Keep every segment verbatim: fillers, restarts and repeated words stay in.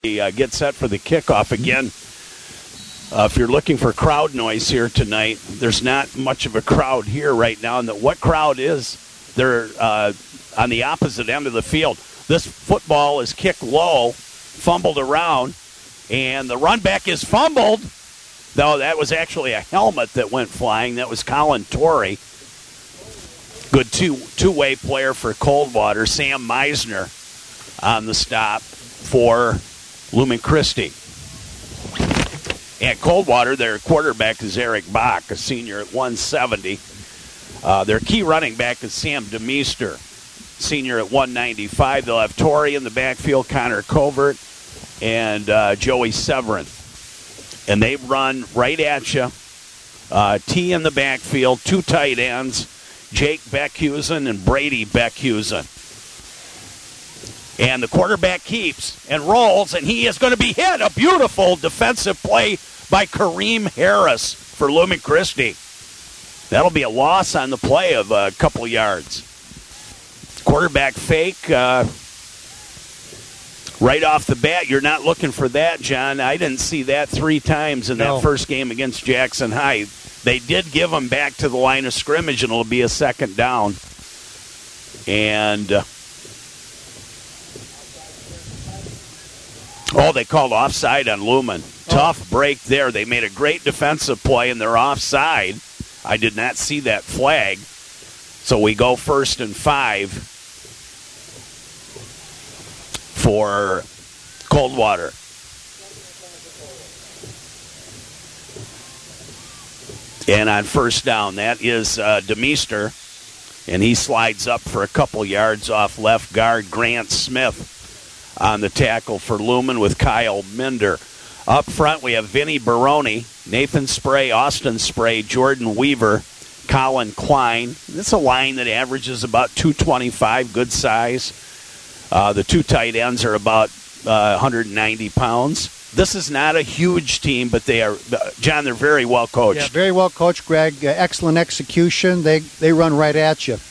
Uh, get set for the kickoff again. Uh, if you're looking for crowd noise here tonight, there's not much of a crowd here right now. And the, what crowd is, they're uh, on the opposite end of the field. This football is kicked low, fumbled around, and the run back is fumbled. Though that was actually a helmet that went flying. That was Colin Torrey. Good two, two-way player for Coldwater. Sam Meisner on the stop for Lumen Christi. And Coldwater, their quarterback is Eric Bach, a senior at one seventy. Uh, their key running back is Sam DeMeester, senior at one ninety-five. They'll have Torrey in the backfield, Connor Covert, and uh, Joey Severin. And they run right at you. Uh, T in the backfield, two tight ends, Jake Beckhusen and Brady Beckhusen. And the quarterback keeps and rolls, and he is going to be hit. A beautiful defensive play by Kareem Harris for Lumen Christi. That'll be a loss on the play of a couple yards. Quarterback fake uh, right off the bat. You're not looking for that, John. I didn't see that three times in no. that first game against Jackson High. They did give him back to the line of scrimmage, and it'll be a second down. And... Uh, Oh, they called offside on Lumen. Oh. Tough break there. They made a great defensive play, and they're offside. I did not see that flag. So we go first and five for Coldwater. And on first down, that is uh, DeMeester, and he slides up for a couple yards off left guard Grant Smith on the tackle for Lumen with Kyle Minder. Up front, we have Vinny Baroni, Nathan Spray, Austin Spray, Jordan Weaver, Colin Klein. This is a line that averages about two twenty-five, good size. Uh, the two tight ends are about uh, one ninety pounds. This is not a huge team, but they are, uh, John, they're very well coached. Yeah, very well coached, Greg. Uh, excellent execution. They, they run right at you.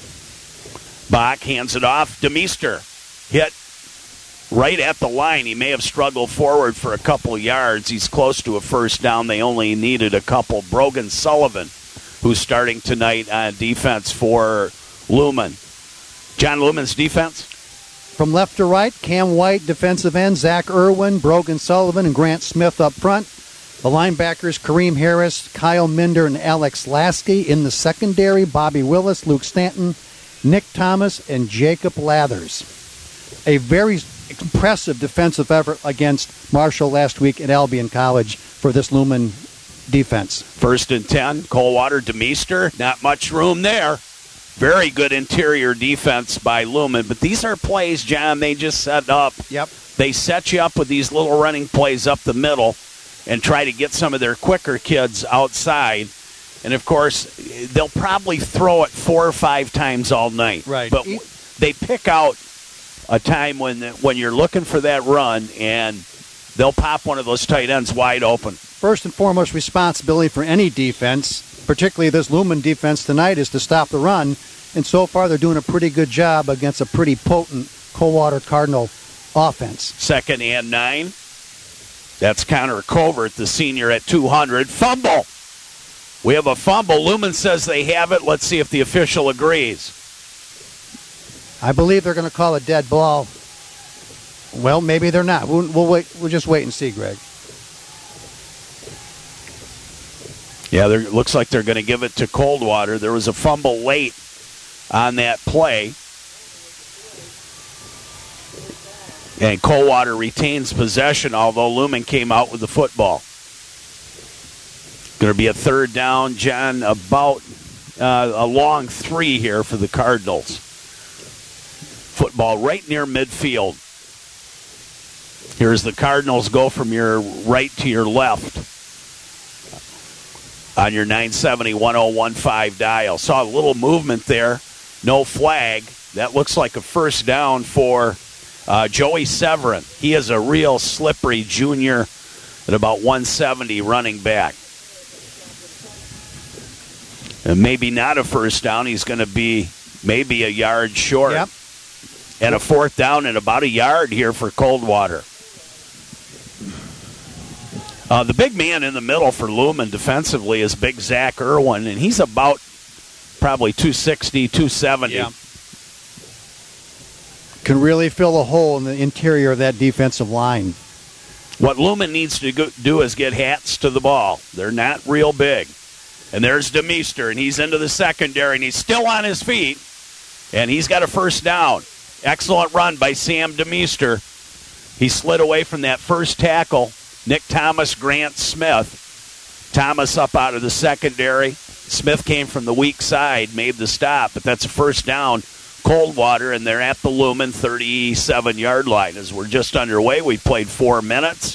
Bach hands it off. DeMeester hit right at the line. He may have struggled forward for a couple yards. He's close to a first down. They only needed a couple. Brogan Sullivan, who's starting tonight on defense for Lumen. John, Lumen's defense? From left to right, Cam White, defensive end, Zach Irwin, Brogan Sullivan, and Grant Smith up front. The linebackers, Kareem Harris, Kyle Minder, and Alex Lasky. In the secondary, Bobby Willis, Luke Stanton, Nick Thomas, and Jacob Lathers. A very impressive defensive effort against Marshall last week at Albion College for this Lumen defense. First and ten, Coldwater, DeMeester, not much room there. Very good interior defense by Lumen. But these are plays, John, they just set up. Yep. They set you up with these little running plays up the middle and try to get some of their quicker kids outside. And, of course, they'll probably throw it four or five times all night. Right. But they pick out a time when when you're looking for that run, and they'll pop one of those tight ends wide open. First and foremost responsibility for any defense, particularly this Lumen defense tonight, is to stop the run. And so far they're doing a pretty good job against a pretty potent Coldwater Cardinal offense. Second and nine. That's Connor Covert, the senior at two hundred. Fumble. We have a fumble. Lumen says they have it. Let's see if the official agrees. I believe they're going to call a dead ball. Well, maybe they're not. We'll, we'll wait. We'll just wait and see, Greg. Yeah, it looks like they're going to give it to Coldwater. There was a fumble late on that play. And Coldwater retains possession, although Lumen came out with the football. Going to be a third down, John, about uh, a long three here for the Cardinals. Football right near midfield. Here's the Cardinals go from your right to your left on your nine seventy, one oh one five dial. Saw a little movement there. No flag. That looks like a first down for uh, Joey Severin. He is a real slippery junior at about one seventy running back. And maybe not a first down. He's going to be maybe a yard short. Yep. And a fourth down and about a yard here for Coldwater. Uh, the big man in the middle for Lumen defensively is big Zach Irwin, and he's about probably two sixty, two seventy. Yeah. Can really fill a hole in the interior of that defensive line. What Lumen needs to go, do is get hats to the ball. They're not real big. And there's DeMeester, and he's into the secondary, and he's still on his feet, and he's got a first down. Excellent run by Sam DeMeester. He slid away from that first tackle. Nick Thomas, Grant Smith. Thomas up out of the secondary. Smith came from the weak side, made the stop, but that's a first down. Coldwater, and they're at the Lumen thirty-seven-yard line. As we're just underway, we played four minutes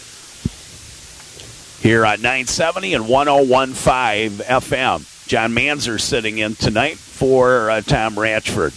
here on nine seventy and one oh one point five F M. John Manzer sitting in tonight for uh, Tom Ratchford.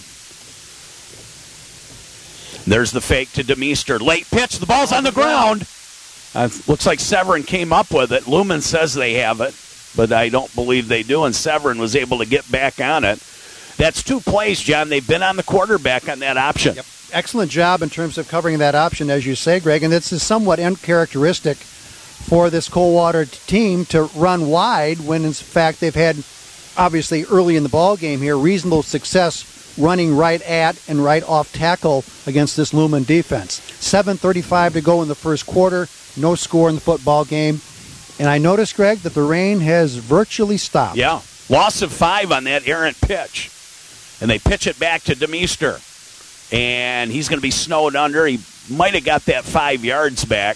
There's the fake to DeMeester. Late pitch. The ball's on the ground. Uh, looks like Severin came up with it. Lumen says they have it, but I don't believe they do, and Severin was able to get back on it. That's two plays, John. They've been on the quarterback on that option. Yep. Excellent job in terms of covering that option, as you say, Greg, and this is somewhat uncharacteristic for this Coldwater team to run wide when, in fact, they've had, obviously, early in the ball game here, reasonable success running right at and right off tackle against this Lumen defense. seven thirty-five to go in the first quarter, no score in the football game. And I noticed, Greg, that the rain has virtually stopped. Yeah, loss of five on that errant pitch. And they pitch it back to DeMeester. And he's going to be snowed under. He might have got that five yards back.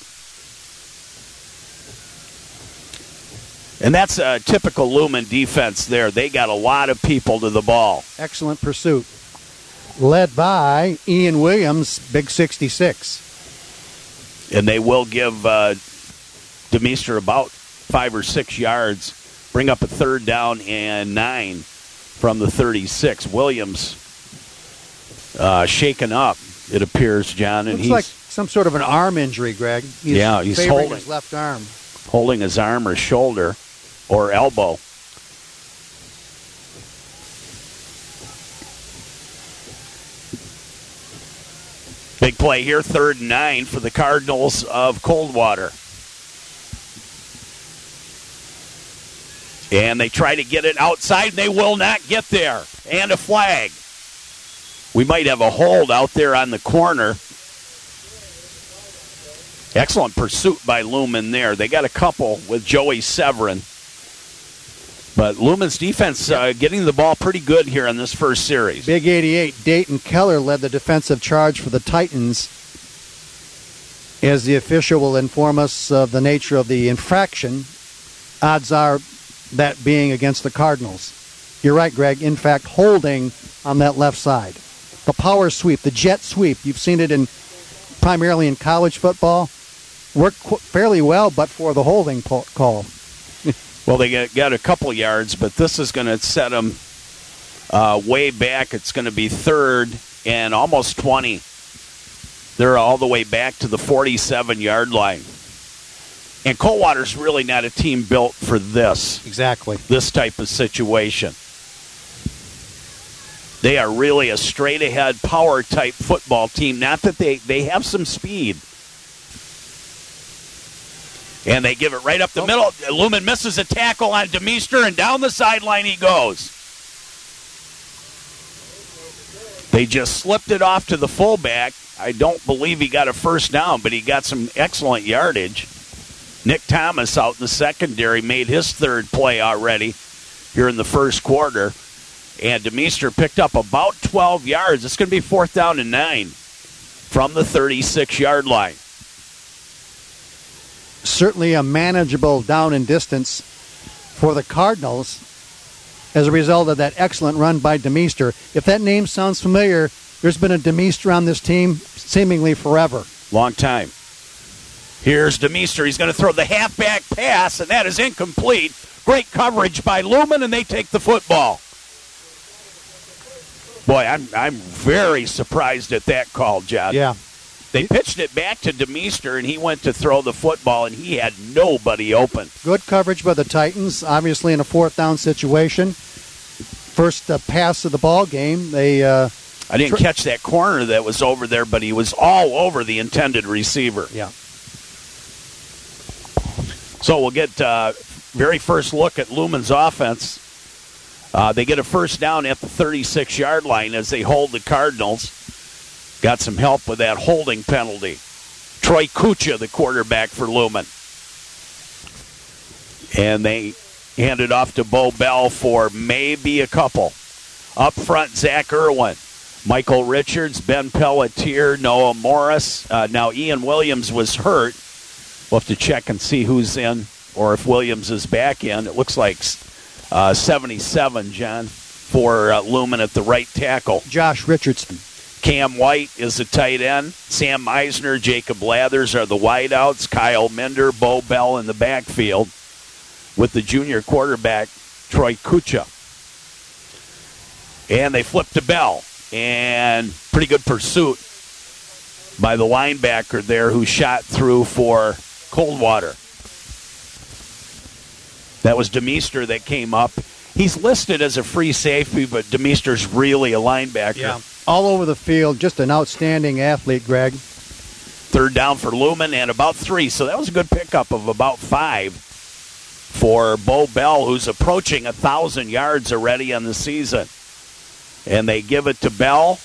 And that's a typical Lumen defense there. They got a lot of people to the ball. Excellent pursuit. Led by Ian Williams, big sixty-six. And they will give uh, DeMeester about five or six yards. Bring up a third down and nine from the thirty-six. Williams uh, shaken up, it appears, John. And Looks he's like some sort of an arm injury, Greg. He's yeah, he's favoring holding his left arm. Holding his arm or shoulder or elbow. Big play here, third and nine for the Cardinals of Coldwater. And they try to get it outside, and they will not get there. And a flag. We might have a hold out there on the corner. Excellent pursuit by Lumen there. They got a couple with Joey Severin. But Lumen's defense uh, getting the ball pretty good here in this first series. Big eighty-eight, Dayton Keller led the defensive charge for the Titans. As the official will inform us of the nature of the infraction, odds are that being against the Cardinals. You're right, Greg. In fact, holding on that left side. The power sweep, the jet sweep, you've seen it in primarily in college football. Worked qu- fairly well, but for the holding po- call. Well, they got, got a couple yards, but this is going to set them uh, way back. It's going to be third and almost twenty. They're all the way back to the forty-seven-yard line. And Coldwater's really not a team built for this. Exactly. This type of situation. They are really a straight-ahead, power-type football team. Not that they, they have some speed. And they give it right up the oh. middle. Lumen misses a tackle on DeMeester, and down the sideline he goes. They just slipped it off to the fullback. I don't believe he got a first down, but he got some excellent yardage. Nick Thomas out in the secondary made his third play already here in the first quarter. And DeMeester picked up about twelve yards. It's going to be fourth down and nine from the thirty-six-yard line. Certainly a manageable down and distance for the Cardinals as a result of that excellent run by DeMeester. If that name sounds familiar, there's been a DeMeester on this team seemingly forever. Long time. Here's DeMeester. He's going to throw the halfback pass, and that is incomplete. Great coverage by Lumen, and they take the football. Boy, I'm I'm very surprised at that call, John. Yeah. They pitched it back to DeMeester, and he went to throw the football, and he had nobody open. Good coverage by the Titans, obviously in a fourth down situation. First uh, pass of the ball game. They. Uh, I didn't tr- catch that corner that was over there, but he was all over the intended receiver. Yeah. So we'll get uh, very first look at Lumen's offense. Uh, they get a first down at the thirty-six-yard line as they hold the Cardinals. Got some help with that holding penalty. Troy Kucha, the quarterback for Lumen. And they hand it off to Bo Bell for maybe a couple. Up front, Zach Irwin, Michael Richards, Ben Pelletier, Noah Morris. Uh, now, Ian Williams was hurt. We'll have to check and see who's in or if Williams is back in. It looks like uh, seventy-seven, John, for uh, Lumen at the right tackle. Josh Richardson. Cam White is the tight end. Sam Meisner, Jacob Lathers are the wideouts. Kyle Minder, Bo Bell in the backfield with the junior quarterback, Troy Kucha. And they flip to Bell. And pretty good pursuit by the linebacker there who shot through for Coldwater. That was Demeester that came up. He's listed as a free safety, but Demeester's really a linebacker. Yeah, all over the field. Just an outstanding athlete, Greg. Third down for Lumen and about three. So that was a good pickup of about five for Bo Bell, who's approaching one thousand yards already on the season. And they give it to Bell,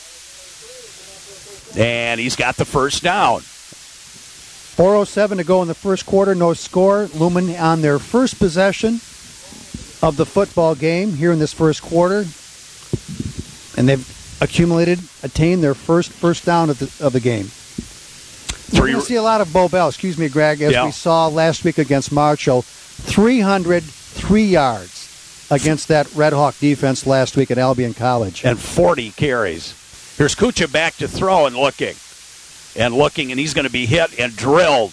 and he's got the first down. four oh seven to go in the first quarter, no score. Lumen on their first possession of the football game here in this first quarter. And they've accumulated, attained their first first down of the, of the game. We're going to see a lot of Bo Bell, excuse me, Greg, as yeah. we saw last week against Marshall. three hundred three yards against that Red Hawk defense last week at Albion College. And forty carries. Here's Kucha back to throw and looking. And looking, and he's going to be hit and drilled.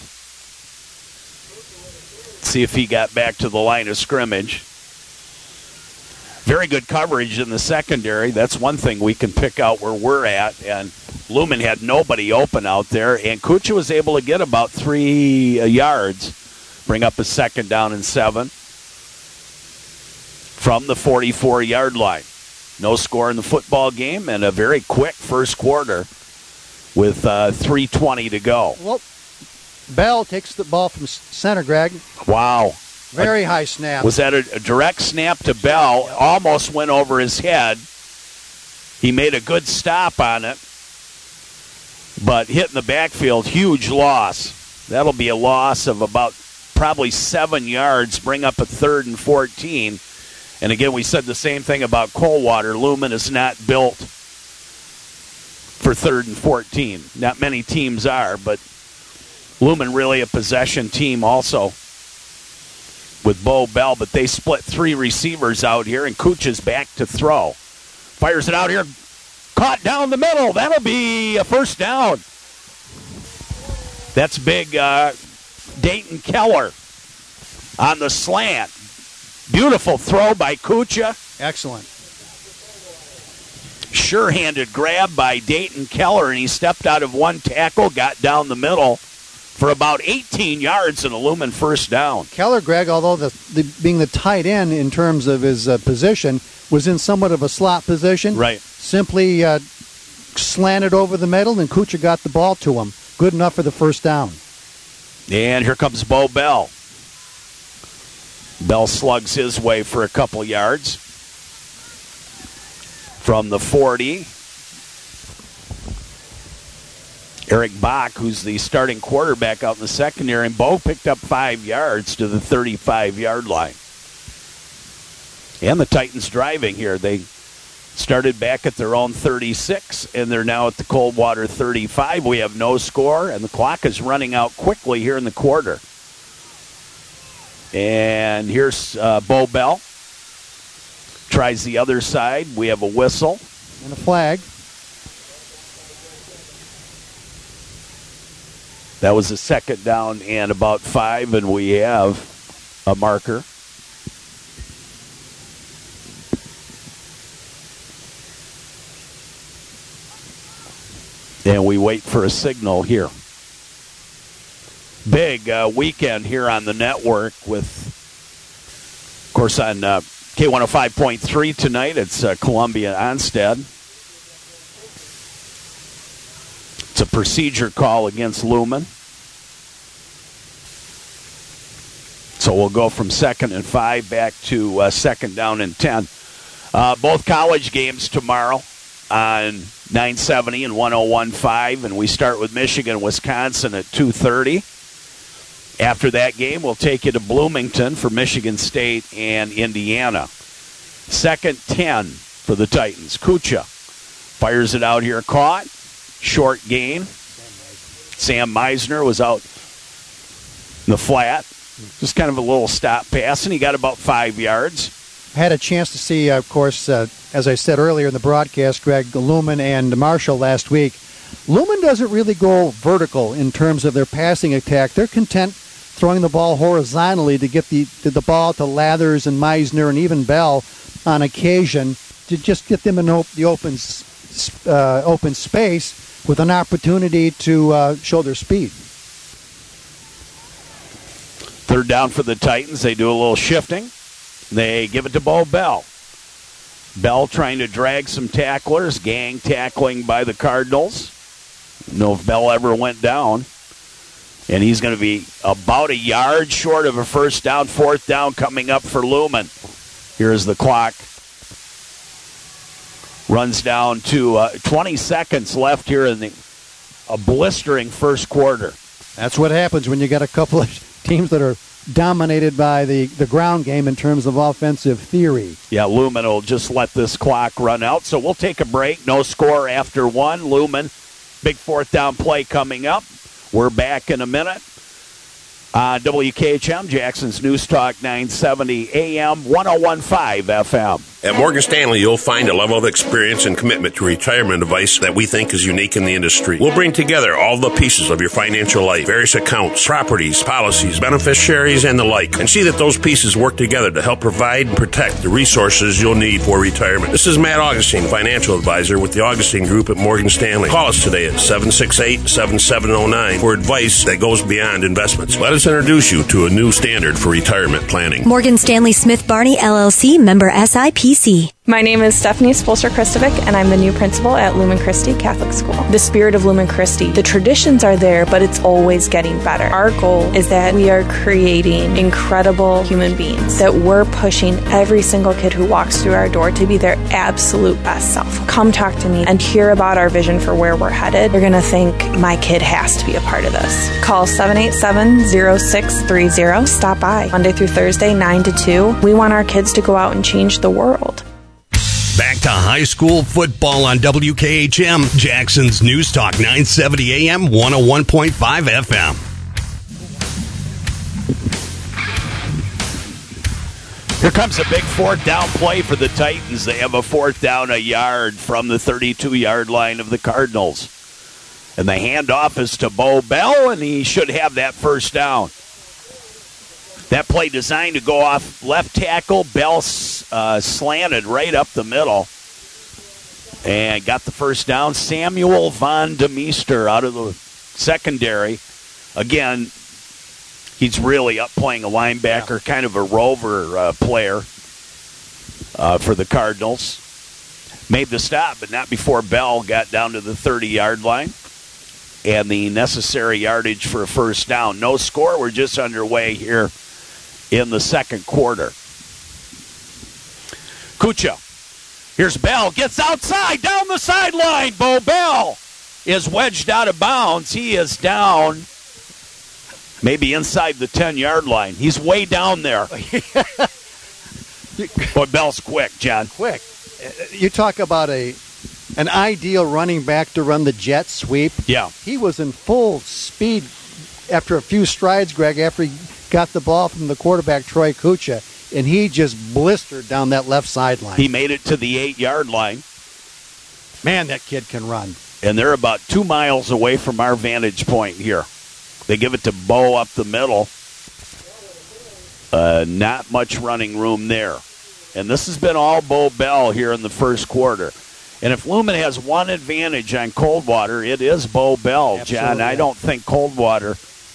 See if he got back to the line of scrimmage. Very good coverage in the secondary. That's one thing we can pick out where we're at. And Lumen had nobody open out there. And Kucha was able to get about three yards. Bring up a second down and seven. From the forty-four-yard line. No score in the football game and a very quick first quarter with uh, three twenty to go. Well, Bell takes the ball from center, Greg. Wow. Very high snap. Was that a, a direct snap to Bell? Almost went over his head. He made a good stop on it, but hit in the backfield, huge loss. That'll be a loss of about probably seven yards, bring up a third and fourteen. And again, we said the same thing about Coldwater. Lumen is not built for third and fourteen. Not many teams are, but Lumen really a possession team also with Bo Bell. But they split three receivers out here, and Kucha's back to throw. Fires it out here. Caught down the middle. That'll be a first down. That's big uh, Dayton Keller on the slant. Beautiful throw by Kucha. Excellent. Sure-handed grab by Dayton Keller, and he stepped out of one tackle, got down the middle for about eighteen yards and a Lumen first down. Keller, Greg, although the, the being the tight end in terms of his uh, position, was in somewhat of a slot position. Right. Simply uh, slanted over the middle, and Kucha got the ball to him. Good enough for the first down. And here comes Bo Bell. Bell slugs his way for a couple yards. From the forty, Eric Bach, who's the starting quarterback out in the secondary, and Bo picked up five yards to the thirty-five-yard line. And the Titans driving here. They started back at their own thirty-six, and they're now at the Coldwater thirty-five. We have no score, and the clock is running out quickly here in the quarter. And here's uh, Bo Bell. Tries the other side. We have a whistle. And a flag. That was a second down and about five, and we have a marker. And we wait for a signal here. Big uh, weekend here on the network with, of course, on uh, K one oh five point three tonight. It's uh, Columbia Onstead. It's a procedure call against Lumen. So we'll go from second and five back to uh, second down and ten. Uh, both college games tomorrow on nine seventy and one oh one point five, and we start with Michigan, Wisconsin at two thirty. After that game, we'll take you to Bloomington for Michigan State and Indiana. Second ten for the Titans. Kucha fires it out here, caught. Short gain. Sam Meisner was out in the flat. Just kind of a little stop pass, and he got about five yards. I had a chance to see, uh, of course, uh, as I said earlier in the broadcast, Greg, Lumen and Marshall last week. Lumen doesn't really go vertical in terms of their passing attack. They're content throwing the ball horizontally to get the, to the ball to Lathers and Meisner and even Bell on occasion to just get them in op- the open, uh, open space with an opportunity to uh, show their speed. Third down for the Titans. They do a little shifting. They give it to Bo Bell. Bell trying to drag some tacklers. Gang tackling by the Cardinals. Don't know if Bell ever went down. And he's going to be about a yard short of a first down. Fourth down coming up for Lumen. Here's the clock. Runs down to uh, twenty seconds left here in the, a blistering first quarter. That's what happens when you got a couple of teams that are dominated by the, the ground game in terms of offensive theory. Yeah, Lumen will just let this clock run out. So we'll take a break. No score after one. Lumen, big fourth down play coming up. We're back in a minute. Uh, W K H M, Jackson's News Talk nine seventy A M, one oh one point five F M. At Morgan Stanley, you'll find a level of experience and commitment to retirement advice that we think is unique in the industry. We'll bring together all the pieces of your financial life, various accounts, properties, policies, beneficiaries, and the like, and see that those pieces work together to help provide and protect the resources you'll need for retirement. This is Matt Augustine, financial advisor with the Augustine Group at Morgan Stanley. Call us today at seven six eight, seven seven zero nine for advice that goes beyond investments. Let us introduce you to a new standard for retirement planning. Morgan Stanley Smith Barney, L L C, member S I P C. My name is Stephanie Spolster-Kristovic, and I'm the new principal at Lumen Christi Catholic School. The spirit of Lumen Christi, the traditions are there, but it's always getting better. Our goal is that we are creating incredible human beings, that we're pushing every single kid who walks through our door to be their absolute best self. Come talk to me and hear about our vision for where we're headed. You're going to think, my kid has to be a part of this. Call seven eight seven, zero six three zero. Stop by Monday through Thursday, nine to two. We want our kids to go out and change the world. Back to high school football on W K H M, Jackson's News Talk nine seventy A M, one oh one point five F M. Here comes a big fourth down play for the Titans. They have a fourth down a yard from the thirty-two-yard line of the Cardinals. And the handoff is to Bo Bell, and he should have that first down. That play designed to go off left tackle. Bell uh, slanted right up the middle and got the first down. Samuel Von Demeester out of the secondary. Again, he's really up playing a linebacker, yeah. kind of a rover uh, player uh, for the Cardinals. Made the stop, but not before Bell got down to the thirty-yard line. And the necessary yardage for a first down. No score. We're just underway here in the second quarter. Kucha. Here's Bell. Gets outside. Down the sideline. Bo Bell is wedged out of bounds. He is down maybe inside the ten-yard line. He's way down there. Boy, Bell's quick, John. Quick. You talk about a an ideal running back to run the jet sweep. Yeah. He was in full speed after a few strides, Greg, after he got the ball from the quarterback, Troy Kucha, and he just blistered down that left sideline. He made it to the eight-yard line. Man, that kid can run. And they're about two miles away from our vantage point here. They give it to Bo up the middle. Uh, not much running room there. And this has been all Bo Bell here in the first quarter. And if Lumen has one advantage on Coldwater, it is Bo Bell, Absolutely, John. I yeah. don't think Coldwater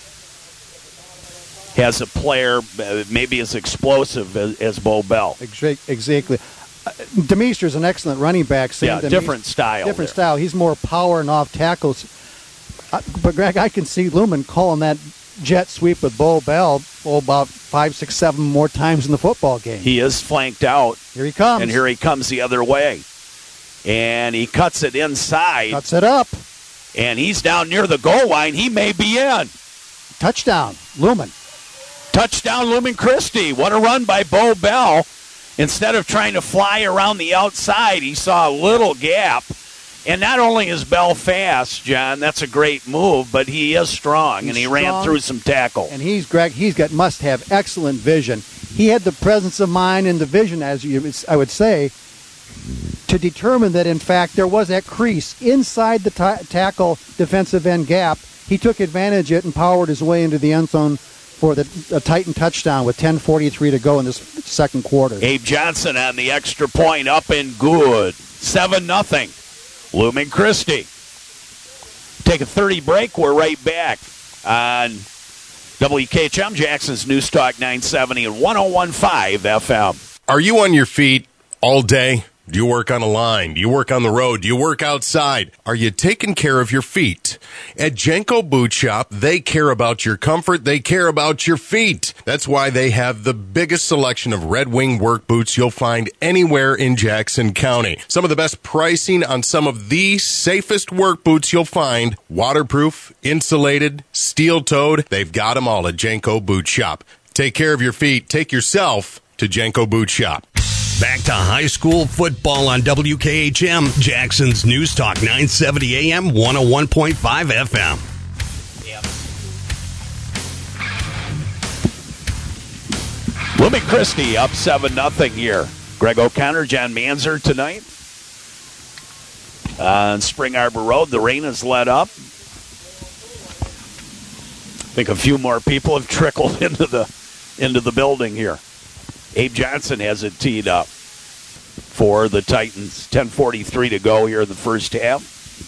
has a player maybe as explosive as, as Bo Bell. Exactly. Uh, Demeester's an excellent running back. Yeah, Demeester, different style. Different there. style. He's more power and off tackles. Uh, but, Greg, I can see Lumen calling that jet sweep with Bo Bell oh, about five, six, seven more times in the football game. He is flanked out. Here he comes. And here he comes the other way. And he cuts it inside. Cuts it up. And he's down near the goal line. He may be in. Touchdown, Lumen. Touchdown, Lumen Christi. What a run by Bo Bell. Instead of trying to fly around the outside, he saw a little gap. And not only is Bell fast, John, that's a great move, but he is strong, He's and he strong, ran through some tackle. And he's, Greg, he's got must have excellent vision. He had the presence of mind and the vision, as you, I would say, to determine that, in fact, there was that crease inside the t- tackle defensive end gap. He took advantage of it and powered his way into the end zone for the a Titan touchdown with ten forty-three to go in this second quarter. Abe Johnson on the extra point, up and good. seven nothing. Lumen Christi. Take a thirty break. We're right back on W K H M, Jackson's News Talk nine seventy and one oh one point five F M. Are you on your feet all day? Do you work on a line? Do you work on the road? Do you work outside? Are you taking care of your feet? At Jenko Boot Shop, they care about your comfort. They care about your feet. That's why they have the biggest selection of Red Wing work boots you'll find anywhere in Jackson County. Some of the best pricing on some of the safest work boots you'll find. Waterproof, insulated, steel-toed. They've got them all at Jenko Boot Shop. Take care of your feet. Take yourself to Jenko Boot Shop. Back to high school football on W K H M, Jackson's News Talk nine seventy A M, one oh one point five F M. Yep. Lumen Christi up seven nothing here. Greg O'Connor, John Manzer tonight. On Spring Arbor Road, the rain has let up. I think a few more people have trickled into the into the building here. Abe Johnson has it teed up for the Titans. ten forty-three to go here in the first half.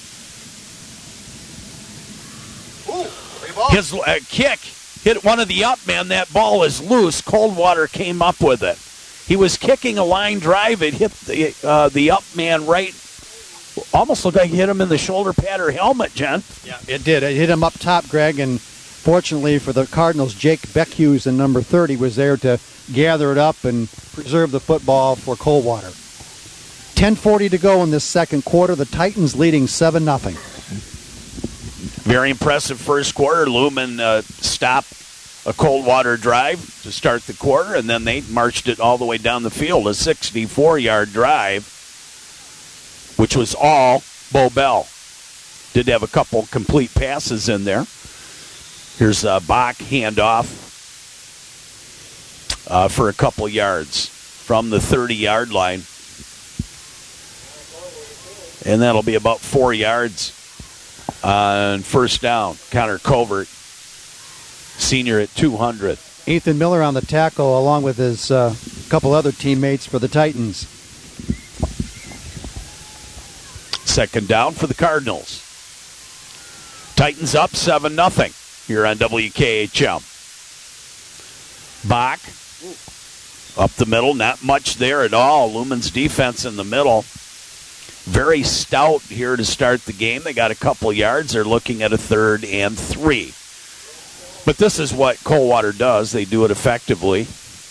Ooh, His uh, kick hit one of the up men. That ball is loose. Coldwater came up with it. He was kicking a line drive. It hit the, uh, the up man right. Almost looked like it hit him in the shoulder pad or helmet, John. Yeah, it did. It hit him up top, Greg, and fortunately for the Cardinals, Jake Beckhughes in number thirty was there to gather it up and preserve the football for Coldwater. ten forty to go in this second quarter. The Titans leading seven nothing. Very impressive first quarter. Lumen uh, stopped a Coldwater drive to start the quarter, and then they marched it all the way down the field, a sixty-four-yard drive, which was all Bo Bell. Did have a couple complete passes in there. Here's a Bach handoff uh, for a couple yards from the thirty-yard line. And that'll be about four yards on first down. Connor Covert, senior at two hundred. Ethan Miller on the tackle along with his uh, couple other teammates for the Titans. Second down for the Cardinals. Titans up seven nothing here on W K H M. Bach up the middle, not much there at all. Lumen's defense in the middle. Very stout here to start the game. They got a couple yards. They're looking at a third and three. But this is what Coldwater does. They do it effectively.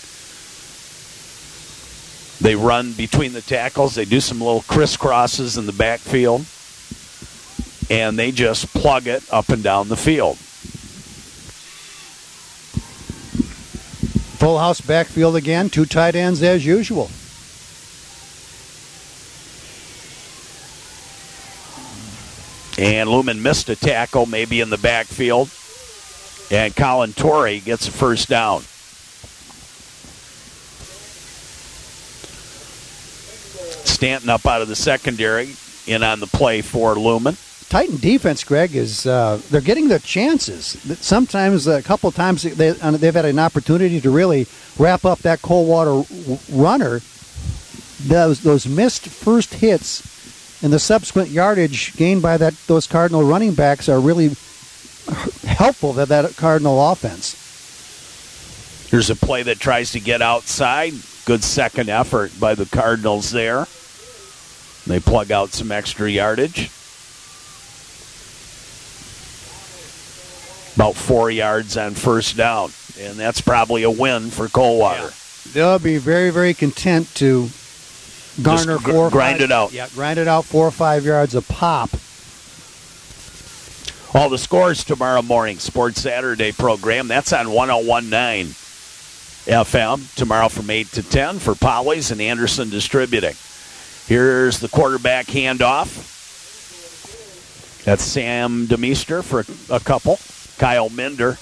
They run between the tackles. They do some little crisscrosses in the backfield. And they just plug it up and down the field. Full house backfield again. Two tight ends as usual. And Lumen missed a tackle maybe in the backfield. And Colin Torrey gets a first down. Stanton up out of the secondary, in on the play for Lumen. Titan defense, Greg, is uh, they're getting their chances. Sometimes, a couple of times, they, they've had an opportunity to really wrap up that Coldwater runner. Those those missed first hits and the subsequent yardage gained by that those Cardinal running backs are really helpful to that Cardinal offense. Here's a play that tries to get outside. Good second effort by the Cardinals there. They plug out some extra yardage. About four yards on first down and that's probably a win for Coldwater. Yeah. They'll be very, very content to garner Just gr- four or grind five, it out. Yeah, grind it out four or five yards a pop. All the scores tomorrow morning, Sports Saturday program. That's on one oh one point nine F M tomorrow from eight to ten for Polly's and Anderson Distributing. Here's the quarterback handoff. That's Sam DeMeester for a, a couple. Kyle Minder,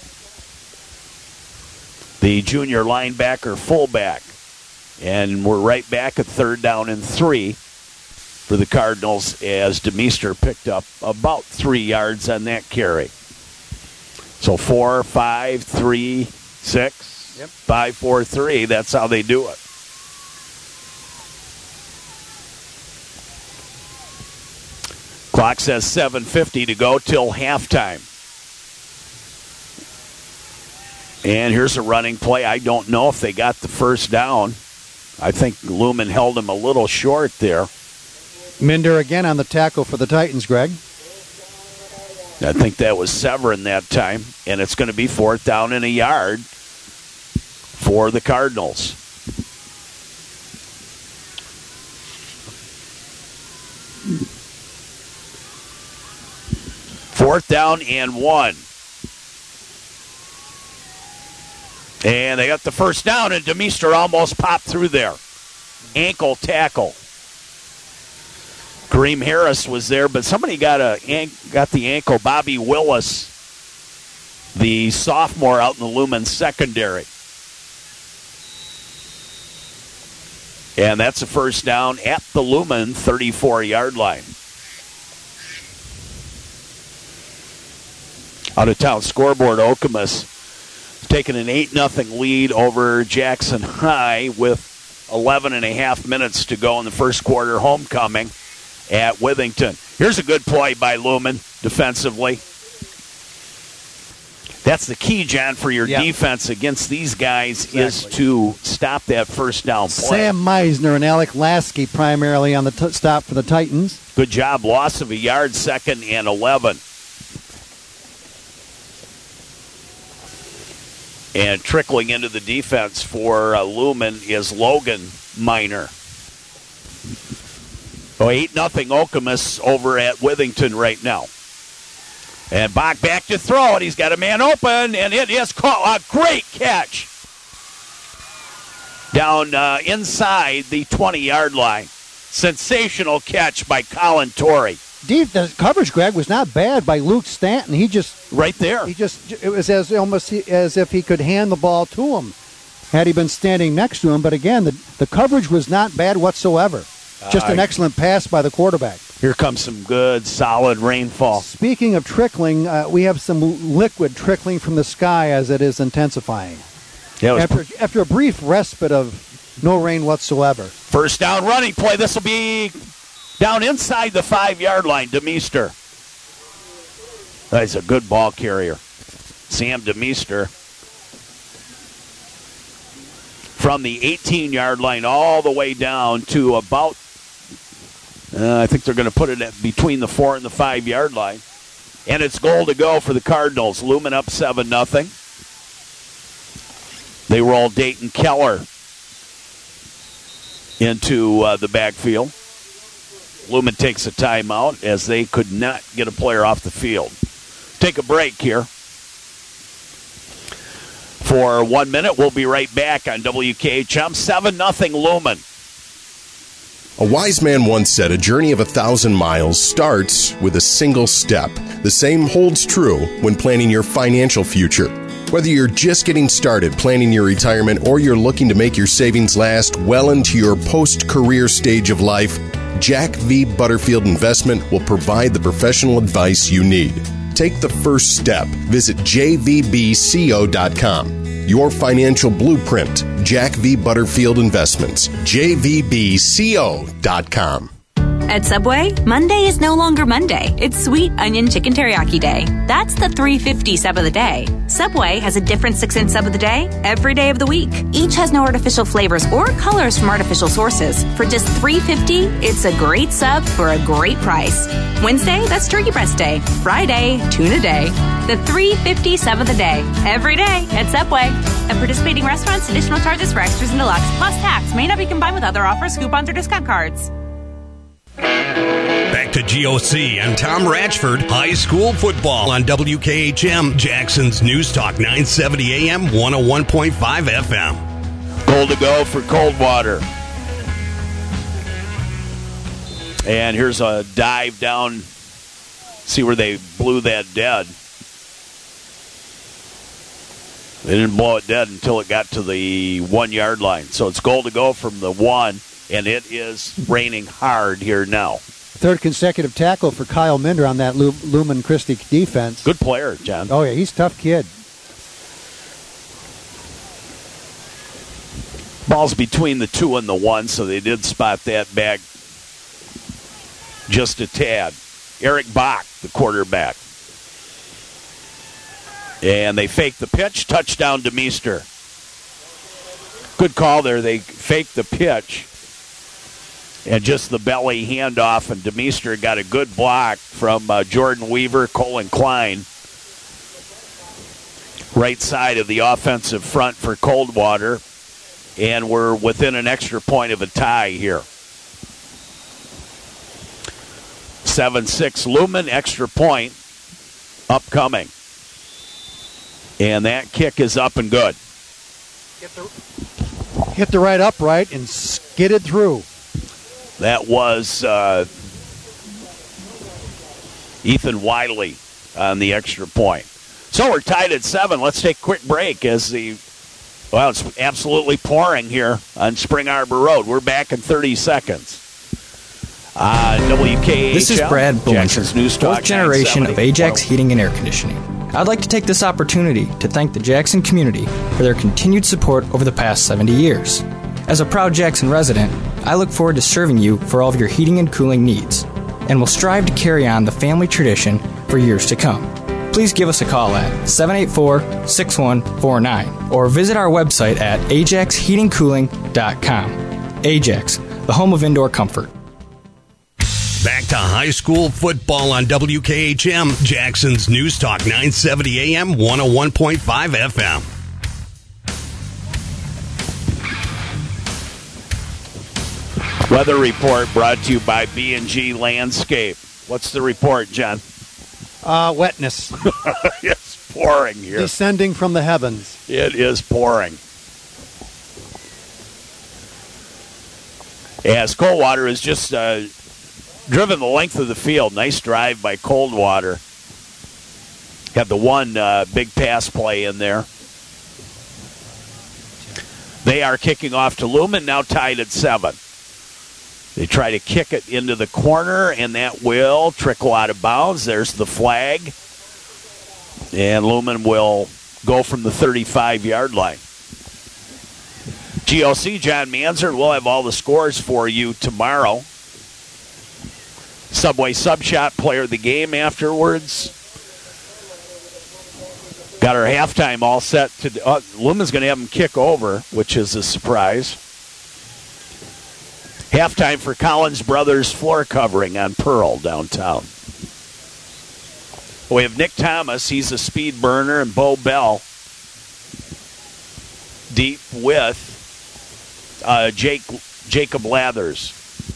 the junior linebacker fullback. And we're right back at third down and three for the Cardinals as DeMeester picked up about three yards on that carry. So four, five, three, six, yep. five, four, three. That's how they do it. Clock says seven fifty to go till halftime. And here's a running play. I don't know if they got the first down. I think Lumen held him a little short there. Minder again on the tackle for the Titans, Greg. I think that was Severin that time. And it's going to be fourth down and a yard for the Cardinals. Fourth down and one. And they got the first down, and DeMeester almost popped through there. Ankle tackle. Kareem Harris was there, but somebody got a got the ankle. Bobby Willis, the sophomore out in the Lumen secondary. And that's a first down at the Lumen thirty-four-yard line. Out-of-town scoreboard, Okemos taking an eight nothing lead over Jackson High with eleven and a half minutes to go in the first quarter. Homecoming at Withington. Here's a good play by Lumen defensively. That's the key, John, for your yeah. defense against these guys exactly. is to stop that first down play. Sam Meisner and Alec Lasky primarily on the t- stop for the Titans. Good job. Loss of a yard, second and eleven. And trickling into the defense for uh, Lumen is Logan Miner. Oh, eight nothing Okemos over at Withington right now. And Bach back to throw, and he's got a man open, and it is caught. A great catch. Down uh, inside the twenty-yard line. Sensational catch by Colin Torrey. Deep, the coverage, Greg, was not bad by Luke Stanton. He just right there. He just it was as almost as if he could hand the ball to him had he been standing next to him. But again, the the coverage was not bad whatsoever. Just an excellent pass by the quarterback. Here comes some good, solid rainfall. Speaking of trickling, uh, we have some liquid trickling from the sky as it is intensifying. Yeah, it after, after a brief respite of no rain whatsoever. First down running play. This will be down inside the five-yard line. DeMeester. That's a good ball carrier. Sam DeMeester. From the eighteen-yard line all the way down to about, uh, I think they're going to put it at between the four and the five-yard line. And it's goal to go for the Cardinals. Lumen up seven nothing. They roll Dayton Keller into uh, the backfield. Lumen takes a timeout as they could not get a player off the field. Take a break here. For one minute, we'll be right back on W K H M. seven nothing Lumen. A wise man once said, a journey of a thousand miles starts with a single step. The same holds true when planning your financial future. Whether you're just getting started planning your retirement or you're looking to make your savings last well into your post-career stage of life, Jack V. Butterfield Investment will provide the professional advice you need. Take the first step. Visit j v b co dot com. Your financial blueprint. Jack V. Butterfield Investments. j v b co dot com. At Subway, Monday is no longer Monday. It's Sweet Onion Chicken Teriyaki Day. That's the three fifty sub of the day. Subway has a different six cent sub of the day every day of the week. Each has no artificial flavors or colors from artificial sources. For just three fifty, it's a great sub for a great price. Wednesday, that's Turkey Breast Day. Friday, Tuna Day. The three fifty sub of the day every day at Subway. At participating restaurants, additional charges for extras and deluxe, plus tax, may not be combined with other offers, coupons, or discount cards. Back to G O C and Tom Ratchford, high school football on W K H M, Jackson's News Talk nine seventy A M, one oh one point five F M. Goal to go for Coldwater. And here's a dive down. See where they blew that dead. They didn't blow it dead until it got to the one-yard line. So it's goal to go from the one, and it is raining hard here now. Third consecutive tackle for Kyle Minder on that Lu- Lumen Christi defense. Good player, John. Oh, yeah, he's a tough kid. Ball's between the two and the one, so they did spot that back just a tad. Eric Bach, the quarterback. And they fake the pitch. Touchdown to Meester. Good call there. They faked the pitch. And just the belly handoff. And DeMeester got a good block from uh, Jordan Weaver, Colin Klein. Right side of the offensive front for Coldwater. And we're within an extra point of a tie here. seven six Lumen, extra point upcoming. And that kick is up and good. Hit the, hit the right upright and skidded through. That was uh, Ethan Wiley on the extra point. So we're tied at seven. Let's take a quick break as the, well, it's absolutely pouring here on Spring Arbor Road. We're back in thirty seconds. Uh, W K H L. This is Brad Jackson's News Bullinger, Talk fourth generation of Ajax Heating and Air Conditioning. I'd like to take this opportunity to thank the Jackson community for their continued support over the past seventy years. As a proud Jackson resident, I look forward to serving you for all of your heating and cooling needs, and will strive to carry on the family tradition for years to come. Please give us a call at seven eight four, six one four nine or visit our website at ajax heating cooling dot com. Ajax, the home of indoor comfort. Back to high school football on W K H M, Jackson's News Talk nine seventy A M, one oh one point five F M. Weather report brought to you by B and G Landscape. What's the report, John? Uh, wetness. It's pouring here. Descending from the heavens. It is pouring. As Coldwater is just uh, driven the length of the field. Nice drive by Coldwater. Got the one uh, big pass play in there. They are kicking off to Lumen, now tied at seven. They try to kick it into the corner, and that will trickle out of bounds. There's the flag. And Lumen will go from the thirty-five-yard line. G O C, John Manzer, we'll have all the scores for you tomorrow. Subway Sub Shop player of the game afterwards. Got our halftime all set. To uh, Lumen's going to have them kick over, which is a surprise. Halftime for Collins Brothers floor covering on Pearl downtown. We have Nick Thomas. He's a speed burner, and Bo Bell deep with uh, Jake Jacob Lathers.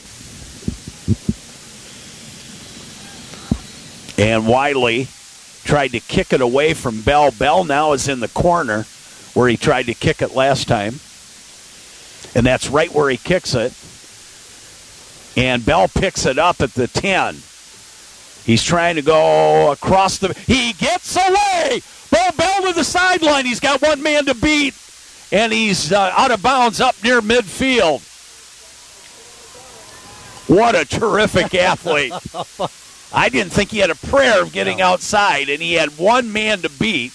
And Wiley tried to kick it away from Bell. Bell now is in the corner where he tried to kick it last time. And that's right where he kicks it. And Bell picks it up at the ten. He's trying to go across the... He gets away! Bo Bell to the sideline. He's got one man to beat. And he's uh, out of bounds up near midfield. What a terrific athlete. I didn't think he had a prayer of getting no. outside, and he had one man to beat.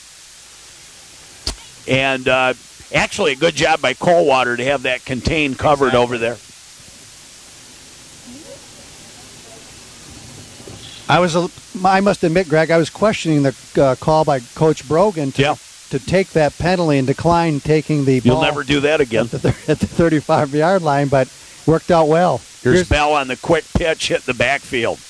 And uh, actually a good job by Coldwater to have that contained covered exactly. over there. I was, a, I must admit, Greg, I was questioning the uh, call by Coach Brogan to, yeah. to take that penalty and decline taking the You'll ball. You'll never do that again. At the, at the thirty-five-yard line, but worked out well. Here's, Here's Bell on the quick pitch, hit the backfield.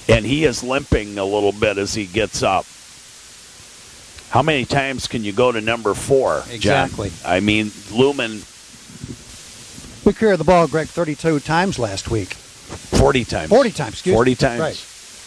And he is limping a little bit as he gets up. How many times can you go to number four, Exactly. John? I mean, Lumen. We carried the ball, Greg, thirty-two times last week. forty times. forty times, excuse forty me. times. Right.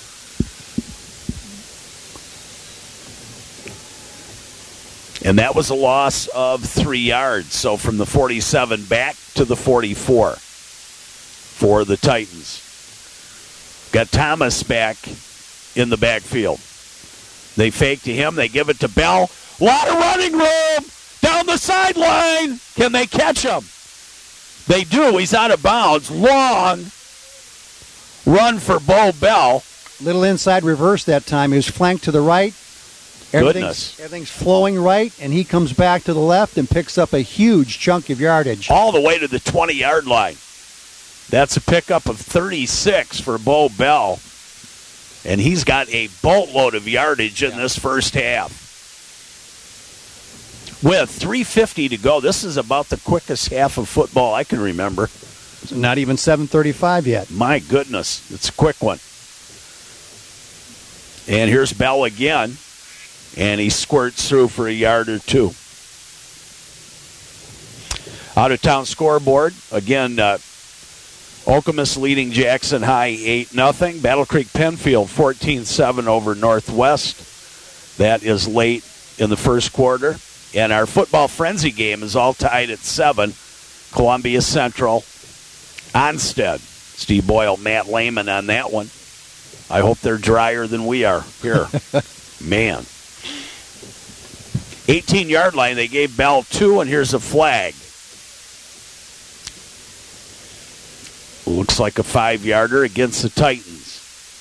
And that was a loss of three yards. So from the forty-seven back to the forty-four for the Titans. Got Thomas back in the backfield. They fake to him. They give it to Bell. A lot of running room down the sideline. Can they catch him? They do. He's out of bounds. Long run for Bo Bell. Little inside reverse that time. He was flanked to the right. Everything's, Goodness. Everything's flowing right, and he comes back to the left and picks up a huge chunk of yardage. All the way to the twenty-yard line. That's a pickup of thirty-six for Bo Bell. And he's got a boatload of yardage in this first half. With three fifty to go, this is about the quickest half of football I can remember. Not even seven thirty-five yet. My goodness, it's a quick one. And here's Bell again, and he squirts through for a yard or two. Out-of-town scoreboard, again, uh, Okemos leading Jackson High eight nothing. Battle Creek Penfield fourteen seven over Northwest. That is late in the first quarter. And our football frenzy game is all tied at seven. Columbia Central, Onstead. Steve Boyle, Matt Lehman on that one. I hope they're drier than we are here. Man. eighteen-yard line, they gave Bell two, and here's a flag. Looks like a five-yarder against the Titans.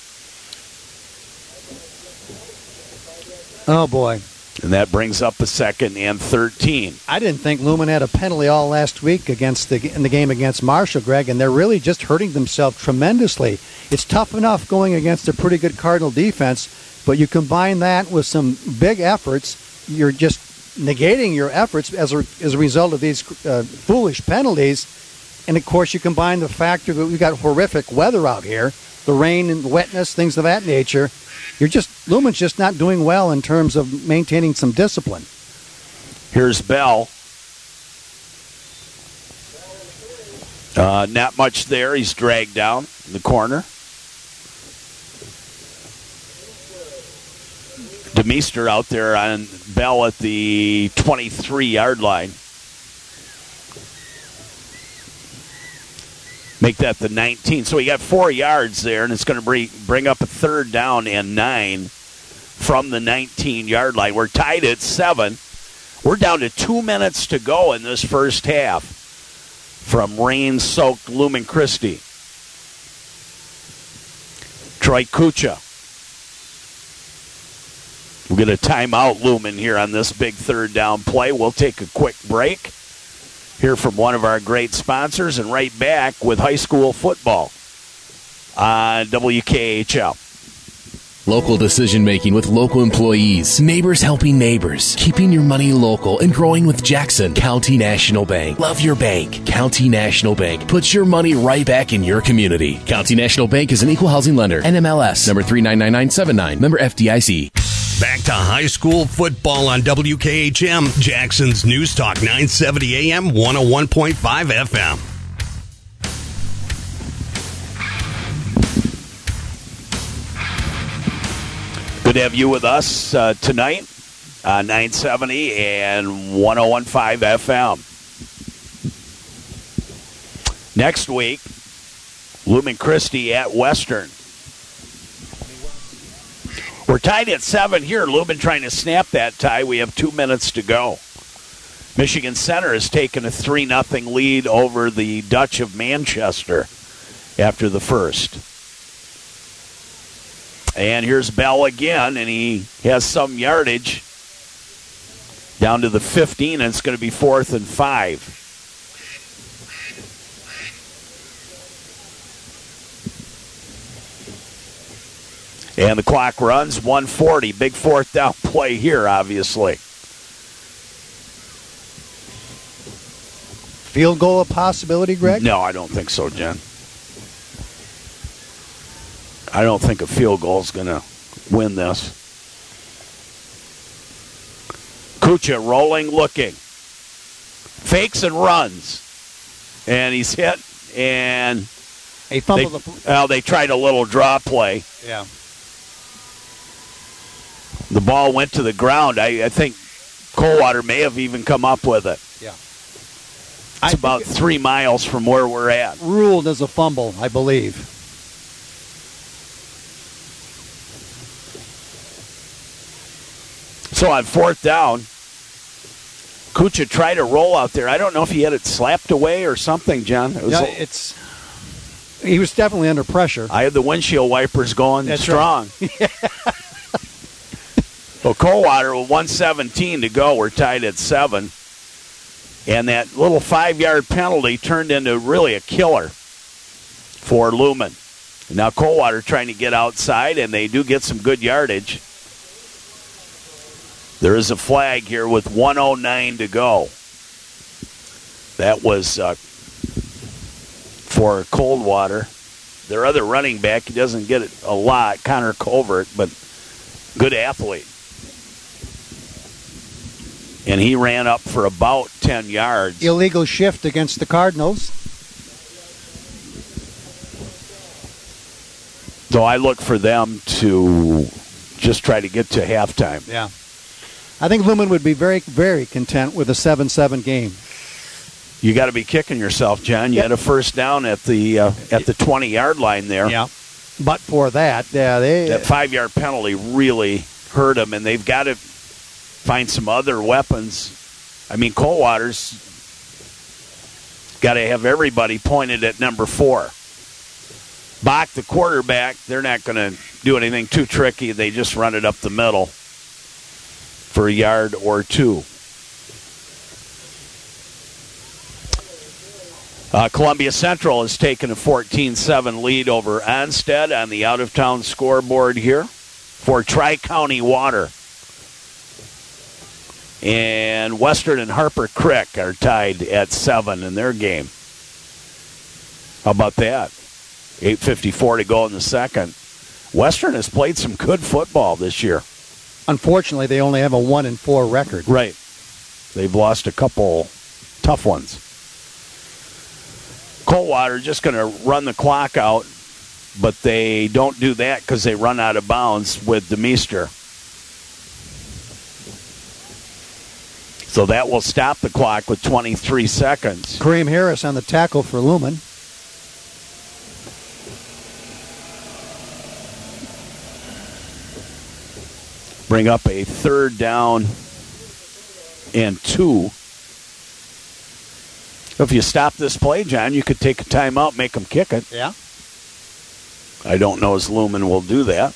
Oh, boy. And that brings up a second and thirteen. I didn't think Lumen had a penalty all last week against the in the game against Marshall, Greg, and they're really just hurting themselves tremendously. It's tough enough going against a pretty good Cardinal defense, but you combine that with some big efforts, you're just negating your efforts as a, as a result of these uh, foolish penalties. And, of course, you combine the factor that we've got horrific weather out here, the rain and wetness, things of that nature. You're just Lumen's just not doing well in terms of maintaining some discipline. Here's Bell. Uh, not much there. He's dragged down in the corner. DeMeester out there on Bell at the twenty-three-yard line. Make that the nineteen. So he got four yards there, and it's going to bring, bring up a third down and nine from the nineteen-yard line. We're tied at seven. We're down to two minutes to go in this first half from rain-soaked Lumen Christi. Troy Kucha. We'll get a timeout, Lumen, here on this big third down play. We'll take a quick break. Hear from one of our great sponsors, and right back with high school football on W K H L. Local decision making with local employees. Neighbors helping neighbors. Keeping your money local and growing with Jackson County National Bank. Love your bank. County National Bank puts your money right back in your community. County National Bank is an equal housing lender. N M L S number three nine nine nine seven nine. Member F D I C. Back to high school football on W K H M, Jackson's News Talk nine seventy A M, one oh one point five F M. Good to have you with us uh, tonight on nine seventy and one oh one point five F M. Next week, Lumen Christi at Western. We're tied at seven here. Lumen trying to snap that tie. We have two minutes to go. Michigan Center has taken a three nothing lead over the Dutch of Manchester after the first. And here's Bell again, and he has some yardage down to the fifteen, and it's going to be fourth and five. And the clock runs, one forty. Big fourth down play here, obviously. Field goal a possibility, Greg? No, I don't think so, Jen. I don't think a field goal is going to win this. Kucha rolling, looking. Fakes and runs. And he's hit, and he fumbled they, the well, they tried a little draw play. Yeah. The ball went to the ground. I, I think Coldwater may have even come up with it. Yeah. It's I about three miles from where we're at. Ruled as a fumble, I believe. So on fourth down, Kucha tried to roll out there. I don't know if he had it slapped away or something, John. It was yeah, a, it's. He was definitely under pressure. I had the windshield wipers going That's strong. Right. Well, Coldwater with one seventeen to go. We're tied at seven. And that little five-yard penalty turned into really a killer for Lumen. Now Coldwater trying to get outside, and they do get some good yardage. There is a flag here with one oh nine to go. That was uh, for Coldwater. Their other running back, he doesn't get it a lot, Connor Covert, but good athlete. And he ran up for about ten yards. Illegal shift against the Cardinals. So I look for them to just try to get to halftime. Yeah. I think Lumen would be very, very content with a seven seven game. You got to be kicking yourself, John. You yep. had a first down at the uh, at the twenty-yard line there. Yeah. But for that, yeah, they that five-yard penalty really hurt them, and they've got to find some other weapons. I mean, Coldwater's got to have everybody pointed at number four. Bach, the quarterback, they're not going to do anything too tricky. They just run it up the middle for a yard or two. Uh, Columbia Central has taken a fourteen seven lead over Onstead on the out-of-town scoreboard here for Tri-County Water. And Western and Harper Creek are tied at seven in their game. How about that? eight fifty-four to go in the second. Western has played some good football this year. Unfortunately, they only have a one and four record. Right. They've lost a couple tough ones. Coldwater just going to run the clock out, but they don't do that because they run out of bounds with Demeester. So that will stop the clock with twenty-three seconds. Kareem Harris on the tackle for Lumen. Bring up a third down and two. If you stop this play, John, you could take a timeout, make them kick it. Yeah. I don't know as Lumen will do that.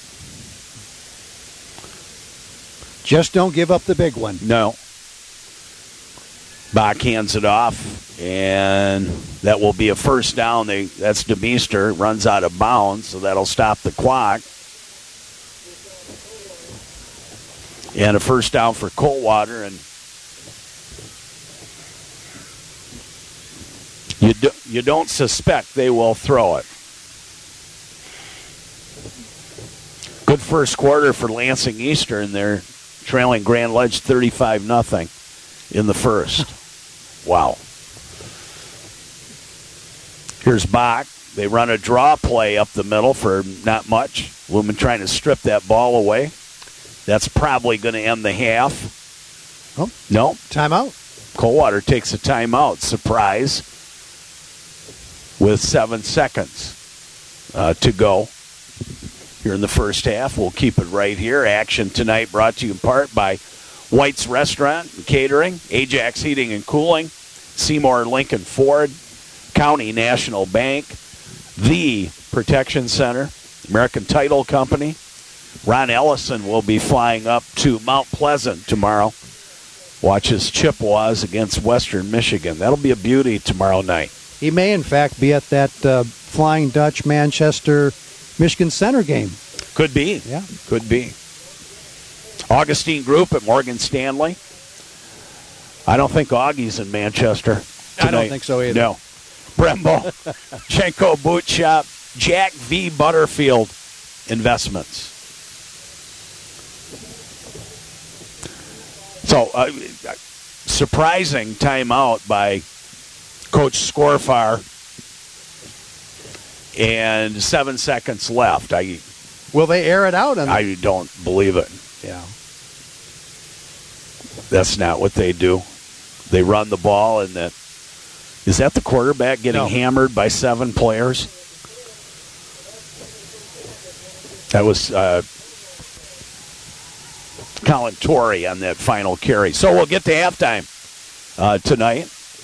Just don't give up the big one. No. Bach hands it off, and that will be a first down. They, that's Demeester. Runs out of bounds, so that'll stop the clock. And a first down for Coldwater, and you do, you don't suspect they will throw it. Good first quarter for Lansing Eastern. They're trailing Grand Ledge thirty-five nothing in the first. Wow. Here's Bach. They run a draw play up the middle for not much. Lumen trying to strip that ball away. That's probably going to end the half. Oh, no. Timeout. Coldwater takes a timeout. Surprise. With seven seconds uh, to go here in the first half. We'll keep it right here. Action tonight brought to you in part by White's Restaurant and Catering, Ajax Heating and Cooling, Seymour Lincoln Ford, County National Bank, The Protection Center, American Title Company. Ron Ellison will be flying up to Mount Pleasant tomorrow. Watch his Chippewas against Western Michigan. That'll be a beauty tomorrow night. He may, in fact, be at that uh, Flying Dutch Manchester Michigan Center game. Could be. Yeah. Could be. Augustine Group at Morgan Stanley. I don't think Augie's in Manchester tonight. I don't think so either. No. Brembo, Chenko Boot Shop, Jack V. Butterfield Investments. So, uh, surprising timeout by Coach Scorfar, and seven seconds left. I Will they air it out? On the- I don't believe it. Yeah. That's not what they do. They run the ball, and that is that the quarterback getting No. hammered by seven players? That was uh, Colin Torrey on that final carry. So we'll get to halftime uh, tonight.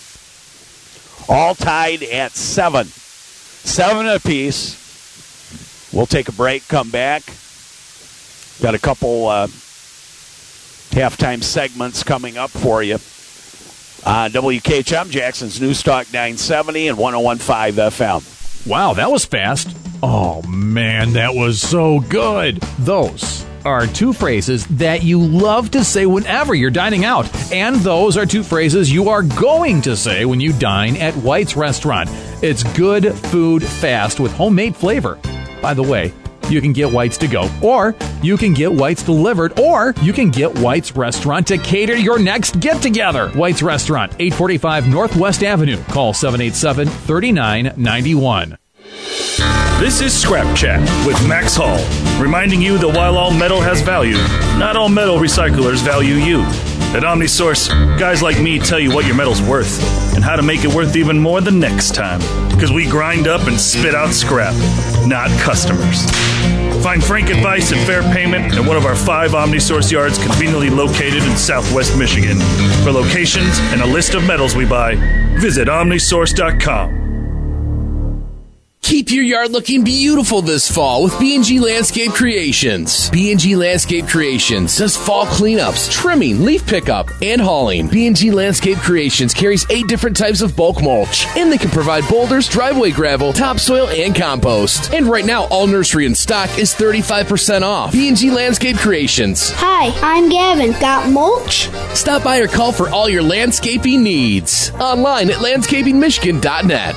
All tied at seven. Seven apiece. We'll take a break, come back. Got a couple uh, halftime segments coming up for you. Uh, W K H M, Jackson's News Talk nine seventy and one oh one point five F M. Wow, that was fast. Oh, man, that was so good. Those are two phrases that you love to say whenever you're dining out. And those are two phrases you are going to say when you dine at White's Restaurant. It's good food fast with homemade flavor. By the way, you can get White's to go, or you can get White's delivered, or you can get White's Restaurant to cater your next get-together. White's Restaurant, eight forty-five Northwest Avenue. Call seven eight seven, three nine nine one. This is Scrap Chat with Max Hall, reminding you that while all metal has value, not all metal recyclers value you. At OmniSource, guys like me tell you what your metal's worth and how to make it worth even more the next time. Because we grind up and spit out scrap, not customers. Find frank advice and fair payment at one of our five OmniSource yards conveniently located in Southwest Michigan. For locations and a list of metals we buy, visit omnisource dot com. Keep your yard looking beautiful this fall with B and G Landscape Creations. B and G Landscape Creations does fall cleanups, trimming, leaf pickup, and hauling. B and G Landscape Creations carries eight different types of bulk mulch, and they can provide boulders, driveway gravel, topsoil, and compost. And right now, all nursery in stock is thirty-five percent off. B and G Landscape Creations. Hi, I'm Gavin. Got mulch? Stop by or call for all your landscaping needs. Online at landscaping michigan dot net.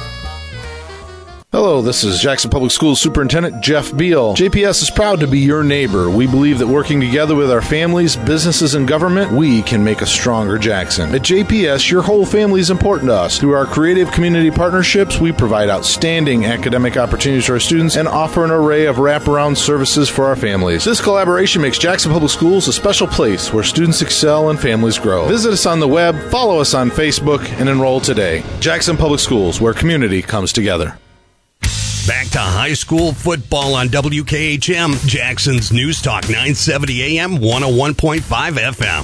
Hello, this is Jackson Public Schools Superintendent Jeff Beal. J P S is proud to be your neighbor. We believe that working together with our families, businesses, and government, we can make a stronger Jackson. At J P S, your whole family is important to us. Through our creative community partnerships, we provide outstanding academic opportunities for our students and offer an array of wraparound services for our families. This collaboration makes Jackson Public Schools a special place where students excel and families grow. Visit us on the web, follow us on Facebook, and enroll today. Jackson Public Schools, where community comes together. Back to high school football on W K H M, Jackson's News Talk nine seventy A M, one oh one point five F M.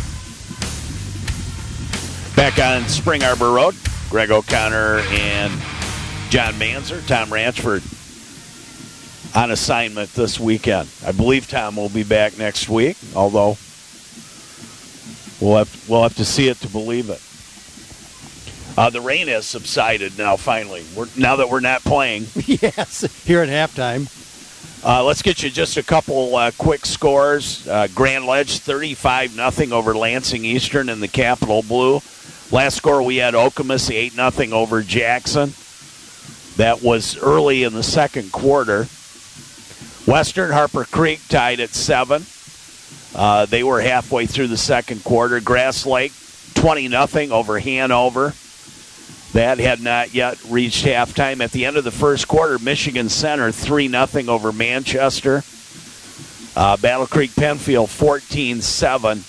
Back on Spring Arbor Road, Greg O'Connor and John Manzer, Tom Ranchford on assignment this weekend. I believe Tom will be back next week, although we'll have, we'll have to see it to believe it. Uh, the rain has subsided now, finally. We're, now that we're not playing. Yes, here at halftime. Uh, let's get you just a couple uh, quick scores. Uh, Grand Ledge, thirty-five nothing over Lansing Eastern in the Capital Blue. Last score we had Okemos, eight nothing over Jackson. That was early in the second quarter. Western Harper Creek tied at seven. Uh, they were halfway through the second quarter. Grass Lake, twenty nothing over Hanover. That had not yet reached halftime. At the end of the first quarter, Michigan Center, three nothing over Manchester. Uh, Battle Creek Penfield, fourteen seven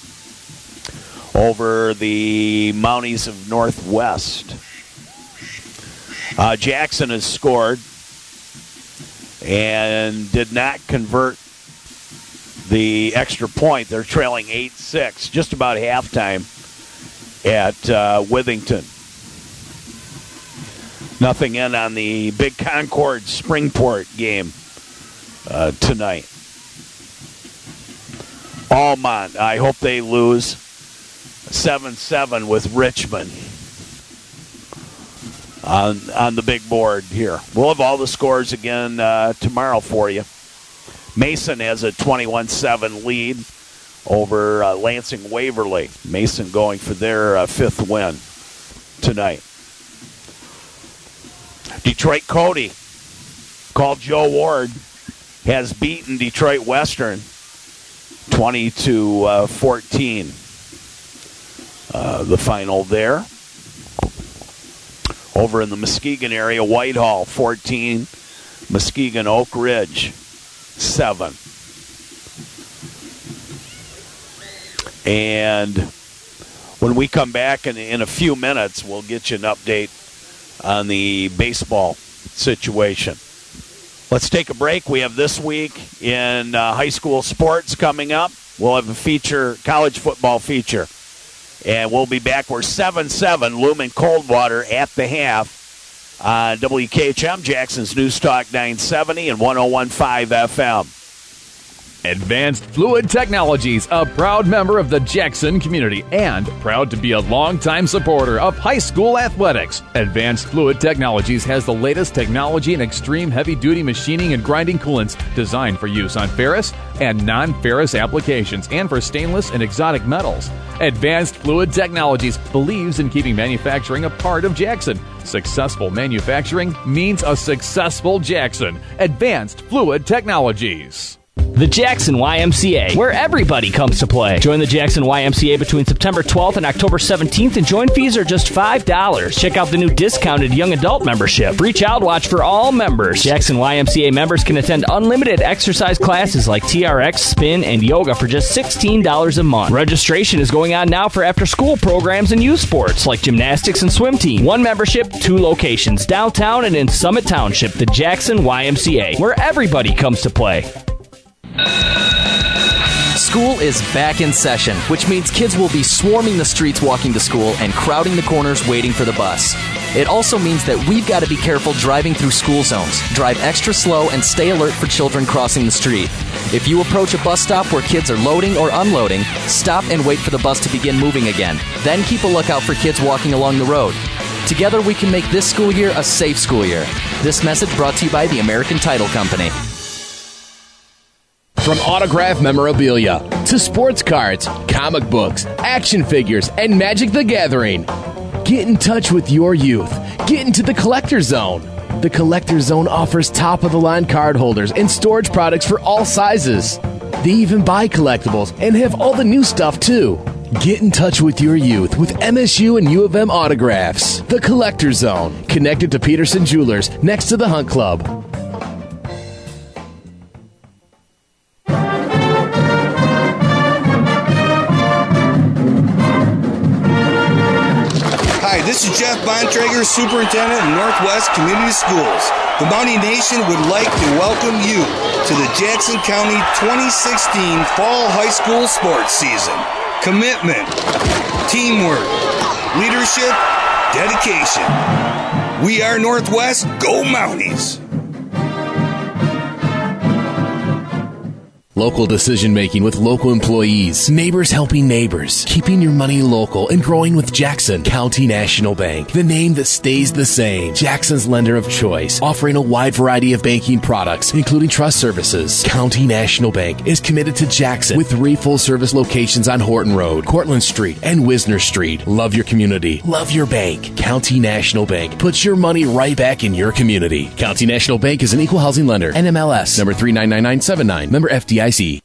over the Mounties of Northwest. Uh, Jackson has scored and did not convert the extra point. They're trailing eight six, just about halftime at uh, Withington. Nothing in on the Big Concord Springport game uh, tonight. Almont, I hope they lose seven seven with Richmond on, on the big board here. We'll have all the scores again uh, tomorrow for you. Mason has a twenty-one seven lead over uh, Lansing Waverly. Mason going for their uh, fifth win tonight. Detroit Cody called Joe Ward has beaten Detroit Western twenty to fourteen. Uh, the final there. Over in the Muskegon area, Whitehall fourteen, Muskegon Oak Ridge seven. And when we come back in, in a few minutes, we'll get you an update on the baseball situation. Let's take a break. We have this week in uh, high school sports coming up. We'll have a feature, college football feature. And we'll be back. We're seven seven, Lumen Coldwater at the half on W K H M, Jackson's News Talk nine seventy and one oh one point five F M. Advanced Fluid Technologies, a proud member of the Jackson community and proud to be a longtime supporter of high school athletics. Advanced Fluid Technologies has the latest technology in extreme heavy-duty machining and grinding coolants designed for use on ferrous and non-ferrous applications and for stainless and exotic metals. Advanced Fluid Technologies believes in keeping manufacturing a part of Jackson. Successful manufacturing means a successful Jackson. Advanced Fluid Technologies. The Jackson Y M C A, where everybody comes to play. Join the Jackson Y M C A between September twelfth and October seventeenth, and join fees are just five dollars. Check out the new discounted young adult membership. Reach out, watch for all members. Jackson Y M C A members can attend unlimited exercise classes like T R X, spin, and yoga for just sixteen dollars a month. Registration is going on now for after-school programs and youth sports like gymnastics and swim team. One membership, two locations, downtown and in Summit Township. The Jackson Y M C A, where everybody comes to play. School is back in session, which means kids will be swarming the streets walking to school and crowding the corners waiting for the bus. It also means that we've got to be careful driving through school zones, drive extra slow, and stay alert for children crossing the street. If you approach a bus stop where kids are loading or unloading, stop and wait for the bus to begin moving again. Then keep a lookout for kids walking along the road. Together we can make this school year a safe school year. This message brought to you by the American Title Company. From autograph memorabilia to sports cards, comic books, action figures, and Magic the Gathering. Get in touch with your youth. Get into the Collector Zone. The Collector Zone offers top-of-the-line card holders and storage products for all sizes. They even buy collectibles and have all the new stuff, too. Get in touch with your youth with M S U and U of M autographs. The Collector Zone, connected to Peterson Jewelers, next to the Hunt Club. Hi, this is Jeff Bontrager, Superintendent of Northwest Community Schools. The Mountie Nation would like to welcome you to the Jackson County twenty sixteen Fall High School Sports Season. Commitment, teamwork, leadership, dedication. We are Northwest. Go Mounties! Local decision making with local employees. Neighbors helping neighbors. Keeping your money local and growing with Jackson County National Bank. The name that stays the same. Jackson's lender of choice. Offering a wide variety of banking products, including trust services. County National Bank is committed to Jackson with three full service locations on Horton Road, Cortlandt Street, and Wisner Street. Love your community. Love your bank. County National Bank puts your money right back in your community. County National Bank is an equal housing lender. N M L S number three nine nine nine seven nine. Member F D I C.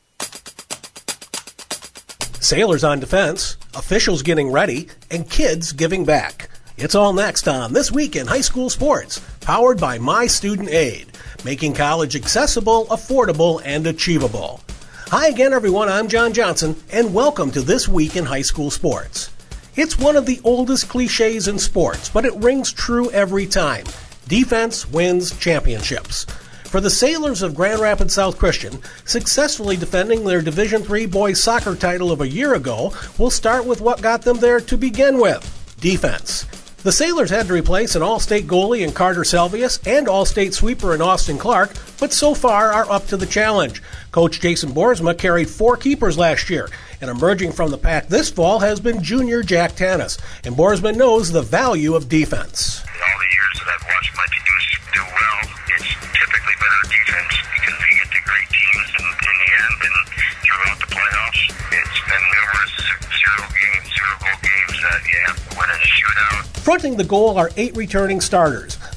Sailors on defense, officials getting ready, and kids giving back. It's all next on This Week in High School Sports, powered by My Student Aid, making college accessible, affordable, and achievable. Hi again, everyone. I'm John Johnson, and welcome to This Week in High School Sports. It's one of the oldest cliches in sports, but it rings true every time. Defense wins championships. For the Sailors of Grand Rapids South Christian, successfully defending their Division three boys soccer title of a year ago, we'll start with what got them there to begin with, defense. The Sailors had to replace an All-State goalie in Carter Salvius and All-State sweeper in Austin Clark, but so far are up to the challenge. Coach Jason Boersma carried four keepers last year, and emerging from the pack this fall has been junior Jack Tanis, and Boersma knows the value of defense. All the years that I've watched my teams do well, it's typically been our defense because we get to great teams in, in the end, and throughout the playoffs, it's been numerous zero games, zero goal games that you have to win in a shootout. Fronting the goal are eight returning starters.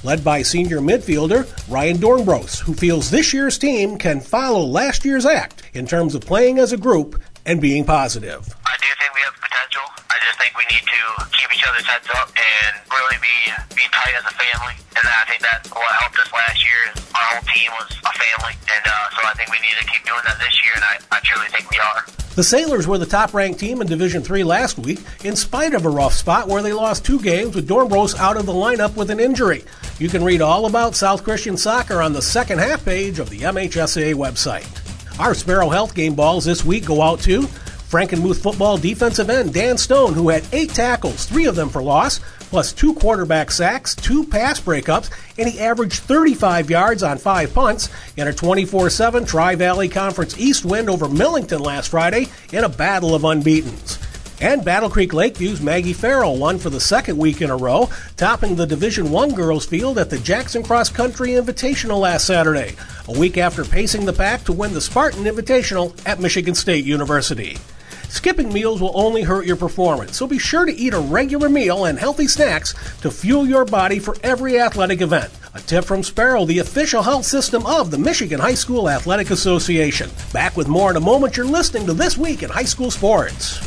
led by senior midfielder Ryan Dornbros, who feels this year's team can follow last year's act in terms of playing as a group and being positive. I do think we have potential. I just think we need to keep each other's heads up and really be be tight as a family. And I think that's what helped us last year. Our whole team was a family. And uh, so I think we need to keep doing that this year, and I, I truly think we are. The Sailors were the top-ranked team in Division three last week, in spite of a rough spot where they lost two games with Dornbros out of the lineup with an injury. You can read all about South Christian Soccer on the second half page of the M H S A A website. Our Sparrow Health game balls this week go out to Frankenmuth football defensive end Dan Stone, who had eight tackles, three of them for loss, plus two quarterback sacks, two pass breakups, and he averaged thirty-five yards on five punts in a twenty-four seven Tri-Valley Conference East win over Millington last Friday in a battle of unbeatens. And Battle Creek Lakeview's Maggie Farrell won for the second week in a row, topping the Division one girls field at the Jackson Cross Country Invitational last Saturday, a week after pacing the pack to win the Spartan Invitational at Michigan State University. Skipping meals will only hurt your performance, so be sure to eat a regular meal and healthy snacks to fuel your body for every athletic event. A tip from Sparrow, the official health system of the Michigan High School Athletic Association. Back with more in a moment. You're listening to This Week in High School Sports.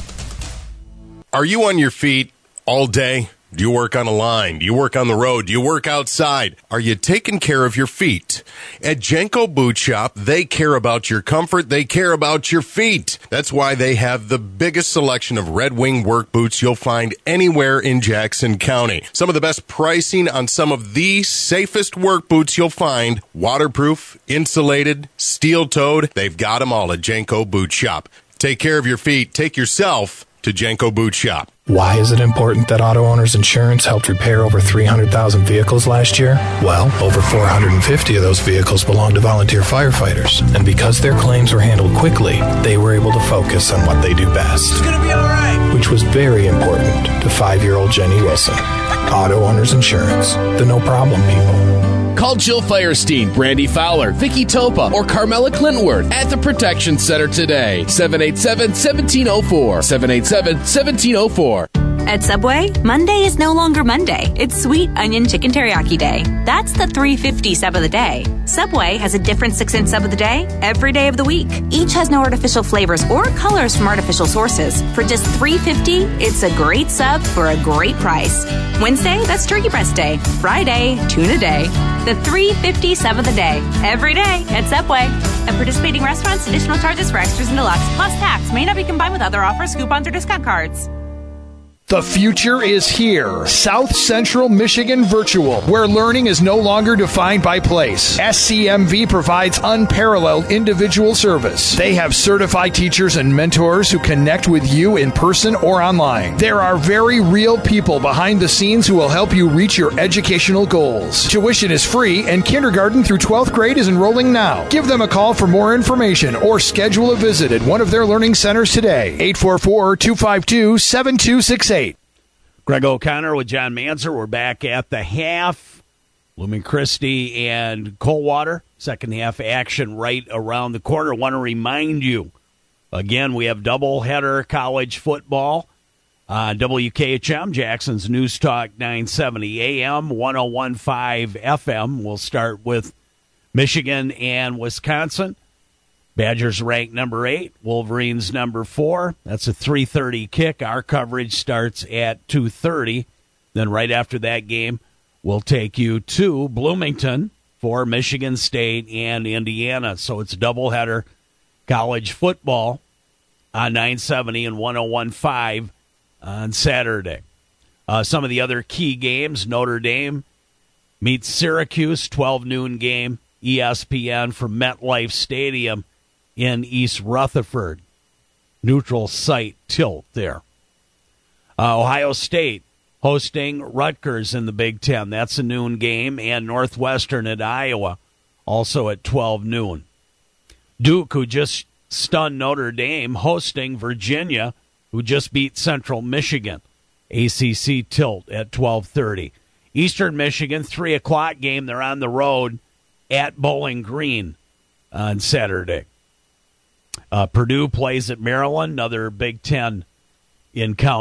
Are you on your feet all day? Do you work on a line? Do you work on the road? Do you work outside? Are you taking care of your feet? At Jenko Boot Shop, they care about your comfort. They care about your feet. That's why they have the biggest selection of Red Wing work boots you'll find anywhere in Jackson County. Some of the best pricing on some of the safest work boots you'll find. Waterproof, insulated, steel-toed. They've got them all at Jenko Boot Shop. Take care of your feet. Take yourself to Jenko Boot Shop. Why is it important that Auto Owners Insurance helped repair over three hundred thousand vehicles last year? Well, over four hundred fifty of those vehicles belong to volunteer firefighters. And because their claims were handled quickly, they were able to focus on what they do best. It's gonna be all right. Which was very important to five-year-old Jenny Wilson. Auto Owners Insurance, the no-problem people. Call Jill Firestein, Brandy Fowler, Vicky Topa, or Carmela Clintworth at the Protection Center today. seven eight seven, one seven zero four. seven eight seven, one seven zero four. At Subway, Monday is no longer Monday. It's Sweet Onion Chicken Teriyaki Day. That's the three fifty sub of the day. Subway has a different six cent sub of the day every day of the week. Each has no artificial flavors or colors from artificial sources. For just three fifty, it's a great sub for a great price. Wednesday, that's Turkey Breast Day. Friday, Tuna Day. The three fifty sub of the day every day at Subway. At participating restaurants, additional charges for extras and deluxe plus tax may not be combined with other offers, coupons, or discount cards. The future is here. South Central Michigan Virtual, where learning is no longer defined by place. S C M V provides unparalleled individual service. They have certified teachers and mentors who connect with you in person or online. There are very real people behind the scenes who will help you reach your educational goals. Tuition is free, and kindergarten through twelfth grade is enrolling now. Give them a call for more information or schedule a visit at one of their learning centers today. eight four four, two five two, seven two six eight. Greg O'Connor with John Manzer. We're back at the half. Lumen Christi and Coldwater. Second half action right around the corner. Want to remind you, again, we have doubleheader college football on W K H M, Jackson's News Talk nine seventy A M, one oh one point five F M. We'll start with Michigan and Wisconsin. Badgers ranked number eight, Wolverines number four. That's a three thirty kick. Our coverage starts at two thirty. Then right after that game, we'll take you to Bloomington for Michigan State and Indiana. So it's doubleheader college football on nine seventy and one oh one point five on Saturday. Uh, some of the other key games, Notre Dame meets Syracuse, twelve noon game, E S P N from MetLife Stadium in East Rutherford. Neutral site tilt there. Uh, Ohio State hosting Rutgers in the Big Ten. That's a noon game. And Northwestern at Iowa, also at twelve noon. Duke, who just stunned Notre Dame, hosting Virginia, who just beat Central Michigan. A C C tilt at twelve thirty. Eastern Michigan, three o'clock game. They're on the road at Bowling Green on Saturday. Uh, Purdue plays at Maryland, another Big Ten encounter.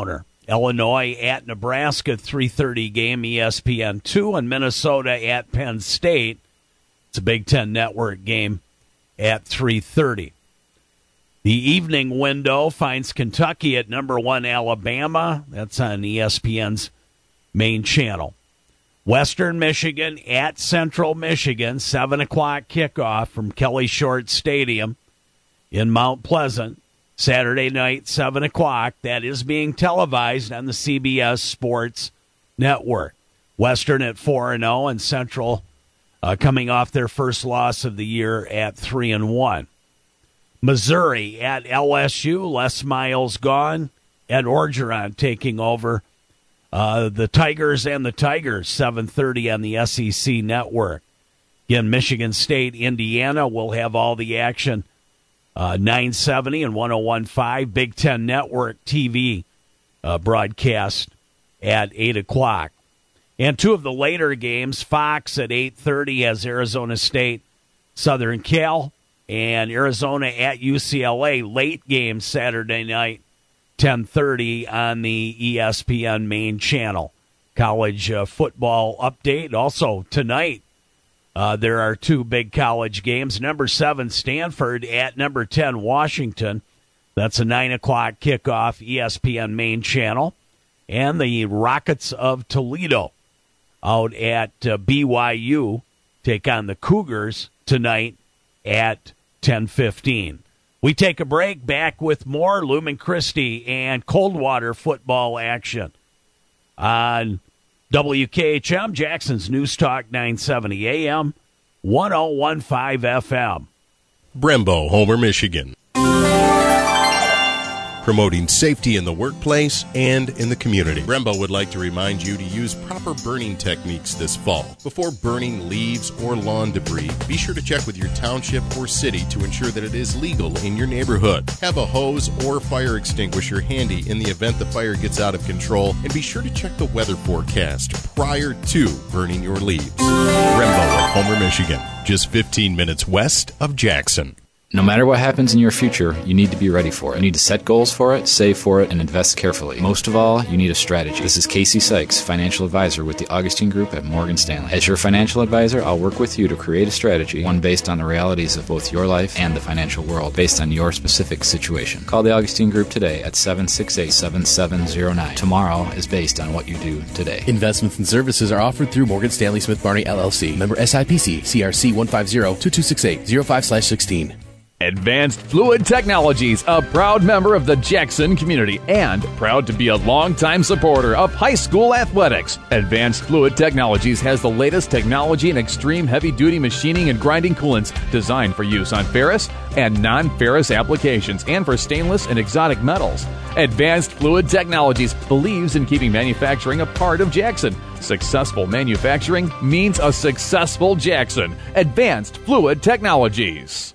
Illinois at Nebraska, three thirty game, E S P N two, and Minnesota at Penn State. It's a Big Ten Network game at three thirty. The evening window finds Kentucky at number one Alabama. That's on E S P N's main channel. Western Michigan at Central Michigan, seven o'clock kickoff from Kelly Short Stadium in Mount Pleasant. Saturday night, seven o'clock. That is being televised on the C B S Sports Network. Western at four and oh, and Central uh, coming off their first loss of the year at three and one. Missouri at L S U, Les Miles gone. Ed Orgeron taking over. Uh, the Tigers and the Tigers, seven thirty on the S E C Network. Again, Michigan State, Indiana will have all the action. Uh, nine seventy and one oh one point five, Big Ten Network T V uh, broadcast at eight o'clock. And two of the later games, Fox at eight thirty has Arizona State, Southern Cal, and Arizona at U C L A, late game Saturday night, ten thirty on the E S P N main channel. College uh, football update. Also tonight, Uh, there are two big college games. Number seven, Stanford at number ten, Washington. That's a nine o'clock kickoff, E S P N main channel. And the Rockets of Toledo out at uh, B Y U take on the Cougars tonight at ten fifteen. We take a break, back with more Lumen Christi and Coldwater football action on W K H M, Jackson's News Talk nine seventy A M, one oh one point five F M. Brembo, Homer, Michigan. Promoting safety in the workplace and in the community. Brembo would like to remind you to use proper burning techniques this fall. Before burning leaves or lawn debris, be sure to check with your township or city to ensure that it is legal in your neighborhood. Have a hose or fire extinguisher handy in the event the fire gets out of control, and be sure to check the weather forecast prior to burning your leaves. Brembo of Homer, Michigan, just fifteen minutes west of Jackson. No matter what happens in your future, you need to be ready for it. You need to set goals for it, save for it, and invest carefully. Most of all, you need a strategy. This is Casey Sykes, financial advisor with the Augustine Group at Morgan Stanley. As your financial advisor, I'll work with you to create a strategy, one based on the realities of both your life and the financial world, based on your specific situation. Call the Augustine Group today at seven six eight, seven seven zero nine. Tomorrow is based on what you do today. Investments and services are offered through Morgan Stanley Smith Barney, L L C. Member S I P C, C R C one five zero, two two six eight, zero five slash sixteen. Advanced Fluid Technologies, a proud member of the Jackson community and proud to be a longtime supporter of high school athletics. Advanced Fluid Technologies has the latest technology in extreme heavy-duty machining and grinding coolants designed for use on ferrous and non-ferrous applications and for stainless and exotic metals. Advanced Fluid Technologies believes in keeping manufacturing a part of Jackson. Successful manufacturing means a successful Jackson. Advanced Fluid Technologies.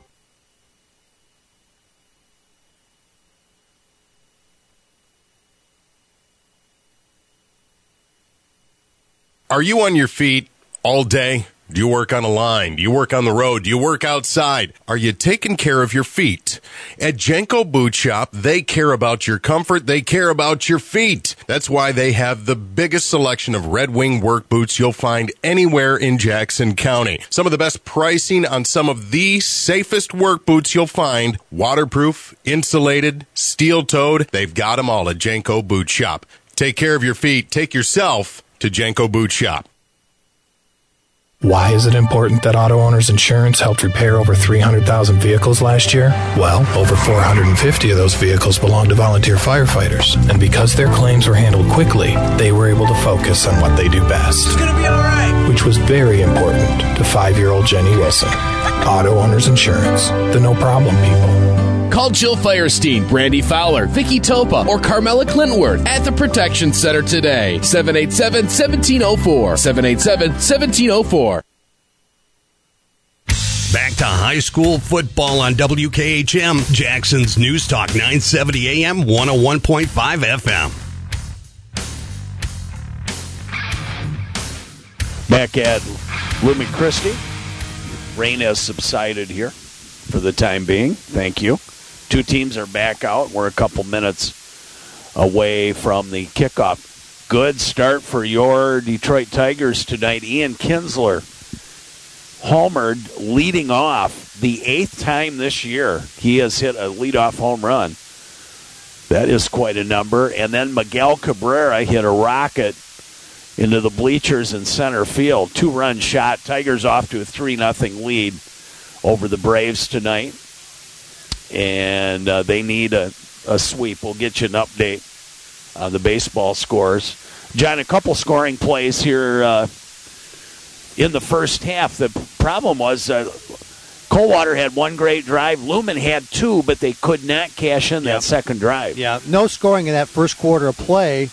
Are you on your feet all day? Do you work on a line? Do you work on the road? Do you work outside? Are you taking care of your feet? At Jenko Boot Shop, they care about your comfort. They care about your feet. That's why they have the biggest selection of Red Wing work boots you'll find anywhere in Jackson County. Some of the best pricing on some of the safest work boots you'll find. Waterproof, insulated, steel-toed. They've got them all at Jenko Boot Shop. Take care of your feet. Take yourself to Jenko Boot Shop. Why is it important that Auto Owners Insurance helped repair over three hundred thousand vehicles last year? Well, over four hundred fifty of those vehicles belong to volunteer firefighters. And because their claims were handled quickly, they were able to focus on what they do best. It's gonna be all right. Which was very important to five-year-old Jenny Wilson. Auto Owners Insurance, the no-problem people. Call Jill Firestein, Brandy Fowler, Vicky Topa, or Carmela Clintworth at the Protection Center today. seven eight seven, one seven zero four. seven eight seven, one seven zero four. Back to high school football on W K H M, Jackson's News Talk nine seventy A M, one oh one point five F M. Back at Lumen Christi. Rain has subsided here for the time being. Thank you. Two teams are back out. We're a couple minutes away from the kickoff. Good start for your Detroit Tigers tonight. Ian Kinsler homered, leading off the eighth time this year. He has hit a leadoff home run. That is quite a number. And then Miguel Cabrera hit a rocket into the bleachers in center field. Two-run shot. Tigers off to a three nothing lead over the Braves tonight. And uh, they need a, a sweep. We'll get you an update on the baseball scores. John, a couple scoring plays here uh, in the first half. The problem was uh, Coldwater had one great drive. Lumen had two, but they could not cash in that yep. second drive. Yeah, no scoring in that first quarter of play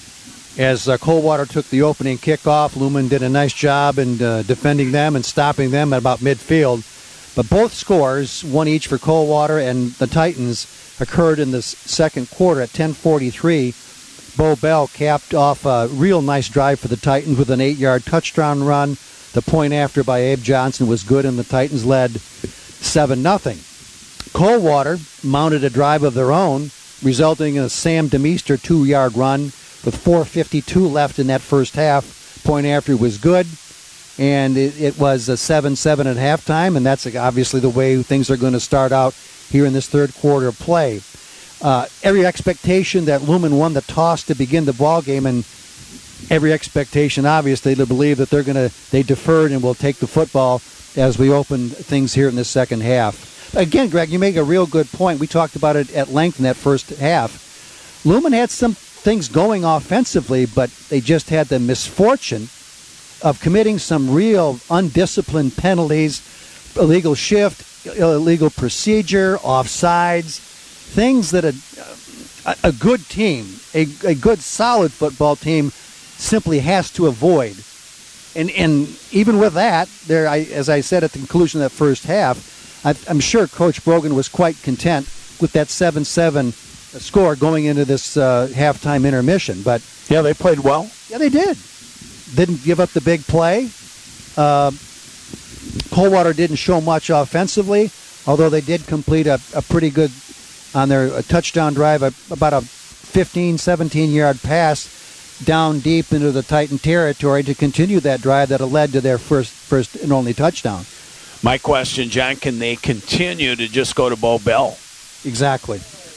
as uh, Coldwater took the opening kickoff. Lumen did a nice job in uh, defending them and stopping them at about midfield. But both scores, one each for Coldwater and the Titans, occurred in the second quarter at ten forty-three. Bo Bell capped off a real nice drive for the Titans with an eight-yard touchdown run. The point after by Abe Johnson was good, and the Titans led seven nothing. Coldwater mounted a drive of their own, resulting in a Sam DeMeester two-yard run with four fifty-two left in that first half. Point after was good, and it, it was a seven seven at halftime, and that's obviously the way things are going to start out here in this third quarter of play. Uh, every expectation that Lumen won the toss to begin the ball game, and every expectation, obviously, to believe that they're going to they deferred and will take the football as we open things here in the second half. Again, Greg, you make a real good point. We talked about it at length in that first half. Lumen had some things going offensively, but they just had the misfortune of committing some real undisciplined penalties, illegal shift, illegal procedure, offsides, things that a, a good team, a, a good solid football team simply has to avoid. And and even with that, there, I, as I said at the conclusion of that first half, I, I'm sure Coach Brogan was quite content with that seven seven score going into this uh, halftime intermission. But yeah, they played well. Yeah, they did. Didn't give up the big play. Uh, Coldwater didn't show much offensively, although they did complete a, a pretty good, on their a touchdown drive, a, about a fifteen, seventeen-yard pass down deep into the Titan territory to continue that drive that led to their first first and only touchdown. My question, John, can they continue to just go to Bo Bell? Exactly.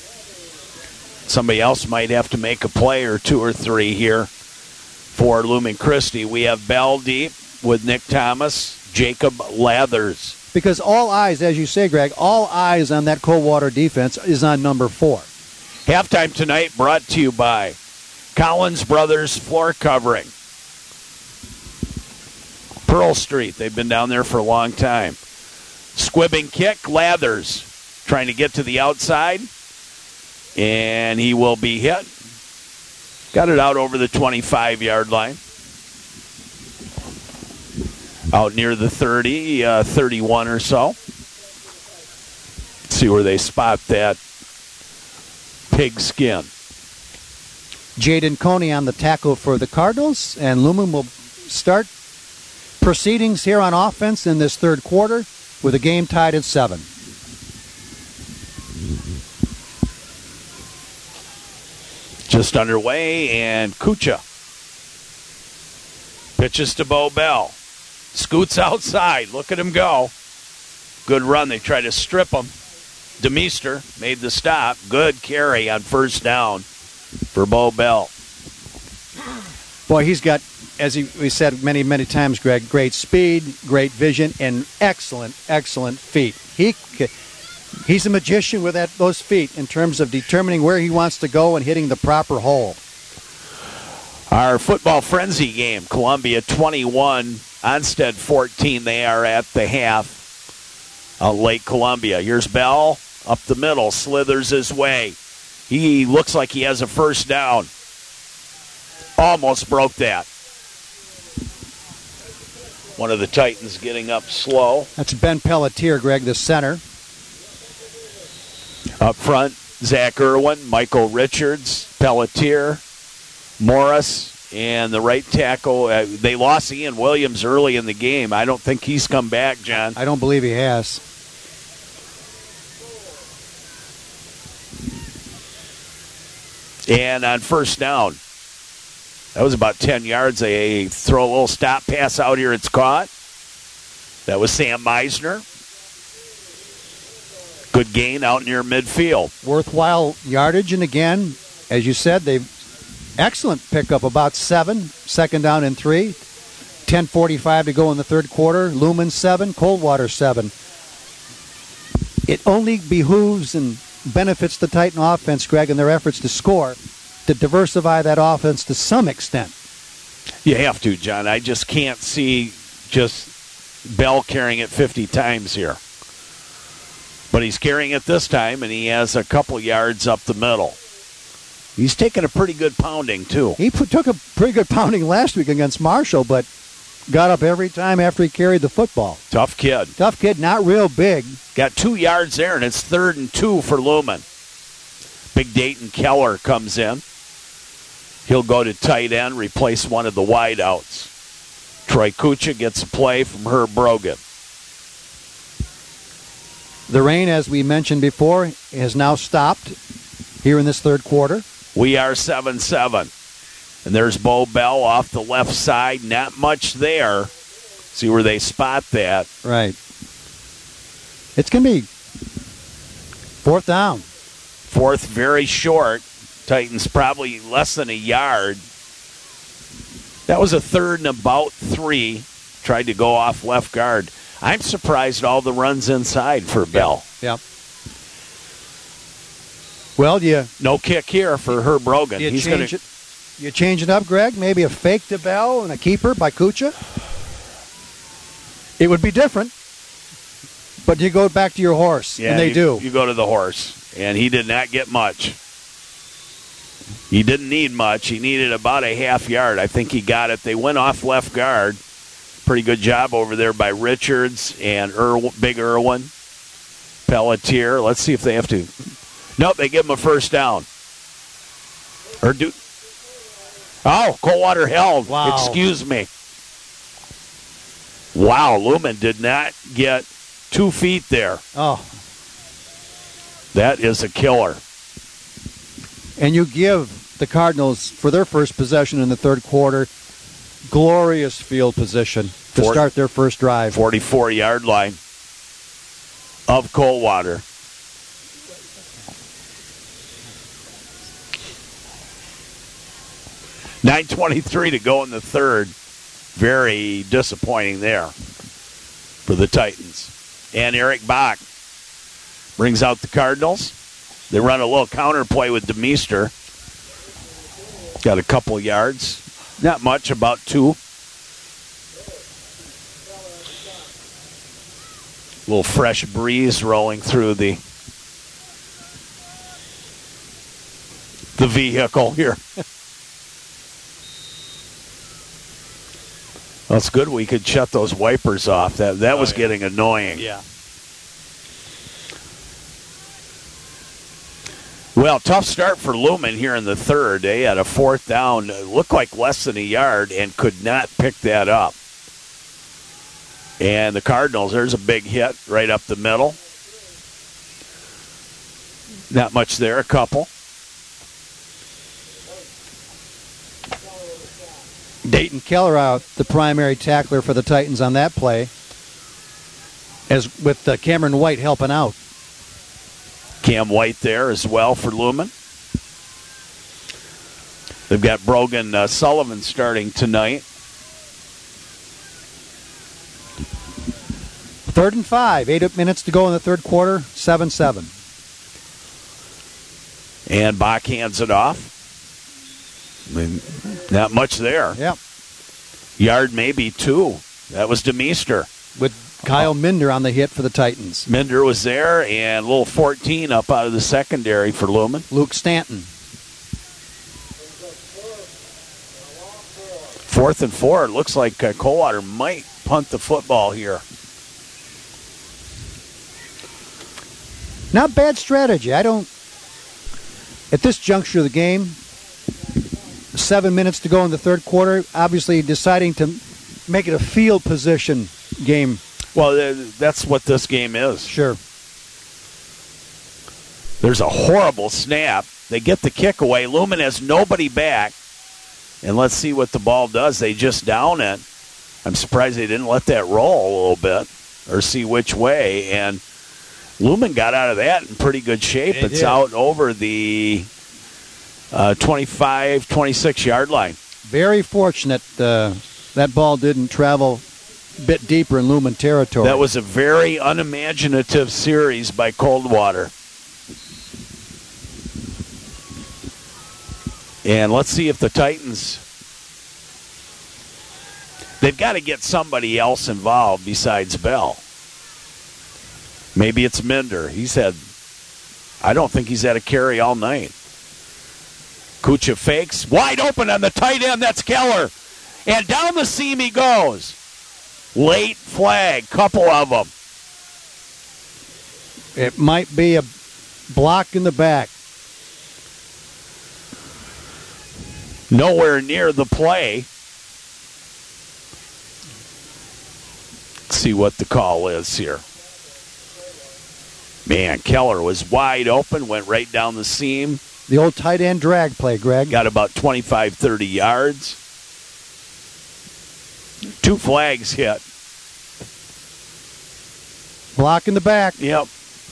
Somebody else might have to make a play or two or three here for Lumen Christi. We have Bell deep with Nick Thomas, Jacob Lathers. Because all eyes, as you say, Greg, all eyes on that Coldwater defense is on number four. Halftime tonight brought to you by Collins Brothers Floor Covering. Pearl Street, they've been down there for a long time. Squibbing kick, Lathers trying to get to the outside, and he will be hit. Got it out over the twenty-five-yard line. Out near the thirty, uh, thirty-one or so. Let's see where they spot that pigskin. Jaden Coney on the tackle for the Cardinals, and Lumen will start proceedings here on offense in this third quarter with a game tied at seven. Just underway, and Kucha pitches to Bo Bell. Scoots outside. Look at him go. Good run. They try to strip him. DeMeester made the stop. Good carry on first down for Bo Bell. Boy, he's got, as he, we said many, many times, Greg, great speed, great vision, and excellent, excellent feet. He He's a magician with that those feet in terms of determining where he wants to go and hitting the proper hole. Our football frenzy game, Columbia twenty-one, Onstead fourteen. They are at the half out Lake Columbia. Here's Bell up the middle, slithers his way. He looks like he has a first down. Almost broke that. One of the Titans getting up slow. That's Ben Pelletier, Greg, the center. Up front, Zach Irwin, Michael Richards, Pelletier, Morris, and the right tackle. Uh, they lost Ian Williams early in the game. I don't think he's come back, John. I don't believe he has. And on first down, that was about ten yards. They throw a little stop pass out here. It's caught. That was Sam Meisner. Good gain out near midfield. Worthwhile yardage, and again, as you said, they've excellent pickup, about seven, second down and three. ten forty-five to go in the third quarter. Lumen seven, Coldwater seven. It only behooves and benefits the Titan offense, Greg, in their efforts to score, to diversify that offense to some extent. You have to, John. I just can't see just Bell carrying it fifty times here. But he's carrying it this time, and he has a couple yards up the middle. He's taking a pretty good pounding, too. He put, took a pretty good pounding last week against Marshall, but got up every time after he carried the football. Tough kid. Tough kid, not real big. Got two yards there, and it's third and two for Lumen. Big Dayton Keller comes in. He'll go to tight end, replace one of the wideouts. Troy Kucha gets a play from Herb Brogan. The rain, as we mentioned before, has now stopped here in this third quarter. We are seven seven. And there's Bo Bell off the left side. Not much there. See where they spot that. Right. It's going to be fourth down. Fourth, very short. Titans probably less than a yard. That was a third and about three. Tried to go off left guard. I'm surprised all the runs inside for Bell. Yeah. Well, you no kick here for Herb Brogan. You He's change gonna, it. You change it up, Greg. Maybe a fake to Bell and a keeper by Kucha. It would be different. But you go back to your horse, yeah, and they you, do. You go to the horse, and he did not get much. He didn't need much. He needed about a half yard. I think he got it. They went off left guard. Pretty good job over there by Richards and Ir- Big Irwin. Pelletier. Let's see if they have to. Nope, they give him a first down. Or do. Oh, Coldwater held. Wow. Excuse me. Wow, Lumen did not get two feet there. Oh. That is a killer. And you give the Cardinals, for their first possession in the third quarter, glorious field position to Four, start their first drive. forty-four-yard line of Coldwater. nine twenty-three to go in the third. Very disappointing there for the Titans. And Eric Bach brings out the Cardinals. They run a little counter play with DeMeester. Got a couple yards. Not much, about two. A little fresh breeze rolling through the the vehicle here. Well, it's good we could shut those wipers off. That that was oh, yeah. getting annoying. Yeah. Well, tough start for Lumen here in the third. They had a fourth down, looked like less than a yard, and could not pick that up. And the Cardinals, there's a big hit right up the middle. Not much there, a couple. Dayton Keller out, the primary tackler for the Titans on that play, as with uh, Cameron White helping out. Cam White there as well for Lumen. They've got Brogan uh, Sullivan starting tonight. Third and five, eight minutes to go in the third quarter, seven seven. And Bach hands it off. I mean, not much there. Yep. Yard maybe two. That was DeMeester. With Kyle Minder on the hit for the Titans. Minder was there, and a little fourteen up out of the secondary for Lumen. Luke Stanton. Fourth and four. It looks like uh, Coldwater might punt the football here. Not bad strategy. I don't... At this juncture of the game, seven minutes to go in the third quarter, obviously deciding to make it a field position game. Well, that's what this game is. Sure. There's a horrible snap. They get the kick away. Lumen has nobody back. And let's see what the ball does. They just down it. I'm surprised they didn't let that roll a little bit or see which way. And Lumen got out of that in pretty good shape. They it's did. out over the uh, twenty-five, twenty-six yard line. Very fortunate uh, that ball didn't travel a bit deeper in Lumen territory. That was a very unimaginative series by Coldwater. And let's see if the Titans, they've got to get somebody else involved besides Bell. Maybe it's Minder. He's had, I don't think he's had a carry all night. Kucha fakes, wide open on the tight end, that's Keller. And down the seam he goes. Late flag, couple of them. It might be a block in the back. Nowhere near the play. Let's see what the call is here. Man, Keller was wide open, went right down the seam. The old tight end drag play, Greg. Got about twenty-five, thirty yards. Two flags hit. Block in the back. Yep.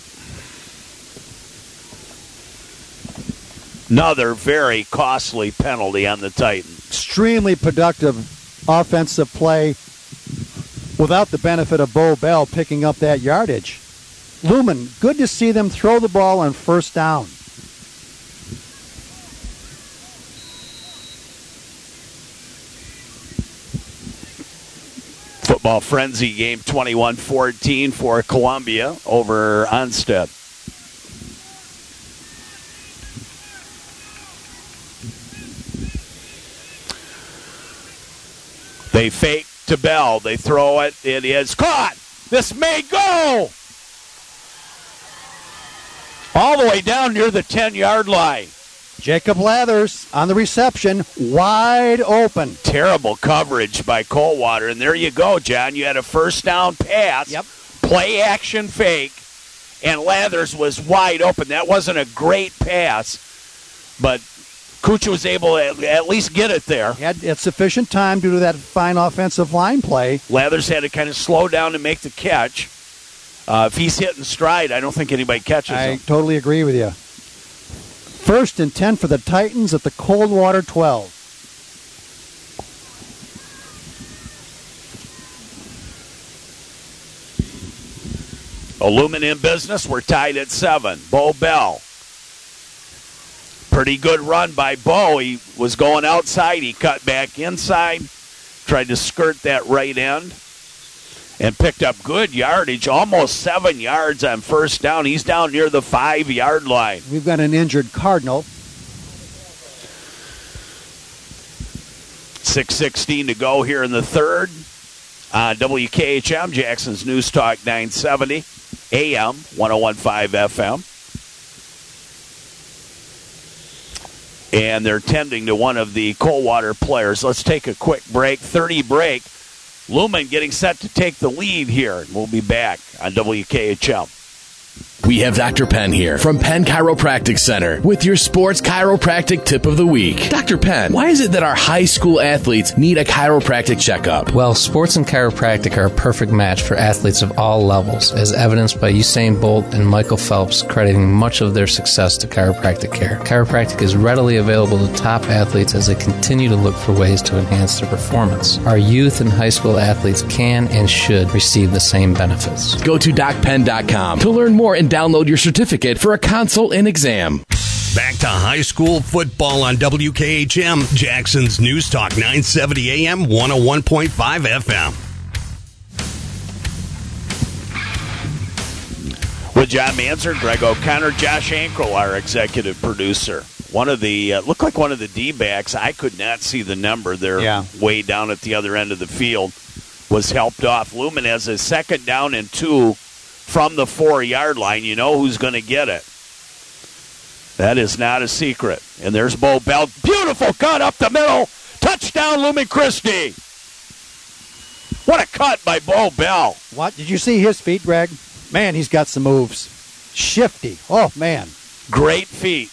Another very costly penalty on the Titans. Extremely productive offensive play without the benefit of Bo Bell picking up that yardage. Lumen, good to see them throw the ball on first down. Football frenzy game twenty-one fourteen for Columbia over Onstead. They fake to Bell. They throw it. It is caught. This may go. All the way down near the ten-yard line. Jacob Lathers on the reception, wide open. Terrible coverage by Coldwater. And there you go, John. You had a first down pass. Yep. Play action fake. And Lathers was wide open. That wasn't a great pass. But Kucha was able to at least get it there. He had, had sufficient time due to that fine offensive line play. Lathers had to kind of slow down to make the catch. Uh, if he's hitting stride, I don't think anybody catches I him. totally agree with you. First and ten for the Titans at the Coldwater twelve. Lumen in business. We're tied at seven. Bo Bell. Pretty good run by Bo. He was going outside. He cut back inside. Tried to skirt that right end. And picked up good yardage. Almost seven yards on first down. He's down near the five-yard line. We've got an injured Cardinal. six sixteen to go here in the third. On W K H M, Jackson's News Talk nine seventy, A M, one oh one point five F M. And they're tending to one of the Coldwater players. Let's take a quick break. thirty break. Lumen getting set to take the lead here. We'll be back on W K H M. We have Doctor Penn here from Penn Chiropractic Center with your sports chiropractic tip of the week. Doctor Penn, why is it that our high school athletes need a chiropractic checkup? Well, sports and chiropractic are a perfect match for athletes of all levels, as evidenced by Usain Bolt and Michael Phelps crediting much of their success to chiropractic care. Chiropractic is readily available to top athletes as they continue to look for ways to enhance their performance. Our youth and high school athletes can and should receive the same benefits. Go to doc penn dot com to learn more and download your certificate for a consult and exam. Back to high school football on W K H M, Jackson's News Talk nine seventy A M, one oh one point five F M. With John Manzer, Greg O'Connor, Josh Ankel, our executive producer. One of the, uh, looked like one of the D-backs, I could not see the number there, yeah. way down at the other end of the field, was helped off. Lumen has a second down and two from the four-yard line. You know who's going to get it. That is not a secret. And there's Bo Bell. Beautiful cut up the middle. Touchdown, Lumen Christi. What a cut by Bo Bell. What? Did you see his feet, Greg? Man, he's got some moves. Shifty. Oh, man. Great feet.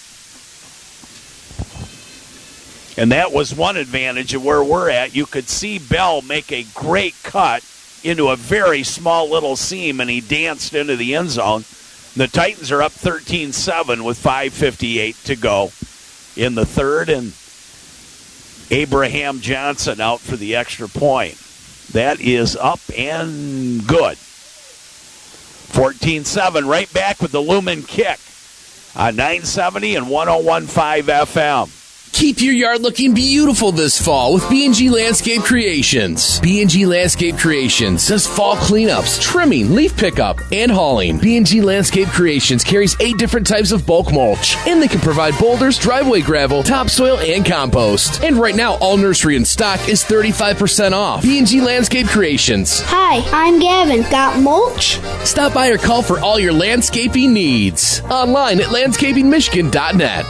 And that was one advantage of where we're at. You could see Bell make a great cut into a very small little seam, and he danced into the end zone. The Titans are up thirteen seven with five fifty-eight to go in the third, and Abraham Johnson out for the extra point. That is up and good. fourteen seven, right back with the Lumen kick on nine seventy and one oh one point five F M. Keep your yard looking beautiful this fall with B and G Landscape Creations. B and G Landscape Creations does fall cleanups, trimming, leaf pickup, and hauling. B and G Landscape Creations carries eight different types of bulk mulch, and they can provide boulders, driveway gravel, topsoil, and compost. And right now, all nursery in stock is thirty-five percent off. B and G Landscape Creations. Hi, I'm Gavin. Got mulch? Stop by or call for all your landscaping needs. Online at landscaping michigan dot net.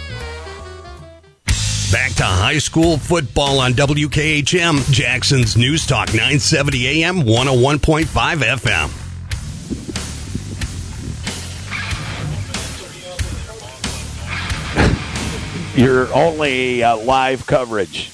Back to high school football on W K H M, Jackson's News Talk, nine seventy A M, one oh one point five F M. Your only uh, live coverage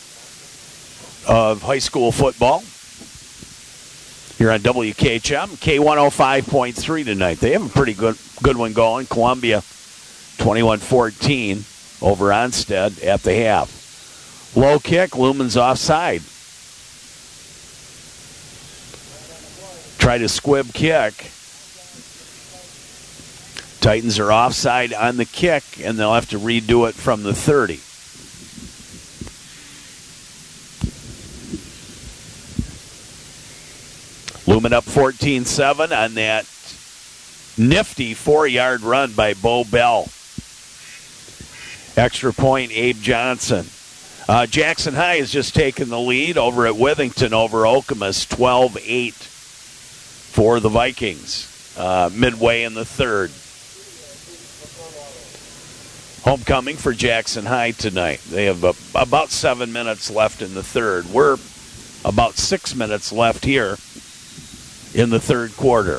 of high school football here on W K H M, K one oh five point three tonight. They have a pretty good good one going. Columbia twenty-one fourteen over Onstead at the half. Low kick, Lumen's offside. Try to squib kick. Titans are offside on the kick, and they'll have to redo it from the thirty. Lumen up fourteen seven on that nifty four-yard run by Bo Bell. Extra point, Abe Johnson. Uh, Jackson High has just taken the lead over at Withington over Okemos, twelve eight for the Vikings, uh, midway in the third. Homecoming for Jackson High tonight. They have a, about seven minutes left in the third. We're about six minutes left here in the third quarter.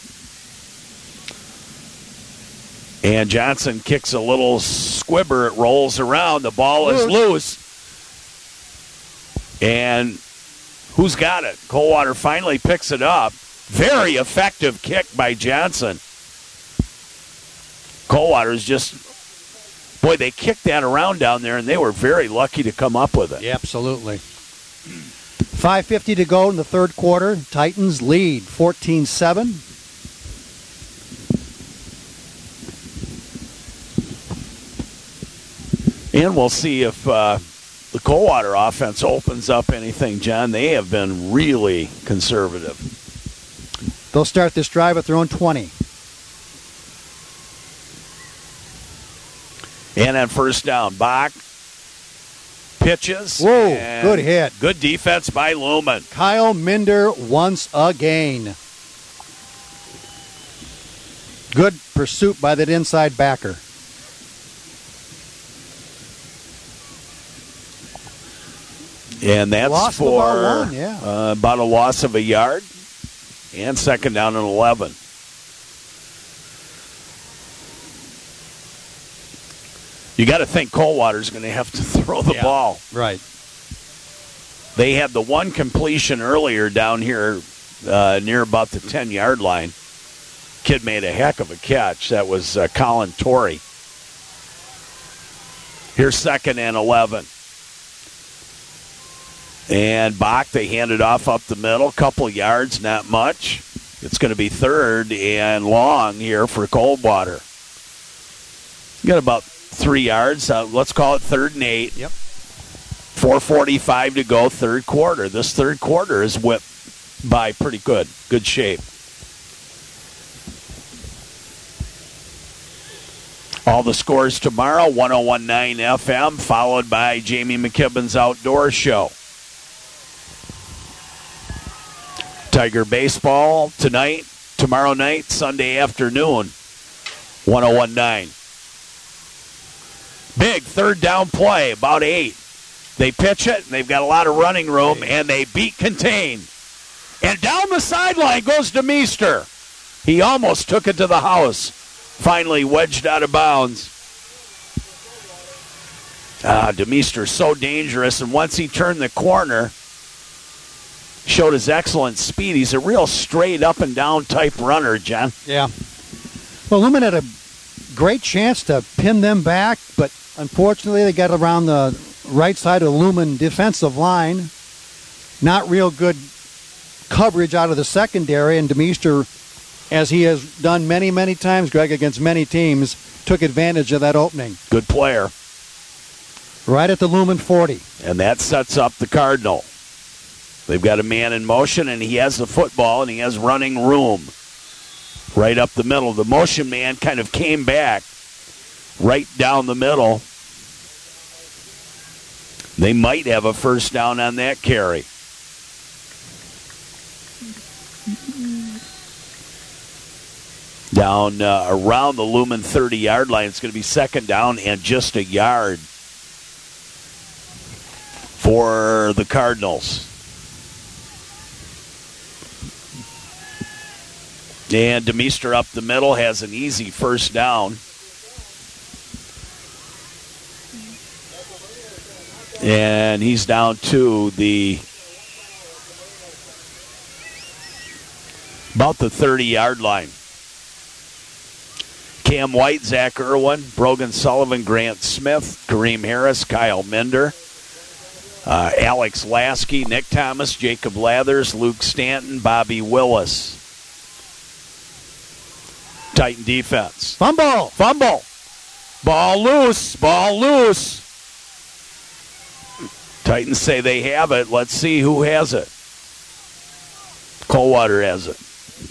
And Johnson kicks a little squibber. It rolls around. The ball is loose. And who's got it? Coldwater finally picks it up. Very effective kick by Johnson. Coldwater's just, boy, they kicked that around down there, and they were very lucky to come up with it. Yeah, absolutely. five fifty to go in the third quarter. Titans lead fourteen seven. And we'll see if uh, the Coldwater offense opens up anything, John. They have been really conservative. They'll start this drive at their own twenty. And on first down, Bach pitches. Whoa, good hit. Good defense by Lumen. Kyle Minder once again. Good pursuit by that inside backer. And that's Lost for about, one, yeah. uh, about a loss of a yard. And second down and eleven. You got to think Coldwater's going to have to throw the yeah, ball. Right. They had the one completion earlier down here uh, near about the ten-yard line. Kid made a heck of a catch. That was uh, Colin Torrey. Here's second and eleven. And Bach, they hand it off up the middle. Couple yards, not much. It's going to be third and long here for Coldwater. You got about three yards. Uh, let's call it third and eight. Yep. four forty-five to go, third quarter. This third quarter is whipped by pretty good. Good shape. All the scores tomorrow, one oh one point nine F M, followed by Jamie McKibben's Outdoor Show. Tiger Baseball tonight, tomorrow night, Sunday afternoon, one oh one point nine. Big third down play, about eight. They pitch it, and they've got a lot of running room, and they beat contain. And down the sideline goes to Meester. He almost took it to the house. Finally wedged out of bounds. Ah, Demeester so dangerous, and once he turned the corner, showed his excellent speed. He's a real straight up and down type runner, John. Yeah. Well, Lumen had a great chance to pin them back, but unfortunately they got around the right side of the Lumen defensive line. Not real good coverage out of the secondary, and Demeester, as he has done many, many times, Greg, against many teams, took advantage of that opening. Good player. Right at the Lumen forty. And that sets up the Cardinal. They've got a man in motion, and he has the football, and he has running room right up the middle. The motion man kind of came back right down the middle. They might have a first down on that carry. Down uh, around the Lumen thirty-yard line. It's going to be second down and just a yard for the Cardinals. And Demeester up the middle has an easy first down. And he's down to the about the thirty-yard line. Cam White, Zach Irwin, Brogan Sullivan, Grant Smith, Kareem Harris, Kyle Minder, uh, Alex Lasky, Nick Thomas, Jacob Lathers, Luke Stanton, Bobby Willis. Titan defense. Fumble! Fumble! Ball loose! Ball loose! Titans say they have it. Let's see who has it. Coldwater has it.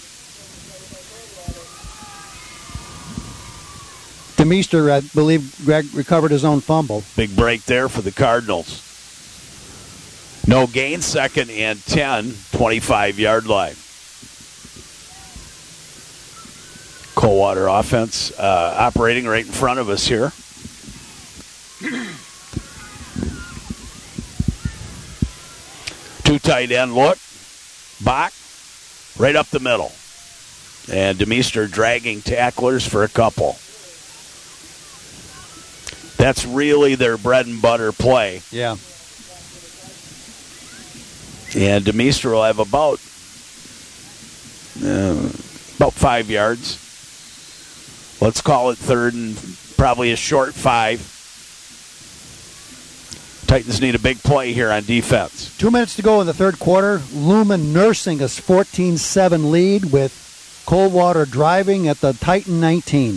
Demeester, I believe, Greg recovered his own fumble. Big break there for the Cardinals. No gain, second and ten, twenty-five-yard line. Coldwater offense uh, operating right in front of us here. Two tight end look. Bach right up the middle. And Demeester dragging tacklers for a couple. That's really their bread and butter play. Yeah. And Demeester will have about uh, about five yards. Let's call it third and probably a short five. Titans need a big play here on defense. Two minutes to go in the third quarter. Lumen nursing a fourteen seven lead with Coldwater driving at the Titan nineteen.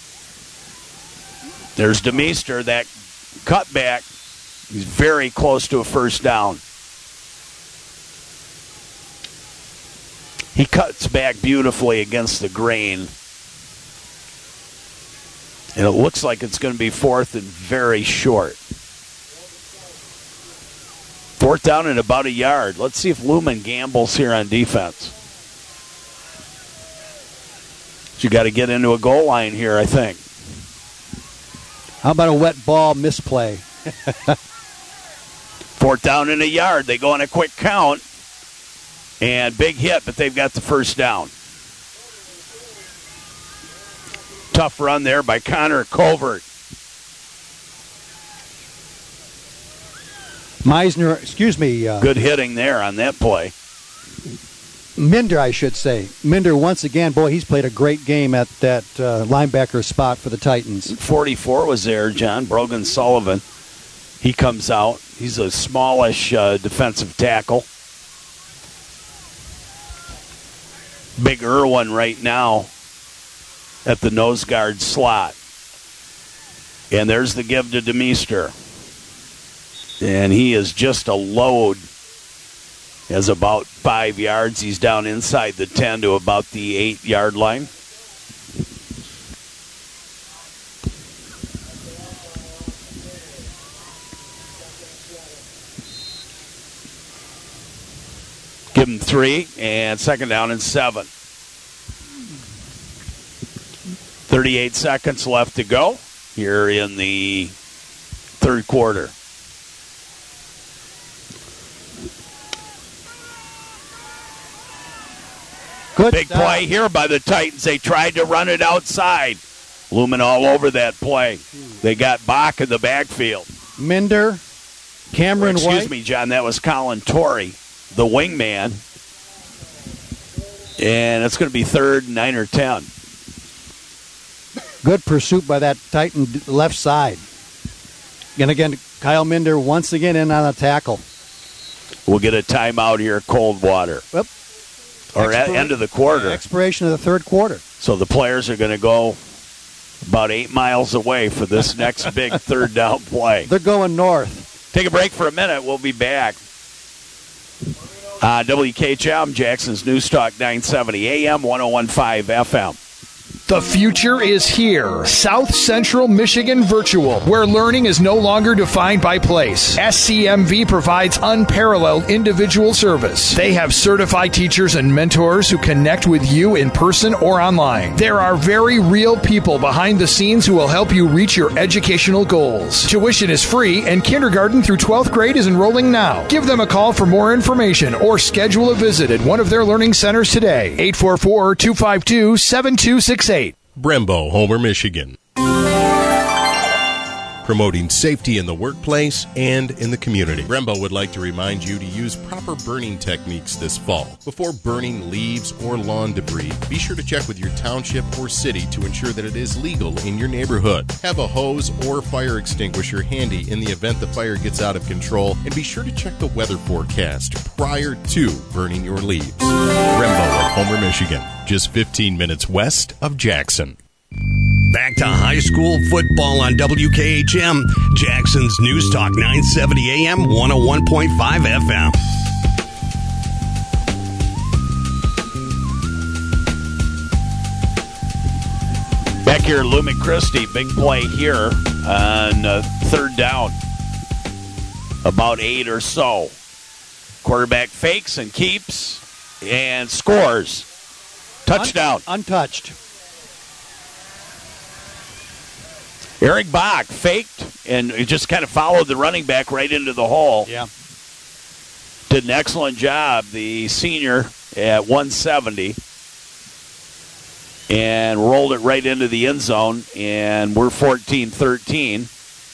There's Demeester, that cutback. He's very close to a first down. He cuts back beautifully against the grain. And it looks like it's going to be fourth and very short. Fourth down and about a yard. Let's see if Lumen gambles here on defense. You got to get into a goal line here, I think. How about a wet ball misplay? Fourth down and a yard. They go on a quick count. And big hit, but they've got the first down. Tough run there by Connor Covert. Meisner, excuse me. Uh, Good hitting there on that play. Minder, I should say. Minder, once again, boy, he's played a great game at that uh, linebacker spot for the Titans. forty-four was there, John. Brogan Sullivan. He comes out. He's a smallish uh, defensive tackle. Big Irwin right now at the nose guard slot. And there's the give to Demeester. And he is just a load. Has about five yards. He's down inside the ten to about the eight-yard line. Give him three, and second down and seven. thirty-eight seconds left to go here in the third quarter. Good Big stop. play here by the Titans. They tried to run it outside. Lumen all over that play. They got Bach in the backfield. Minder, Cameron Excuse White. me, John. That was Colin Torrey, the wingman. And it's going to be third, nine or ten. Good pursuit by that Titan left side. And again, Kyle Minder once again in on a tackle. We'll get a timeout here at Coldwater. Yep. Or at Expir- end of the quarter. Expiration of the third quarter. So the players are going to go about eight miles away for this next big third down play. They're going north. Take a break for a minute. We'll be back. Uh, W K H M, Jackson's News Talk nine seventy A M, one oh one point five F M. The future is here. South Central Michigan Virtual, where learning is no longer defined by place. S C M V provides unparalleled individual service. They have certified teachers and mentors who connect with you in person or online. There are very real people behind the scenes who will help you reach your educational goals. Tuition is free, and kindergarten through twelfth grade is enrolling now. Give them a call for more information or schedule a visit at one of their learning centers today. eight four four, two five two, seven two six eight. Brembo, Homer, Michigan. Promoting safety in the workplace and in the community. Brembo would like to remind you to use proper burning techniques this fall. Before burning leaves or lawn debris, be sure to check with your township or city to ensure that it is legal in your neighborhood. Have a hose or fire extinguisher handy in the event the fire gets out of control, and be sure to check the weather forecast prior to burning your leaves. Brembo of Homer, Michigan, just fifteen minutes west of Jackson. Back to high school football on W K H M, Jackson's News Talk nine seventy A M, one oh one point five F M. Back here at Lumen Christi, big play here on uh, third down. About eight or so. Quarterback fakes and keeps and scores. Touchdown. Un- untouched. Eric Bach faked and just kind of followed the running back right into the hole. Yeah. Did an excellent job, the senior at one seventy. And rolled it right into the end zone. And we're fourteen thirteen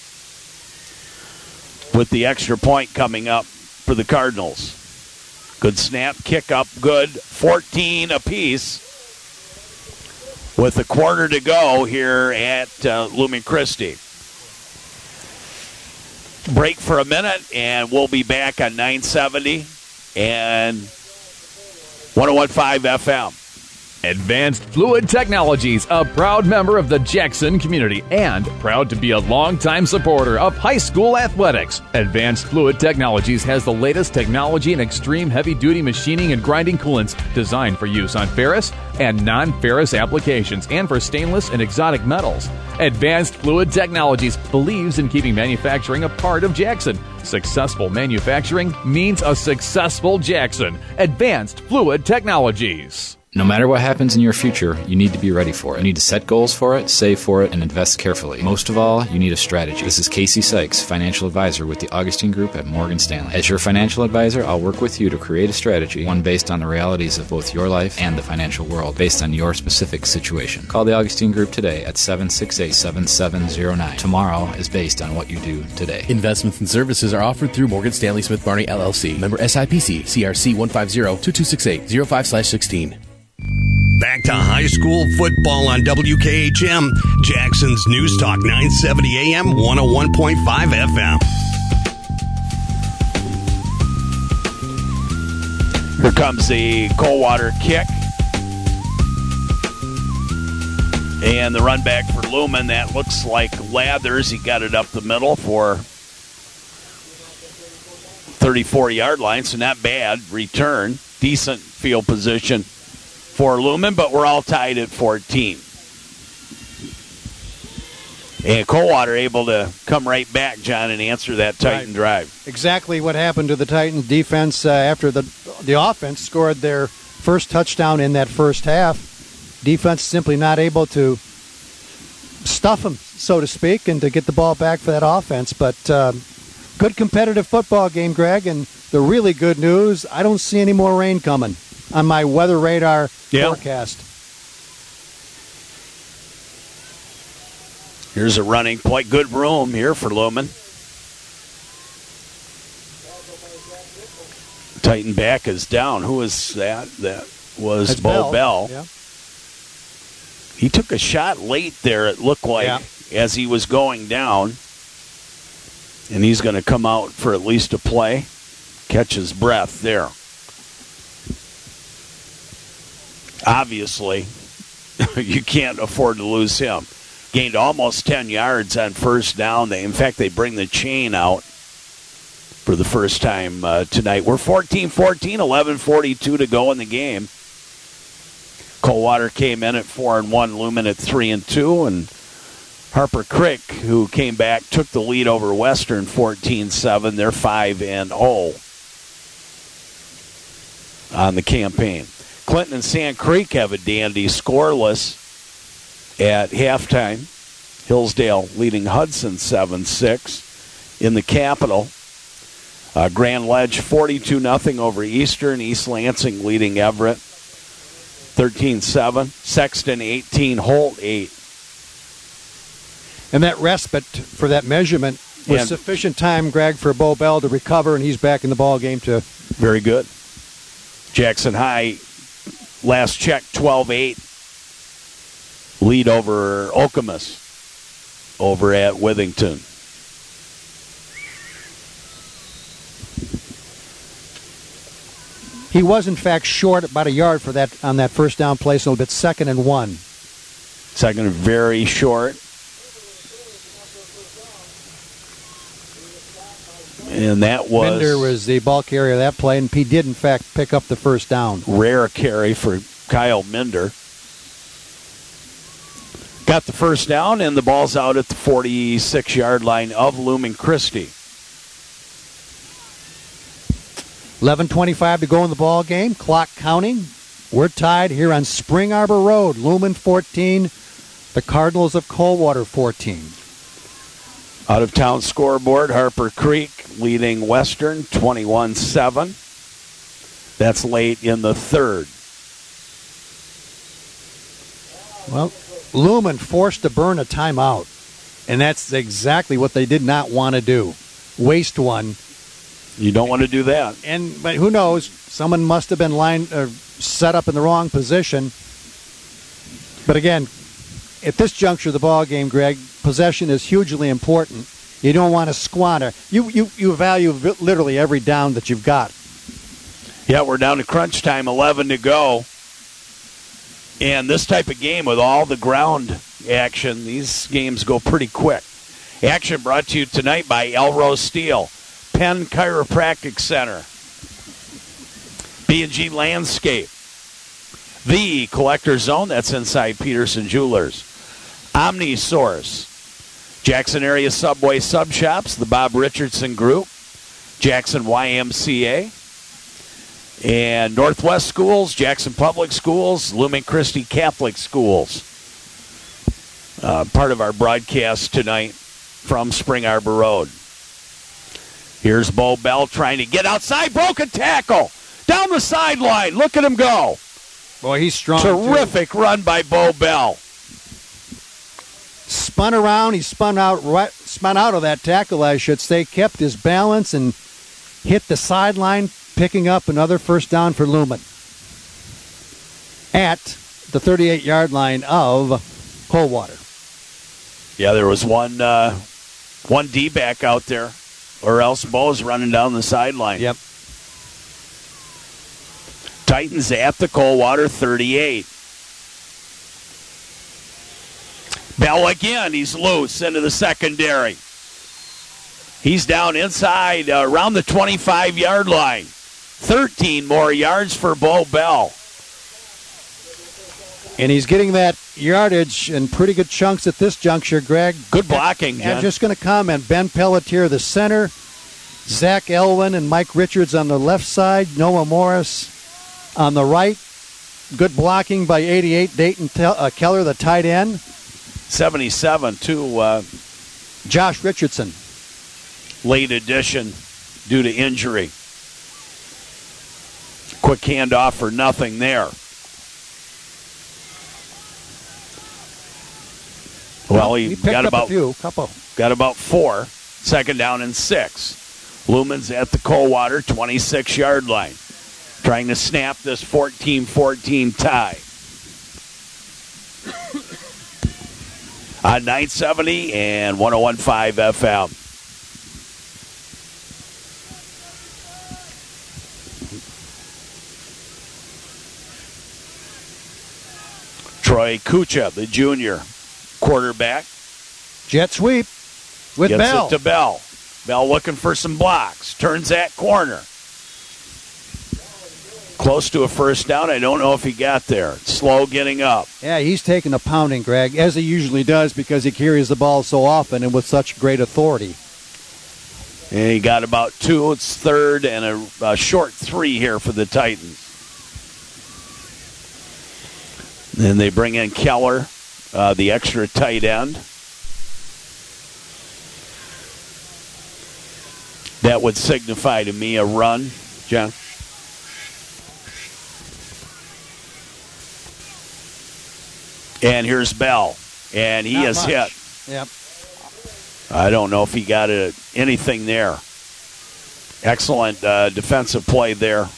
with the extra point coming up for the Cardinals. Good snap, kick up, good. fourteen apiece. With a quarter to go here at uh, Lumen Christi. Break for a minute, and we'll be back on nine seventy and one oh one point five F M. Advanced Fluid Technologies, a proud member of the Jackson community and proud to be a longtime supporter of high school athletics. Advanced Fluid Technologies has the latest technology in extreme heavy-duty machining and grinding coolants designed for use on ferrous and non-ferrous applications and for stainless and exotic metals. Advanced Fluid Technologies believes in keeping manufacturing a part of Jackson. Successful manufacturing means a successful Jackson. Advanced Fluid Technologies. No matter what happens in your future, you need to be ready for it. You need to set goals for it, save for it, and invest carefully. Most of all, you need a strategy. This is Casey Sykes, financial advisor with the Augustine Group at Morgan Stanley. As your financial advisor, I'll work with you to create a strategy, one based on the realities of both your life and the financial world, based on your specific situation. Call the Augustine Group today at seven six eight, seven seven zero nine. Tomorrow is based on what you do today. Investments and services are offered through Morgan Stanley Smith Barney, L L C. Member S I P C, C R C one five zero, two two six eight, zero five slash sixteen. Back to high school football on W K H M, Jackson's News Talk nine seventy A M, one oh one point five F M. Here comes the Coldwater kick. And the run back for Lumen, that looks like Lathers. He got it up the middle for thirty-four-yard line, so not bad. Return, decent field position for Lumen, but we're all tied at fourteen. And Coldwater able to come right back, John, and answer that Titan right. drive. Exactly what happened to the Titans defense uh, after the the offense scored their first touchdown in that first half. Defense simply not able to stuff them, so to speak, and to get the ball back for that offense. But uh, good competitive football game, Greg, and the really good news, I don't see any more rain coming on my weather radar yep. forecast. Here's a running play. Good room here for Lumen. Titan back is down. Who is that? That was That's Bo Bell. Bell. Yeah. He took a shot late there, it looked like, yeah. as he was going down. And he's going to come out for at least a play. Catch his breath there. Obviously, you can't afford to lose him. Gained almost ten yards on first down. They, in fact, they bring the chain out for the first time uh, tonight. We're fourteen fourteen, eleven forty-two to go in the game. Coldwater came in at four and one, Lumen at three and two, and Harper Creek, who came back, took the lead over Western fourteen seven. They're five and oh on the campaign. Clinton and Sand Creek have a dandy scoreless at halftime. Hillsdale leading Hudson seven six in the Capital. Uh, Grand Ledge forty-two nothing over Eastern. East Lansing leading Everett thirteen seven. Sexton eighteen, Holt eight. And that respite for that measurement was And sufficient time, Greg, for Bo Bell to recover, and he's back in the ball game too. Very good. Jackson High, last check, twelve eight. Lead over Okemos over at Withington. He was, in fact, short about a yard for that on that first down play, so it's second and one. Second, very short. And that was... Minder was the ball carrier of that play, and he did, in fact, pick up the first down. Rare carry for Kyle Minder. Got the first down, and the ball's out at the forty-six-yard line of Lumen Christi. eleven twenty-five to go in the ball game. Clock counting. We're tied here on Spring Arbor Road. Lumen fourteen, the Cardinals of Coldwater fourteen. Out-of-town scoreboard, Harper Creek leading Western twenty-one seven. That's late in the third. Well, Lumen forced to burn a timeout, and that's exactly what they did not want to do. Waste one. You don't want to do that. And but who knows? Someone must have been lined or set up in the wrong position. But again, at this juncture of the ball game, Greg, possession is hugely important. You don't want to squander. You you you value literally every down that you've got. Yeah, we're down to crunch time, eleven to go. And this type of game with all the ground action, these games go pretty quick. Action brought to you tonight by Elrose Steel, Penn Chiropractic Center, B and G Landscape, The Collector Zone, that's inside Peterson Jewelers, OmniSource, Jackson Area Subway Sub Shops, the Bob Richardson Group, Jackson Y M C A, and Northwest Schools, Jackson Public Schools, Lumen Christi Catholic Schools. Uh, part of our broadcast tonight from Spring Arbor Road. Here's Bo Bell trying to get outside. Broken tackle. Down the sideline. Look at him go. Boy, he's strong. Terrific too. Run by Bo Bell. Spun around. He spun out, right, spun out of that tackle, I should say. Kept his balance and hit the sideline, picking up another first down for Lumen at the thirty-eight-yard line of Coldwater. Yeah, there was one uh, one D-back out there, or else Bo's running down the sideline. Yep. Titans at the Coldwater thirty-eight. Bell again, he's loose into the secondary. He's down inside uh, around the twenty-five-yard line. thirteen more yards for Bo Bell. And he's getting that yardage in pretty good chunks at this juncture, Greg. Good blocking, And I'm just going to comment, Ben Pelletier, the center, Zach Elwin and Mike Richards on the left side, Noah Morris on the right. Good blocking by eighty-eight, Dayton Tel- uh, Keller, the tight end. seventy-seven to uh, Josh Richardson. Late addition due to injury. Quick handoff for nothing there. Well, he, he picked got up about a few, couple. Got about four. Second down and six. Lumen's at the Coldwater twenty-six-yard line, trying to snap this fourteen fourteen tie. On nine seventy and one oh one point five F M. Troy Kucha, the junior quarterback. Jet sweep with Gets Bell. it to Bell. Bell looking for some blocks. Turns that corner. Close to a first down. I don't know if he got there. Slow getting up. Yeah, he's taking a pounding, Greg, as he usually does because he carries the ball so often and with such great authority. And he got about two. It's third and a, a short three here for the Titans. Then they bring in Keller, uh, the extra tight end. That would signify to me a run, John. And here's Bell, and he Not is much. hit. Yep. I don't know if he got a, anything there. Excellent uh, defensive play there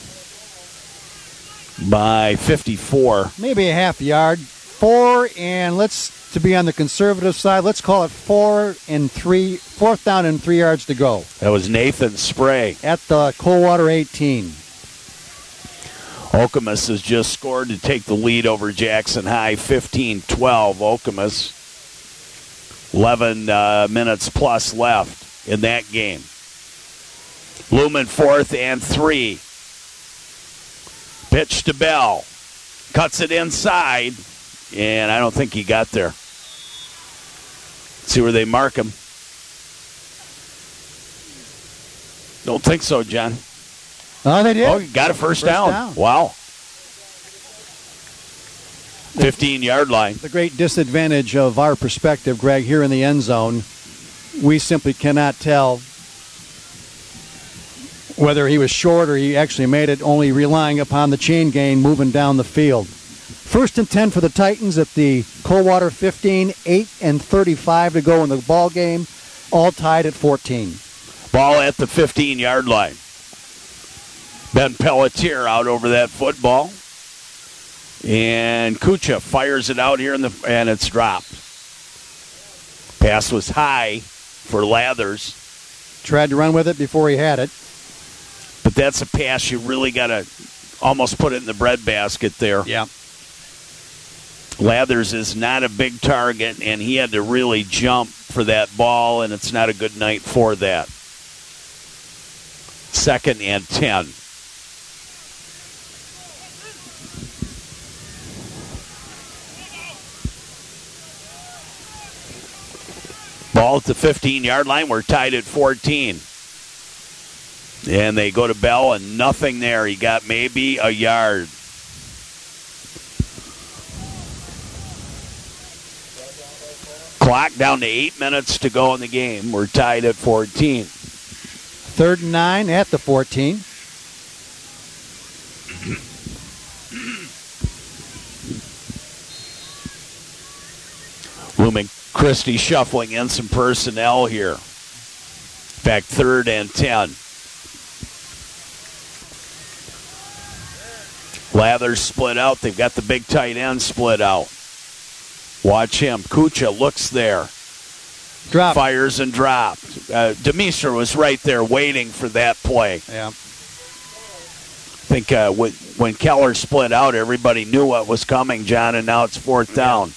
by fifty-four. Maybe a half yard. Four, and let's, to be on the conservative side, let's call it four and three, fourth down and three yards to go. That was Nathan Spray. At the Coldwater eighteen. Okemos has just scored to take the lead over Jackson High, fifteen twelve. Okemos, eleven uh, minutes plus left in that game. Lumen fourth and three. Pitch to Bell. Cuts it inside, and I don't think he got there. See where they mark him. Don't think so, John. Oh, they did. Oh, you got a first, First down. down. Wow. fifteen-yard line. The great disadvantage of our perspective, Greg, here in the end zone, we simply cannot tell whether he was short or he actually made it, only relying upon the chain gain moving down the field. First and ten for the Titans at the Coldwater fifteen, eight and thirty-five to go in the ball game, all tied at fourteen. Ball at the fifteen-yard line. Ben Pelletier out over that football. And Kucha fires it out here, in the, and it's dropped. Pass was high for Lathers. Tried to run with it before he had it. But that's a pass you really got to almost put it in the breadbasket there. Yeah. Lathers is not a big target, and he had to really jump for that ball, and it's not a good night for that. Second and ten. Ball at the fifteen-yard line. We're tied at fourteen. And they go to Bell, and nothing there. He got maybe a yard. Clock down to eight minutes to go in the game. We're tied at fourteen. Third and nine at the fourteen. Lumen Christie shuffling in some personnel here. In fact, third and ten. Lathers split out. They've got the big tight end split out. Watch him. Kucha looks there. Drop. Fires and dropped. Uh, Demeester was right there waiting for that play. Yeah. I think uh, when, when Keller split out, everybody knew what was coming, John, and now it's fourth down.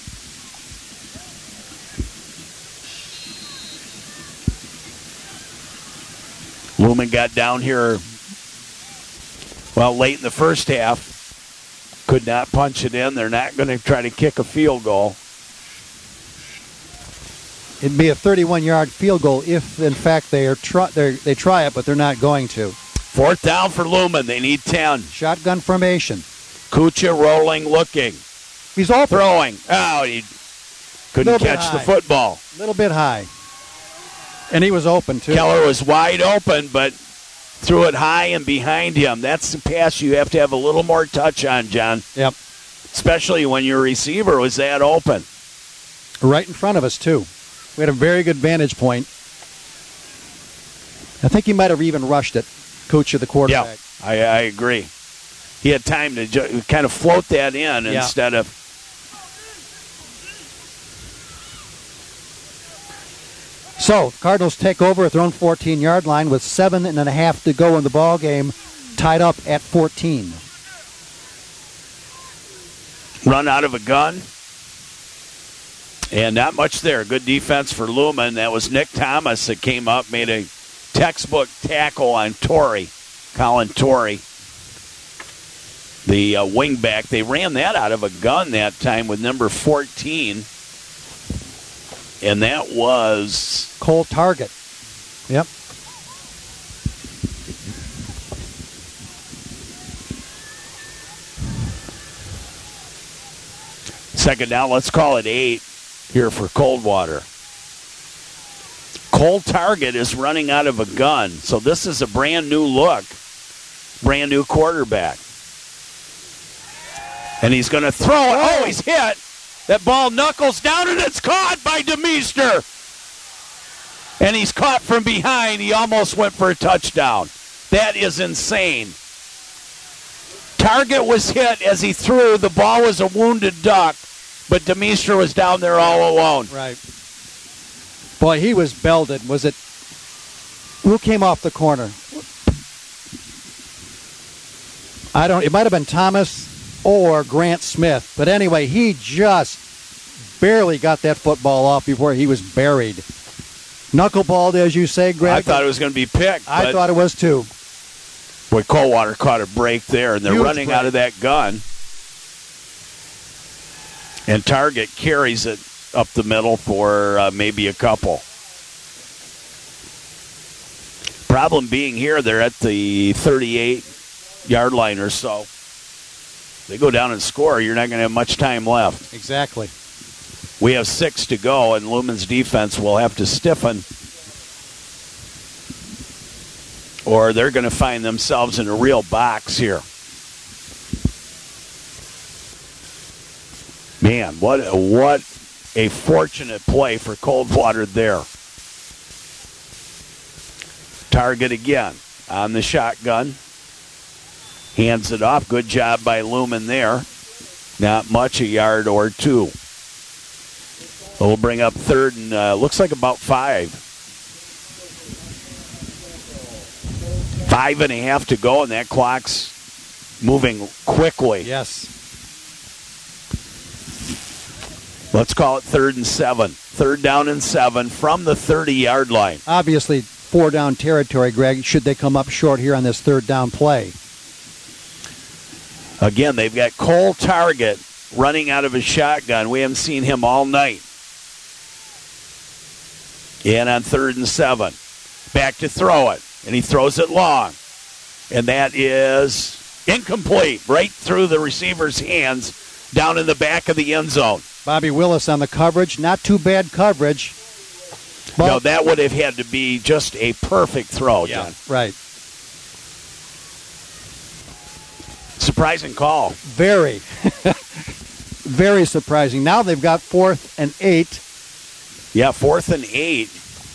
Lumen got down here, well, late in the first half. Could not punch it in. They're not going to try to kick a field goal. It'd be a thirty-one-yard field goal if, in fact, they are try, they try it, but they're not going to. Fourth down for Lumen. They need ten. Shotgun formation. Kucha rolling, looking. He's open. Throwing. Oh, he couldn't Little bit catch the high. football. A little bit high. And he was open, too. Keller was wide open, but threw it high and behind him. That's the pass you have to have a little more touch on, John. Yep. Especially when your receiver was that open. Right in front of us, too. We had a very good vantage point. I think he might have even rushed it, Coach of the quarterback. Yeah, I, I agree. He had time to ju- kind of float that in yeah. instead of... So, Cardinals take over at their own fourteen-yard line with seven and a half to go in the ball game, tied up at fourteen. Run out of a gun. And not much there. Good defense for Lumen. That was Nick Thomas that came up, made a textbook tackle on Torrey, Colin Torrey, the uh, wingback. They ran that out of a gun that time with number fourteen. And that was... Cole Target. Yep. Second down, let's call it eight here for Coldwater. Cole Target is running out of a gun. So this is a brand new look. Brand new quarterback. And he's going to throw it. Oh, he's hit. That ball knuckles down, and it's caught by DeMeester. And he's caught from behind. He almost went for a touchdown. That is insane. Target was hit as he threw. The ball was a wounded duck, but DeMeester was down there all alone. Right. Boy, he was belted. Was it? Who came off the corner? I don't. It might have been Thomas or Grant Smith. But anyway, he just barely got that football off before he was buried. Knuckleballed, as you say, Greg. I thought it was going to be picked. I thought it was too. Boy, Coldwater caught a break there, and they're Huge running break. out of that gun. And Target carries it up the middle for uh, maybe a couple. Problem being here, they're at the thirty-eight-yard line or so. They go down and score, you're not going to have much time left. Exactly. We have six to go, and Lumen's defense will have to stiffen, or they're going to find themselves in a real box here. Man, what a, what a fortunate play for Coldwater there. Target again on the shotgun. Hands it off. Good job by Lumen there. Not much, a yard or two. We'll bring up third and uh, looks like about five. Five and a half to go, and that clock's moving quickly. Yes. Let's call it third and seven. Third down and seven from the thirty-yard line. Obviously, four down territory, Greg, should they come up short here on this third down play. Again, they've got Cole Target running out of a shotgun. We haven't seen him all night. And on third and seven, back to throw it. And he throws it long. And that is incomplete, right through the receiver's hands, down in the back of the end zone. Bobby Willis on the coverage. Not too bad coverage. No, that would have had to be just a perfect throw, yeah, John. Right. Surprising call. Very. Very surprising. Now they've got fourth and eight. Yeah, fourth and eight.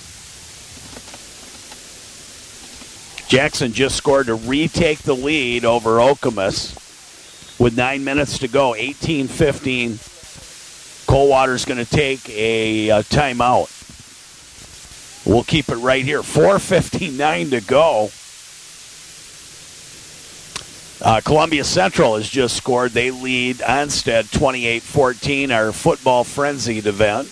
Jackson just scored to retake the lead over Okemos with nine minutes to go, eighteen fifteen. Coldwater's going to take a, a timeout. We'll keep it right here. four fifty-nine to go. Uh, Columbia Central has just scored. They lead Onstead twenty-eight fourteen, our football frenzied event.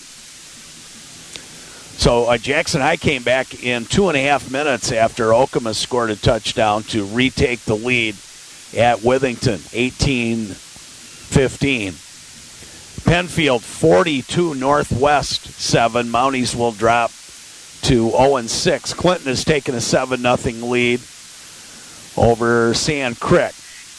So uh, Jackson High came back in two and a half minutes after Okemos scored a touchdown to retake the lead at Withington, eighteen fifteen. Penfield forty-two, Northwest seven. Mounties will drop to oh and six. Clinton has taken a seven nothing lead over Sand Creek.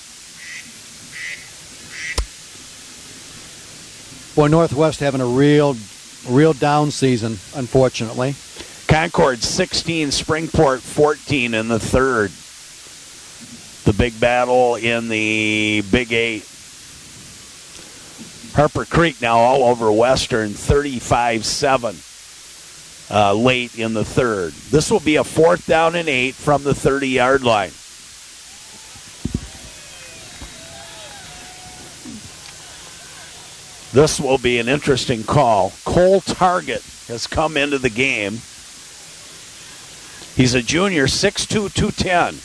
Boy, Northwest having a real, real down season, unfortunately. Concord sixteen, Springport fourteen in the third. The big battle in the Big Eight. Harper Creek now all over Western, thirty-five seven uh, late in the third. This will be a fourth down and eight from the thirty-yard line. This will be an interesting call. Cole Target has come into the game. He's a junior, six two, two ten.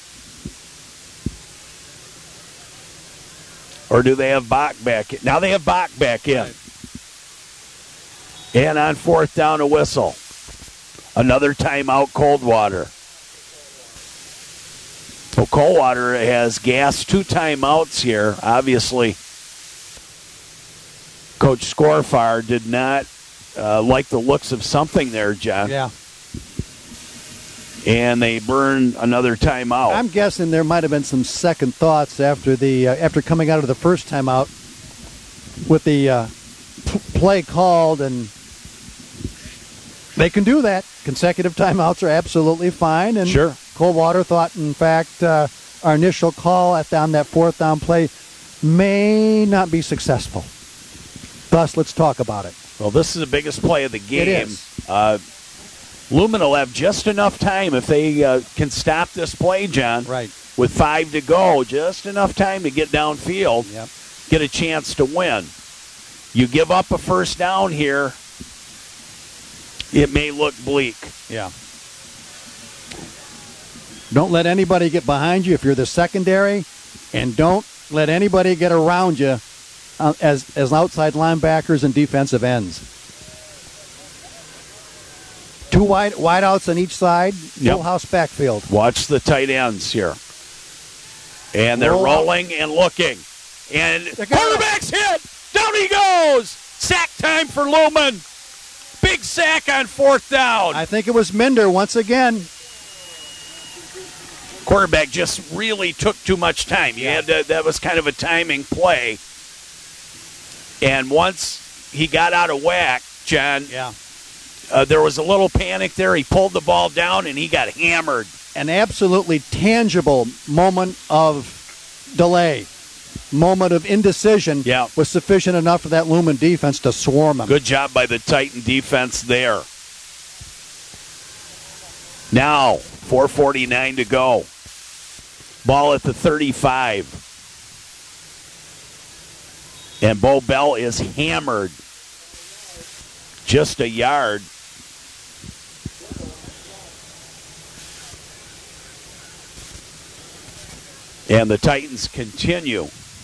Or do they have Bach back in? Now they have Bach back in. Right. And on fourth down, a whistle. Another timeout, Coldwater. Well, Coldwater has gassed two timeouts here. Obviously, Coach Scorfar did not uh, like the looks of something there, John. Yeah. And they burn another timeout. I'm guessing there might have been some second thoughts after the uh, after coming out of the first timeout with the uh, p- play called, and they can do that. Consecutive timeouts are absolutely fine. And sure. Coldwater thought, in fact, uh, our initial call at on that fourth down play may not be successful. Thus, let's talk about it. Well, this is the biggest play of the game. It is. Uh, Lumen will have just enough time if they uh, can stop this play, John. Right. With five to go, just enough time to get downfield, yep. get a chance to win. You give up a first down here, it may look bleak. Yeah. Don't let anybody get behind you if you're the secondary, and don't let anybody get around you uh, as as outside linebackers and defensive ends. Two wide wideouts on each side, yep. full house backfield. Watch the tight ends here. And they're Roll rolling up. And looking. And quarterback's hit. Down he goes. Sack time for Lumen. Big sack on fourth down. I think it was Minder once again. Quarterback just really took too much time. You yeah. had to, that was kind of a timing play. And once he got out of whack, John, yeah. uh, there was a little panic there. He pulled the ball down, and he got hammered. An absolutely tangible moment of delay, moment of indecision yeah. was sufficient enough for that Lumen defense to swarm him. Good job by the Titan defense there. Now, four forty-nine to go. Ball at the thirty-five. And Bo Bell is hammered just a yard. And the Titans continue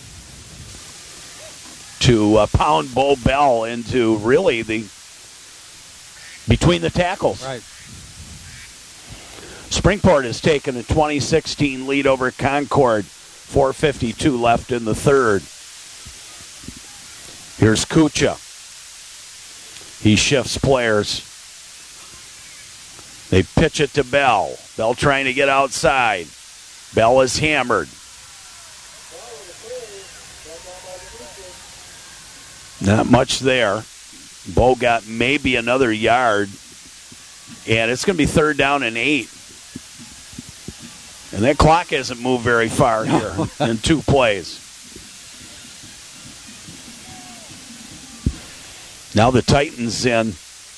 to uh, pound Bo Bell into really the between the tackles. Right. Springport has taken a twenty sixteen lead over Concord. four fifty-two left in the third. Here's Kucha. He shifts players. They pitch it to Bell. Bell trying to get outside. Bell is hammered. Not much there. Bo got maybe another yard. And it's going to be third down and eight. And that clock hasn't moved very far here in two plays. Now the Titans in.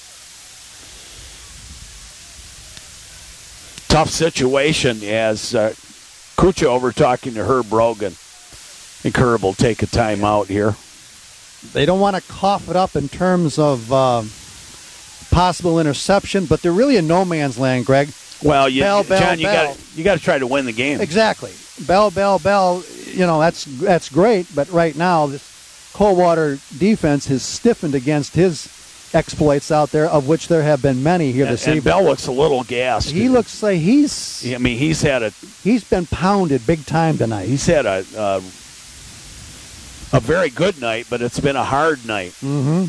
Tough situation as uh, Kucha over talking to Herb Rogan. I think Herb will take a timeout here. They don't want to cough it up in terms of uh, possible interception, but they're really in no man's land, Greg. Well, you, Bell, Bell, John, you Bell. got you got to try to win the game. Exactly. Bell, Bell, Bell. You know that's that's great, but right now this Coldwater defense has stiffened against his exploits out there, of which there have been many here and, this and evening. Bell looks a little gassed. He looks like he's. I mean, he's had a. He's been pounded big time tonight. He's had a uh, a very good night, but it's been a hard night. Mm-hmm.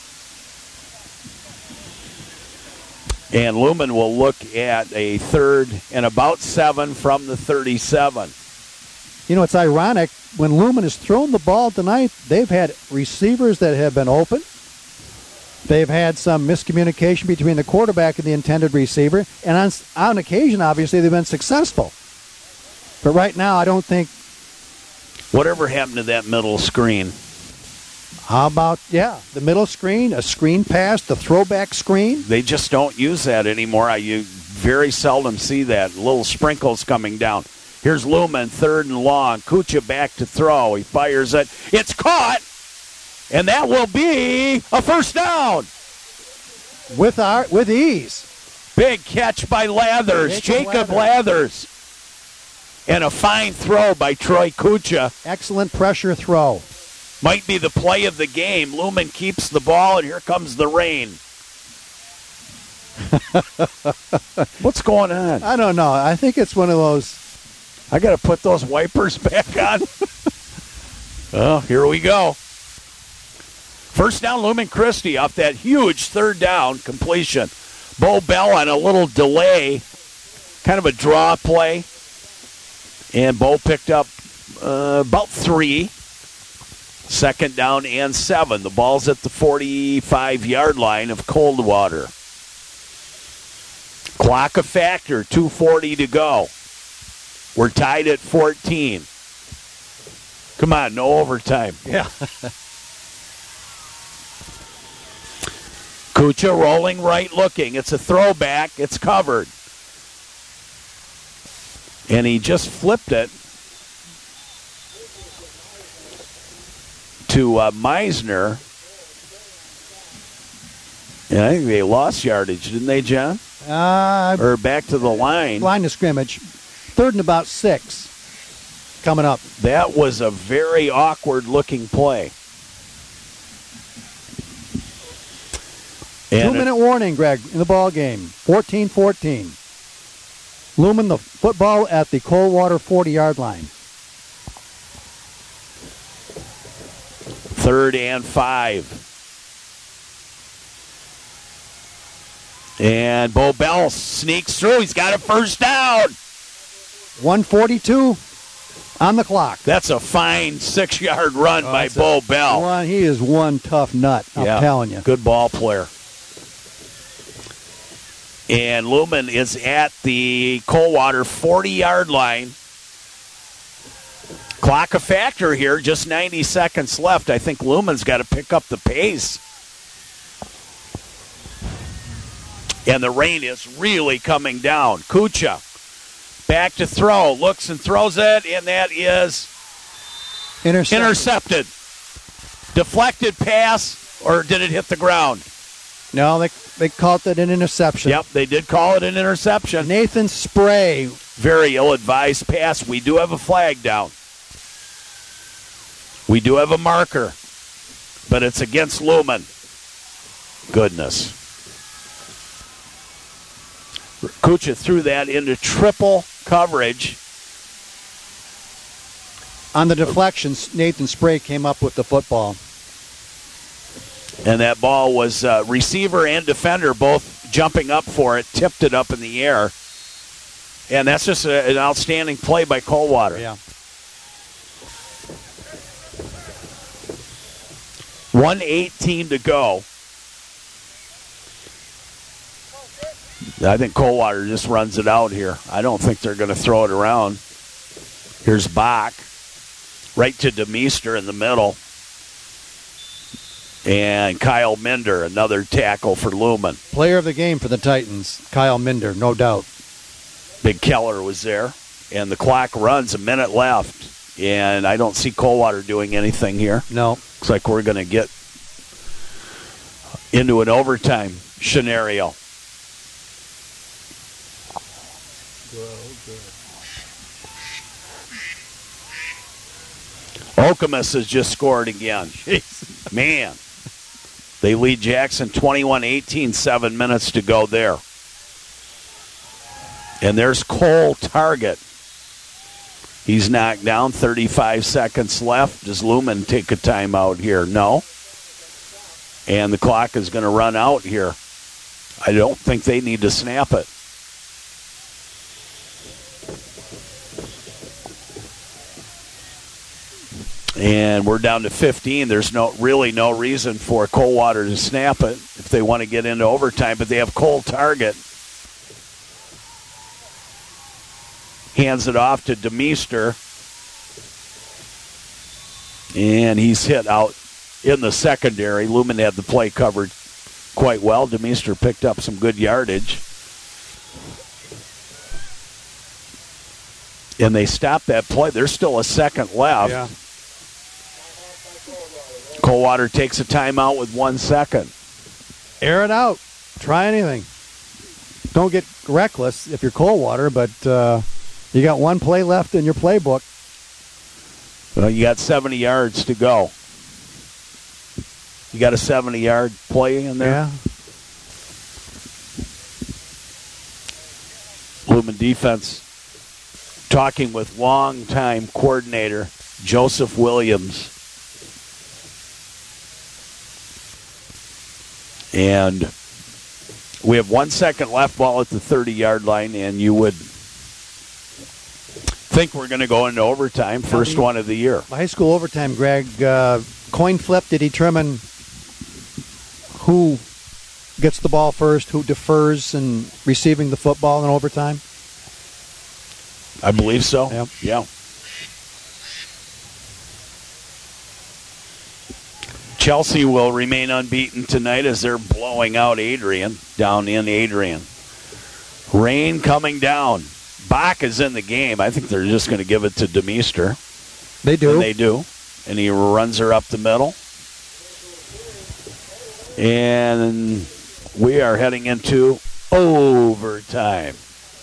And Lumen will look at a third and about seven from the thirty-seven. You know, it's ironic. When Lumen has thrown the ball tonight, they've had receivers that have been open. They've had some miscommunication between the quarterback and the intended receiver. And on, on occasion, obviously, they've been successful. But right now, I don't think... Whatever happened to that middle screen? How about, yeah, the middle screen, a screen pass, the throwback screen? They just don't use that anymore. I you very seldom see that. Little sprinkles coming down. Here's Lumen, third and long. Kucha back to throw. He fires it. It's caught, and that will be a first down. With our with ease. Big catch by Lathers, Jacob, Jacob Lathers. Lathers. And a fine throw by Troy Kucha. Excellent pressure throw. Might be the play of the game. Lumen keeps the ball, and here comes the rain. What's going on? I don't know. I think it's one of those. I got to put those wipers back on. Well, here we go. First down, Lumen Christi off that huge third down completion. Bo Bell on a little delay, kind of a draw play. And Bo picked up uh, about three. Second down and seven. The ball's at the forty-five-yard line of Coldwater. Clock a factor, two forty to go. We're tied at fourteen. Come on, no overtime. Yeah. Kucha rolling right looking. It's a throwback. It's covered. And he just flipped it to uh, Meisner. And I think they lost yardage, didn't they, John? Uh, or back to the line. Line of scrimmage. Third and about six coming up. That was a very awkward-looking play. And Two-minute warning, Greg, in the ball game. fourteen fourteen. Lumen, the football at the Coldwater forty-yard line. Third and five. And Bo Bell sneaks through. He's got a first down. one forty-two on the clock. That's a fine six-yard run oh, by Bo Bell. One, he is one tough nut, I'm yeah, telling you. Good ball player. And Lumen is at the Coldwater forty-yard line. Clock a factor here, just ninety seconds left. I think Lumen's got to pick up the pace. And the rain is really coming down. Kucha back to throw, looks and throws it, and that is intercepted. intercepted. Deflected pass, or did it hit the ground? No, they they called it an interception. Yep, they did call it an interception. Nathan Spray. Very ill-advised pass. We do have a flag down. We do have a marker, but it's against Lumen. Goodness. Kucha threw that into triple coverage. On the deflections, Nathan Spray came up with the football. And that ball was uh, receiver and defender both jumping up for it, tipped it up in the air. And that's just a, an outstanding play by Coldwater. Yeah. one eighteen to go. I think Coldwater just runs it out here. I don't think they're going to throw it around. Here's Bach. Right to DeMeester in the middle. And Kyle Minder, another tackle for Lumen. Player of the game for the Titans, Kyle Minder, no doubt. Big Keller was there. And the clock runs, a minute left. And I don't see Coldwater doing anything here. No. Looks like we're going to get into an overtime scenario. Okemos has just scored again. Jeez. Man. They lead Jackson twenty-one eighteen, seven minutes to go there. And there's Cole Target. He's knocked down, thirty-five seconds left. Does Lumen take a timeout here? No. And the clock is going to run out here. I don't think they need to snap it. And we're down to fifteen. There's no really no reason for Coldwater to snap it if they want to get into overtime. But they have Cole Target. Hands it off to DeMeester. And he's hit out in the secondary. Lumen had the play covered quite well. Demeester picked up some good yardage. And they stopped that play. There's still a second left. Yeah. Coldwater takes a timeout with one second. Air it out. Try anything. Don't get reckless if you're Coldwater, but uh, you got one play left in your playbook. Well, you got seventy yards to go. You got a seventy-yard play in there? Yeah. Lumen defense talking with longtime coordinator Joseph Williams. And we have one second left, ball at the thirty-yard line, and you would think we're going to go into overtime, first one of the year. High school overtime, Greg, uh, coin flip to determine who gets the ball first, who defers in receiving the football in overtime? I believe so. Yep. Yeah. Chelsea will remain unbeaten tonight as they're blowing out Adrian down in Adrian. Rain coming down. Bach is in the game. I think they're just going to give it to Demeester. They do. And they do. And he runs her up the middle. And we are heading into overtime.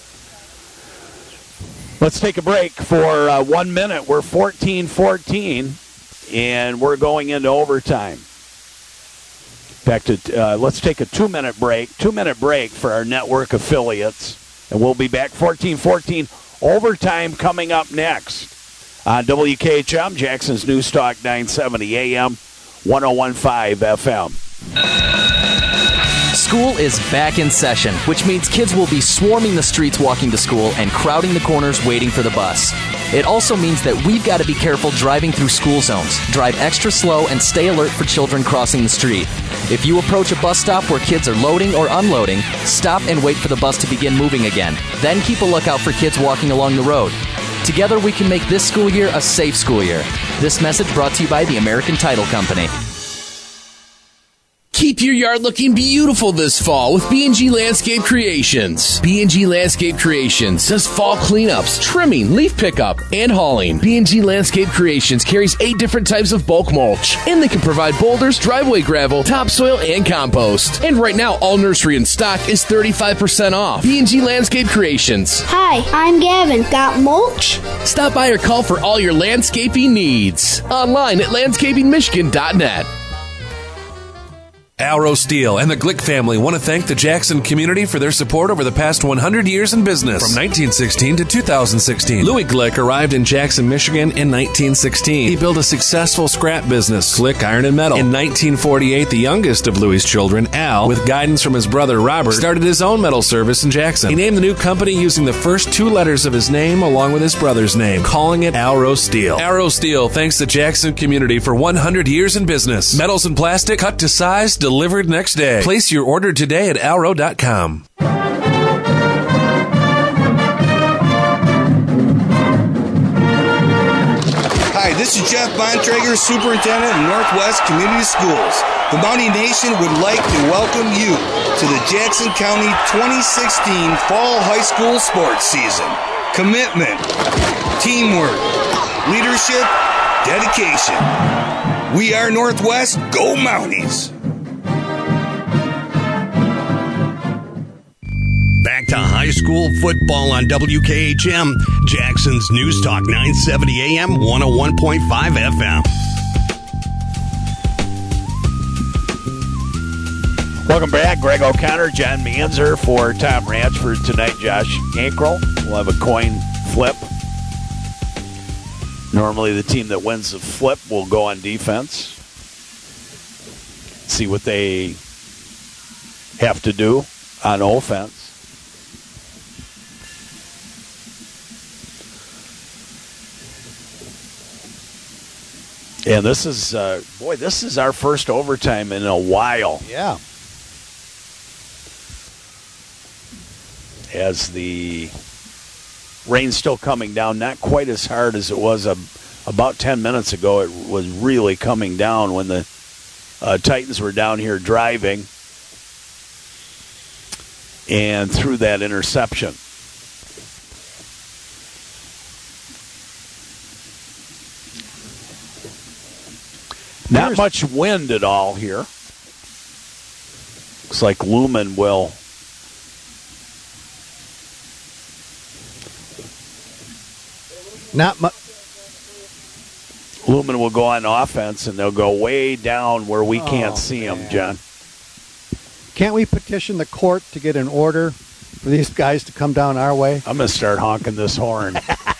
Let's take a break for uh, one minute. We're fourteen fourteen, and we're going into overtime. Back to uh, let's take a two-minute break. Two-minute break for our network affiliates, and we'll be back fourteen fourteen. Overtime coming up next on W K H M, Jackson's News Talk nine seventy A M, one oh one point five F M. School is back in session, which means kids will be swarming the streets walking to school and crowding the corners waiting for the bus. It also means that we've got to be careful driving through school zones, drive extra slow, and stay alert for children crossing the street. If you approach a bus stop where kids are loading or unloading, stop and wait for the bus to begin moving again. Then keep a lookout for kids walking along the road. Together we can make this school year a safe school year. This message brought to you by the American Title Company. Keep your yard looking beautiful this fall with B and G Landscape Creations. B and G Landscape Creations does fall cleanups, trimming, leaf pickup, and hauling. B and G Landscape Creations carries eight different types of bulk mulch, and they can provide boulders, driveway gravel, topsoil, and compost. And right now, all nursery in stock is thirty-five percent off. B and G Landscape Creations. Hi, I'm Gavin. Got mulch? Stop by or call for all your landscaping needs. Online at landscaping michigan dot net. Alro Steel and the Glick family want to thank the Jackson community for their support over the past one hundred years in business. From nineteen sixteen to two thousand sixteen, Louis Glick arrived in Jackson, Michigan in nineteen sixteen. He built a successful scrap business, Glick Iron and Metal. In nineteen forty-eight, the youngest of Louis' children, Al, with guidance from his brother Robert, started his own metal service in Jackson. He named the new company using the first two letters of his name along with his brother's name, calling it Alro Steel. Alro Steel thanks the Jackson community for one hundred years in business. Metals and plastic cut to size, delivered next day. Place your order today at alro dot com. Hi, this is Jeff Bontrager, Superintendent of Northwest Community Schools. The Mountie Nation would like to welcome you to the Jackson County twenty sixteen Fall High School Sports Season. Commitment, teamwork, leadership, dedication. We are Northwest. Go Mounties! Back to high school football on W K H M, Jackson's News Talk nine seventy A M, one oh one point five F M. Welcome back. Greg O'Connor, John Manzer for Tom Ratchford tonight. Josh Ankrel will have a coin flip. Normally the team that wins the flip will go on defense. See what they have to do on offense. And this is, uh, boy, this is our first overtime in a while. Yeah. As the rain's still coming down, not quite as hard as it was a, about ten minutes ago. It was really coming down when the Uh, Titans were down here driving and threw that interception. Not much wind at all here. Looks like Lumen will not much. Lumen will go on offense, and they'll go way down where we Oh, can't see them, man. John. Can't we petition the court to get an order for these guys to come down our way? I'm going to start honking this horn.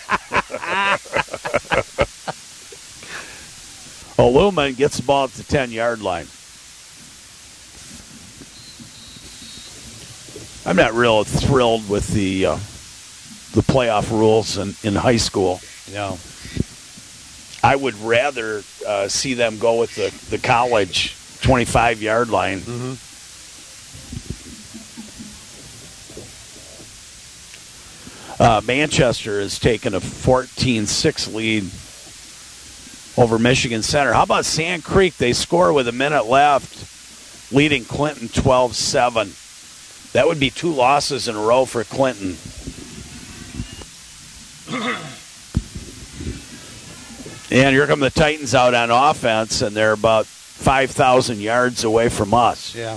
Oh, Lumen gets the ball at the ten-yard line. I'm not real thrilled with the uh, the playoff rules in, in high school. No. I would rather uh, see them go with the, the college twenty-five-yard line. Mm-hmm. Uh, Manchester has taken a fourteen six lead over Michigan Center. How about Sand Creek? They score with a minute left, leading Clinton twelve seven. That would be two losses in a row for Clinton. And here come the Titans out on offense, and they're about five thousand yards away from us. Yeah.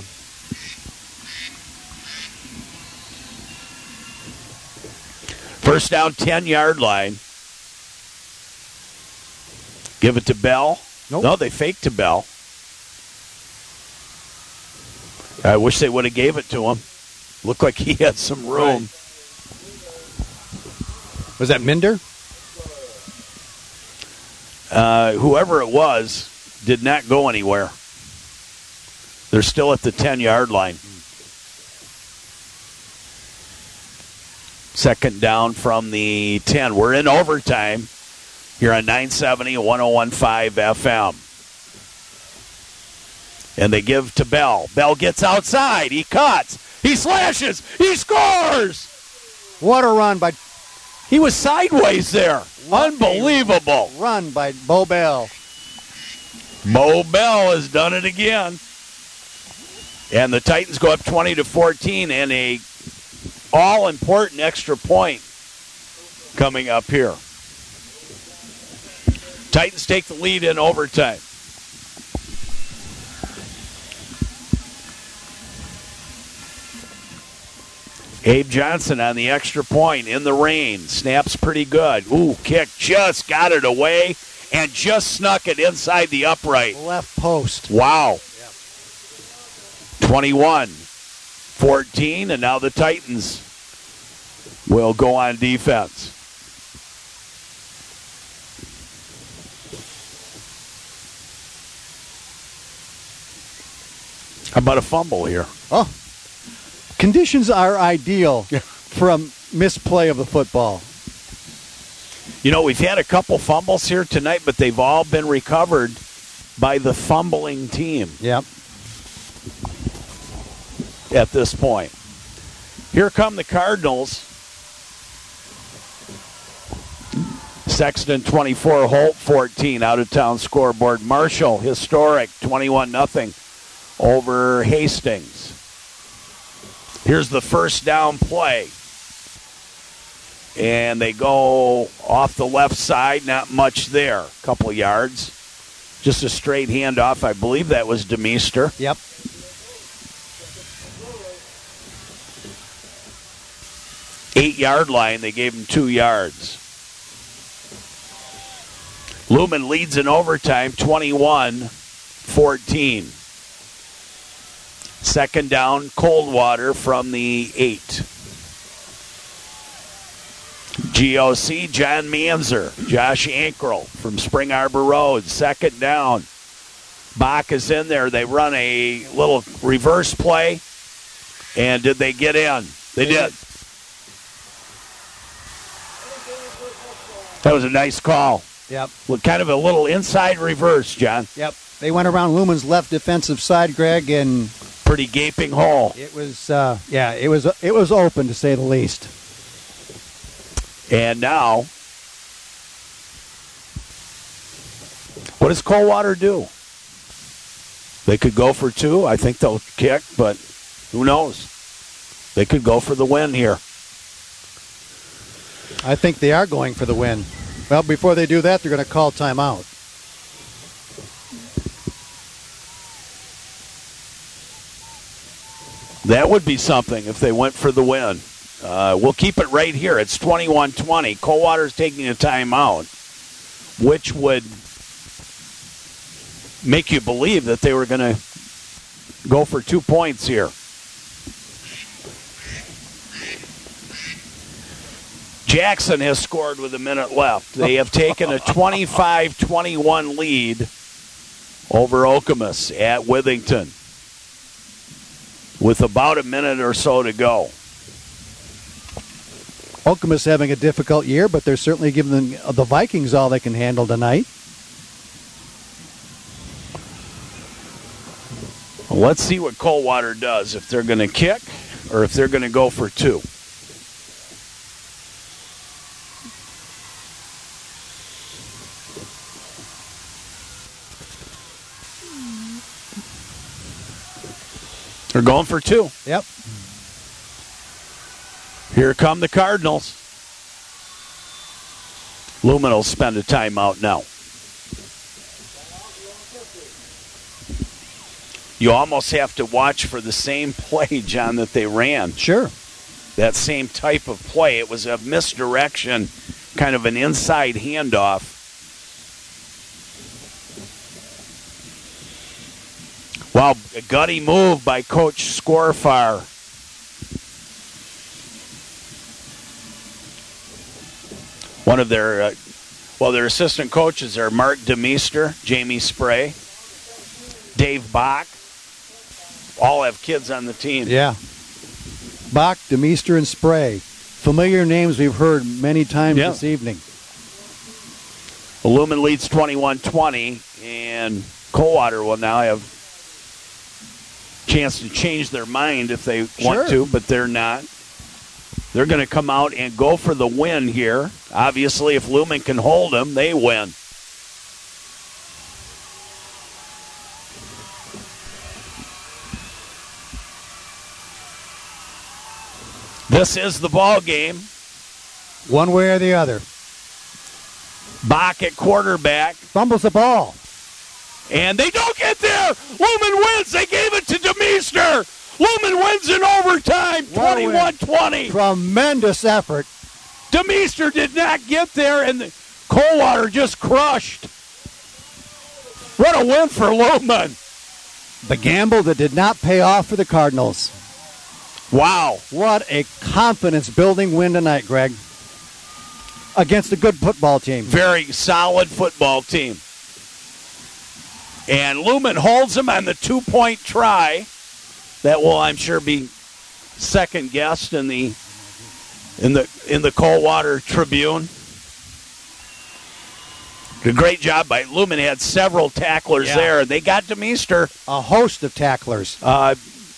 First down, ten-yard line. Give it to Bell. Nope. No, they faked to Bell. I wish they would have gave it to him. Looked like he had some room. Right. Was that Minder? Uh, whoever it was did not go anywhere. They're still at the ten-yard line. Second down from the ten. We're in overtime here on nine seventy, one oh one point five F M. And they give to Bell. Bell gets outside. He cuts. He slashes. He scores. What a run by... He was sideways there. Unbelievable. Run by Bo Bell. Bo Bell has done it again. And the Titans go up twenty to fourteen, and a all-important extra point coming up here. Titans take the lead in overtime. Abe Johnson on the extra point in the rain. Snaps pretty good. Ooh, kick just got it away and just snuck it inside the upright. Left post. Wow. twenty-one fourteen, and now the Titans will go on defense. How about a fumble here? Oh. Conditions are ideal for a misplay of the football. You know, we've had a couple fumbles here tonight, but they've all been recovered by the fumbling team. Yep. At this point. Here come the Cardinals. Sexton twenty-four, Holt fourteen, out-of-town scoreboard. Marshall, historic, twenty-one nothing over Hastings. Here's the first down play. And they go off the left side, not much there, a couple yards. Just a straight handoff. I believe that was DeMeester. Yep. Eight-yard line, they gave him two yards. Lumen leads in overtime, twenty-one fourteen. Second down, Coldwater from the eight. G O C, John Manzer, Josh Ankrel from Spring Arbor Road. Second down. Bach is in there. They run a little reverse play. And did they get in? They did. That was a nice call. Yep. Well, kind of a little inside reverse, John. Yep. They went around Lumen's left defensive side, Greg, and pretty gaping hole. It was, uh, yeah, it was, it was open to say the least. And now, what does Coldwater do? They could go for two. I think they'll kick, but who knows? They could go for the win here. I think they are going for the win. Well, before they do that, they're going to call timeout. That would be something if they went for the win. Uh, we'll keep it right here. It's twenty-one twenty. Coldwater's taking a timeout, which would make you believe that they were going to go for two points here. Jackson has scored with a minute left. They have taken a twenty-five twenty-one lead over Okemos at Withington with about a minute or so to go. Okemos having a difficult year, but they're certainly giving the Vikings all they can handle tonight. Well, let's see what Coldwater does, if they're going to kick or if they're going to go for two. They're going for two. Yep. Here come the Cardinals. Lumen will spend a timeout now. You almost have to watch for the same play, John, that they ran. Sure. That same type of play. It was a misdirection, kind of an inside handoff. Wow, a gutty move by Coach Scorfar. One of their, uh, well, their assistant coaches are Mark DeMeester, Jamie Spray, Dave Bach. All have kids on the team. Yeah. Bach, DeMeester, and Spray. Familiar names we've heard many times yeah. this evening. Well, Lumen leads twenty-one twenty, and Coldwater will now have chance to change their mind if they Sure. want to, but they're not. They're going to come out and go for the win here. Obviously, if Lumen can hold them, they win. This is the ball game. One way or the other. Bach at quarterback. Fumbles the ball. And they don't get there. Lumen wins. They gave it to DeMeester. Lumen wins in overtime, twenty-one twenty. Tremendous effort. DeMeester did not get there, and the Coldwater just crushed. What a win for Lumen. The gamble that did not pay off for the Cardinals. Wow. What a confidence-building win tonight, Greg. Against a good football team. Very solid football team. And Lumen holds them on the two-point try. That will, I'm sure, be second-guessed in the in the in the Coldwater Tribune. A great job by Lumen. Had several tacklers yeah. there. They got DeMeester. A host of tacklers. Uh,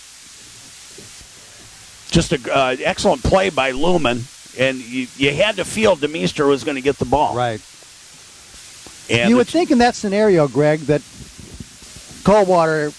just an uh, excellent play by Lumen. And you, you had to feel DeMeester was going to get the ball. Right. And you would think in that scenario, Greg, that Coldwater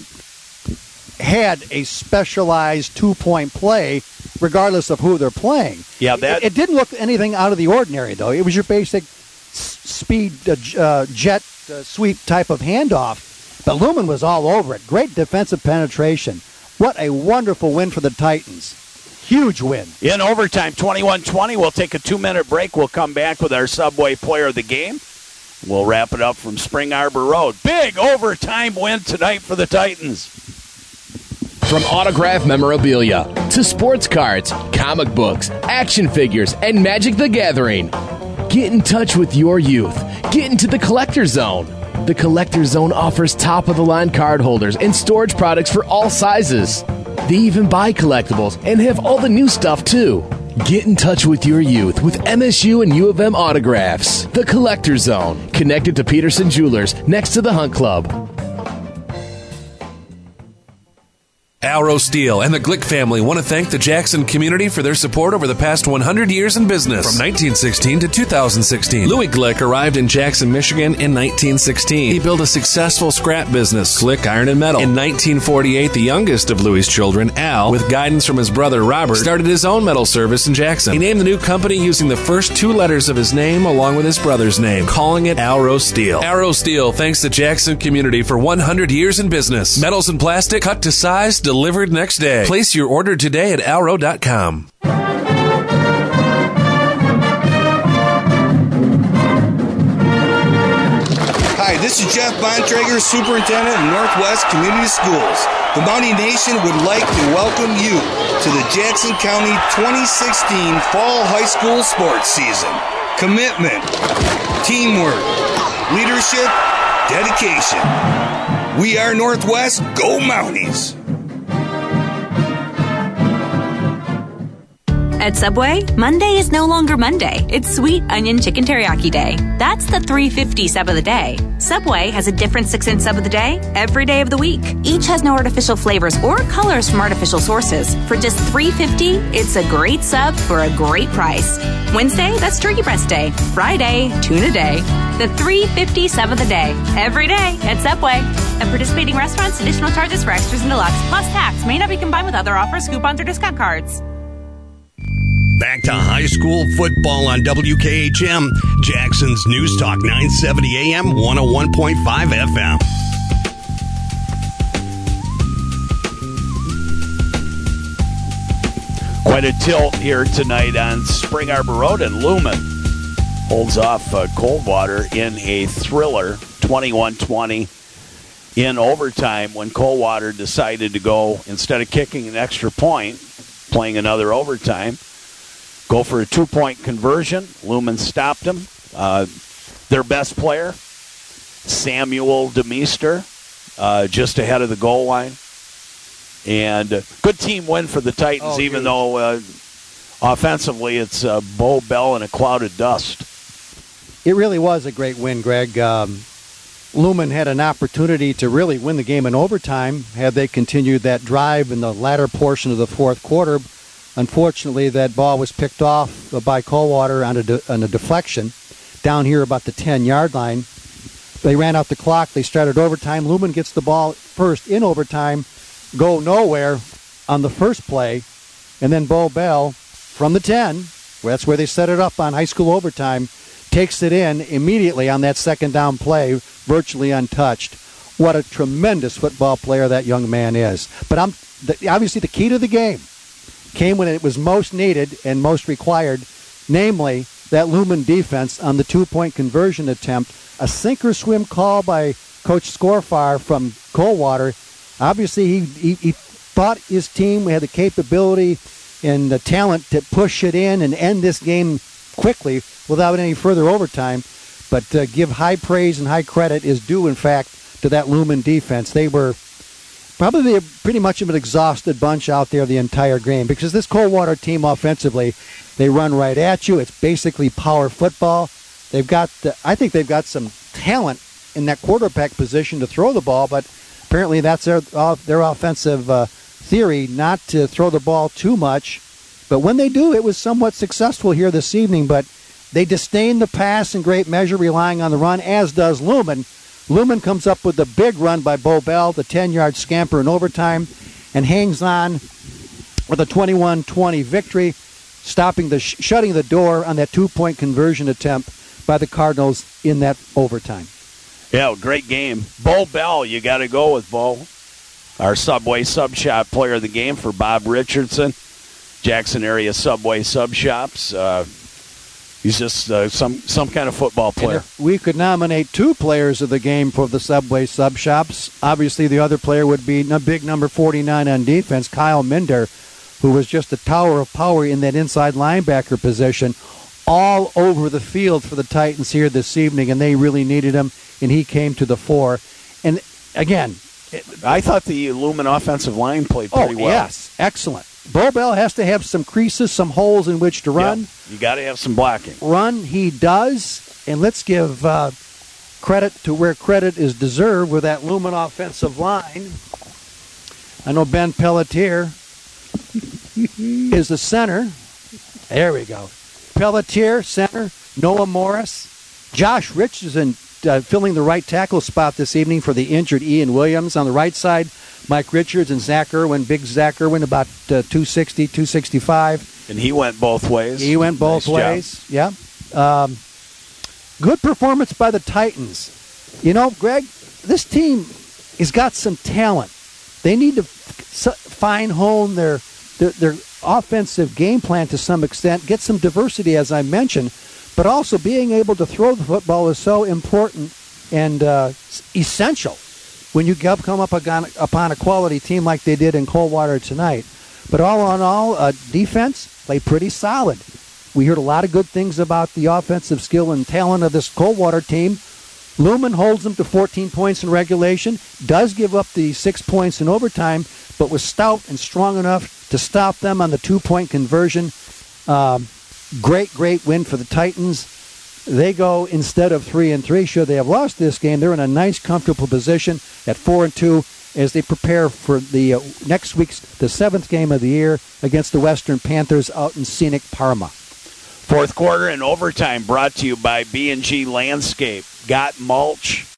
had a specialized two-point play regardless of who they're playing. Yeah, that It, it didn't look anything out of the ordinary, though. It was your basic s- speed, uh, uh, jet uh, sweep type of handoff. But Lumen was all over it. Great defensive penetration. What a wonderful win for the Titans. Huge win. In overtime, twenty-one twenty. We'll take a two-minute break. We'll come back with our Subway Player of the Game. We'll wrap it up from Spring Arbor Road. Big overtime win tonight for the Titans. From autograph memorabilia to sports cards, comic books, action figures, and Magic the Gathering. Get in touch with your youth. Get into the Collector Zone. The Collector Zone offers top-of-the-line card holders and storage products for all sizes. They even buy collectibles and have all the new stuff, too. Get in touch with your youth with M S U and U of M autographs. The Collector Zone, connected to Peterson Jewelers, next to the Hunt Club. Arrow Steel and the Glick family want to thank the Jackson community for their support over the past one hundred years in business. From nineteen sixteen to two thousand sixteen, Louis Glick arrived in Jackson, Michigan in nineteen sixteen. He built a successful scrap business, Glick Iron and Metal. In nineteen forty-eight, the youngest of Louis' children, Al, with guidance from his brother Robert, started his own metal service in Jackson. He named the new company using the first two letters of his name along with his brother's name, calling it Arrow Steel. Arrow Steel thanks the Jackson community for one hundred years in business. Metals and plastic cut to size, delivered next day. Place your order today at arrow dot com. Hi, this is Jeff Bontrager, Superintendent of Northwest Community Schools. The Mountie Nation would like to welcome you to the Jackson County twenty sixteen Fall High School Sports Season. Commitment, teamwork, leadership, dedication. We are Northwest. Go Mounties! At Subway, Monday is no longer Monday. It's Sweet Onion Chicken Teriyaki Day. That's the three fifty sub of the day. Subway has a different six cent sub of the day every day of the week. Each has no artificial flavors or colors from artificial sources. For just three fifty, it's a great sub for a great price. Wednesday, that's Turkey Breast Day. Friday, Tuna Day. The three fifty sub of the day every day at Subway. At participating restaurants, additional charges for extras and deluxe plus tax may not be combined with other offers, coupons, or discount cards. Back to high school football on W K H M, Jackson's News Talk nine seventy A M, one oh one point five F M. Quite a tilt here tonight on Spring Arbor Road, and Lumen holds off uh, Coldwater in a thriller, twenty-one twenty in overtime, when Coldwater decided to go, instead of kicking an extra point, playing another overtime, go for a two-point conversion. Lumen stopped them. Uh, their best player, Samuel DeMeester, uh, just ahead of the goal line. And uh, good team win for the Titans, oh, even huge. though uh, offensively it's uh, Bo Bell in a cloud of dust. It really was a great win, Greg. Um, Lumen had an opportunity to really win the game in overtime had they continued that drive in the latter portion of the fourth quarter. Unfortunately, that ball was picked off by Coldwater on a, de- on a deflection down here about the ten-yard line. They ran out the clock. They started overtime. Lumen gets the ball first in overtime, go nowhere on the first play, and then Bo Bell from the ten, well, that's where they set it up on high school overtime, takes it in immediately on that second down play, virtually untouched. What a tremendous football player that young man is. But I'm the, obviously the key to the game came when it was most needed and most required, namely that Lumen defense on the two-point conversion attempt. A sink-or-swim call by Coach Scorfar from Coldwater. Obviously, he, he, he thought his team had the capability and the talent to push it in and end this game quickly without any further overtime. But uh, give high praise and high credit is due, in fact, to that Lumen defense. They were probably pretty much of an exhausted bunch out there the entire game, because this Coldwater team offensively, they run right at you. It's basically power football. They've got, the, I think they've got some talent in that quarterback position to throw the ball, but apparently that's their uh, their offensive uh, theory, not to throw the ball too much. But when they do, it was somewhat successful here this evening, but they disdain the pass in great measure, relying on the run, as does Lumen. Lumen comes up with the big run by Bo Bell, the ten-yard scamper in overtime, and hangs on with a twenty-one twenty victory, stopping the sh- shutting the door on that two-point conversion attempt by the Cardinals in that overtime. Yeah, great game. Bo Bell, you got to go with Bo. Our Subway Sub Shop player of the game for Bob Richardson. Jackson area Subway Sub Shops. Uh, he's just uh, some some kind of football player. We could nominate two players of the game for the Subway Sub Shops. Obviously, the other player would be a big number forty-nine on defense, Kyle Minder, who was just a tower of power in that inside linebacker position, all over the field for the Titans here this evening, and they really needed him, and he came to the fore. And again, it, I thought the Lumen offensive line played pretty oh, well. Yes, excellent. Bo Bell has to have some creases, some holes in which to run. Yep. You got to have some blocking. Run, he does, and let's give uh, credit to where credit is deserved with that Lumen offensive line. I know Ben Pelletier is the center. There we go. Pelletier, center. Noah Morris. Josh Richardson uh, filling the right tackle spot this evening for the injured Ian Williams. On the right side, Mike Richards and Zach Irwin. Big Zach Irwin, about uh, two sixty, two sixty-five. And he went both ways. He went both Nice ways. Yeah. Um, good performance by the Titans. You know, Greg, this team has got some talent. They need to f- fine hone their, their their offensive game plan to some extent, get some diversity, as I mentioned, but also being able to throw the football is so important and uh, essential when you come up upon a quality team like they did in Coldwater tonight. But all in all, uh, defense played pretty solid. We heard a lot of good things about the offensive skill and talent of this Coldwater team. Lumen holds them to fourteen points in regulation, does give up the six points in overtime, but was stout and strong enough to stop them on the two-point conversion. Um, great, great win for the Titans. They go, instead of three and three, should they have lost this game, they're in a nice, comfortable position at four and two as they prepare for the uh, next week's the seventh game of the year against the Western Panthers out in scenic Parma. Fourth quarter and overtime brought to you by B and G Landscape. Got mulch?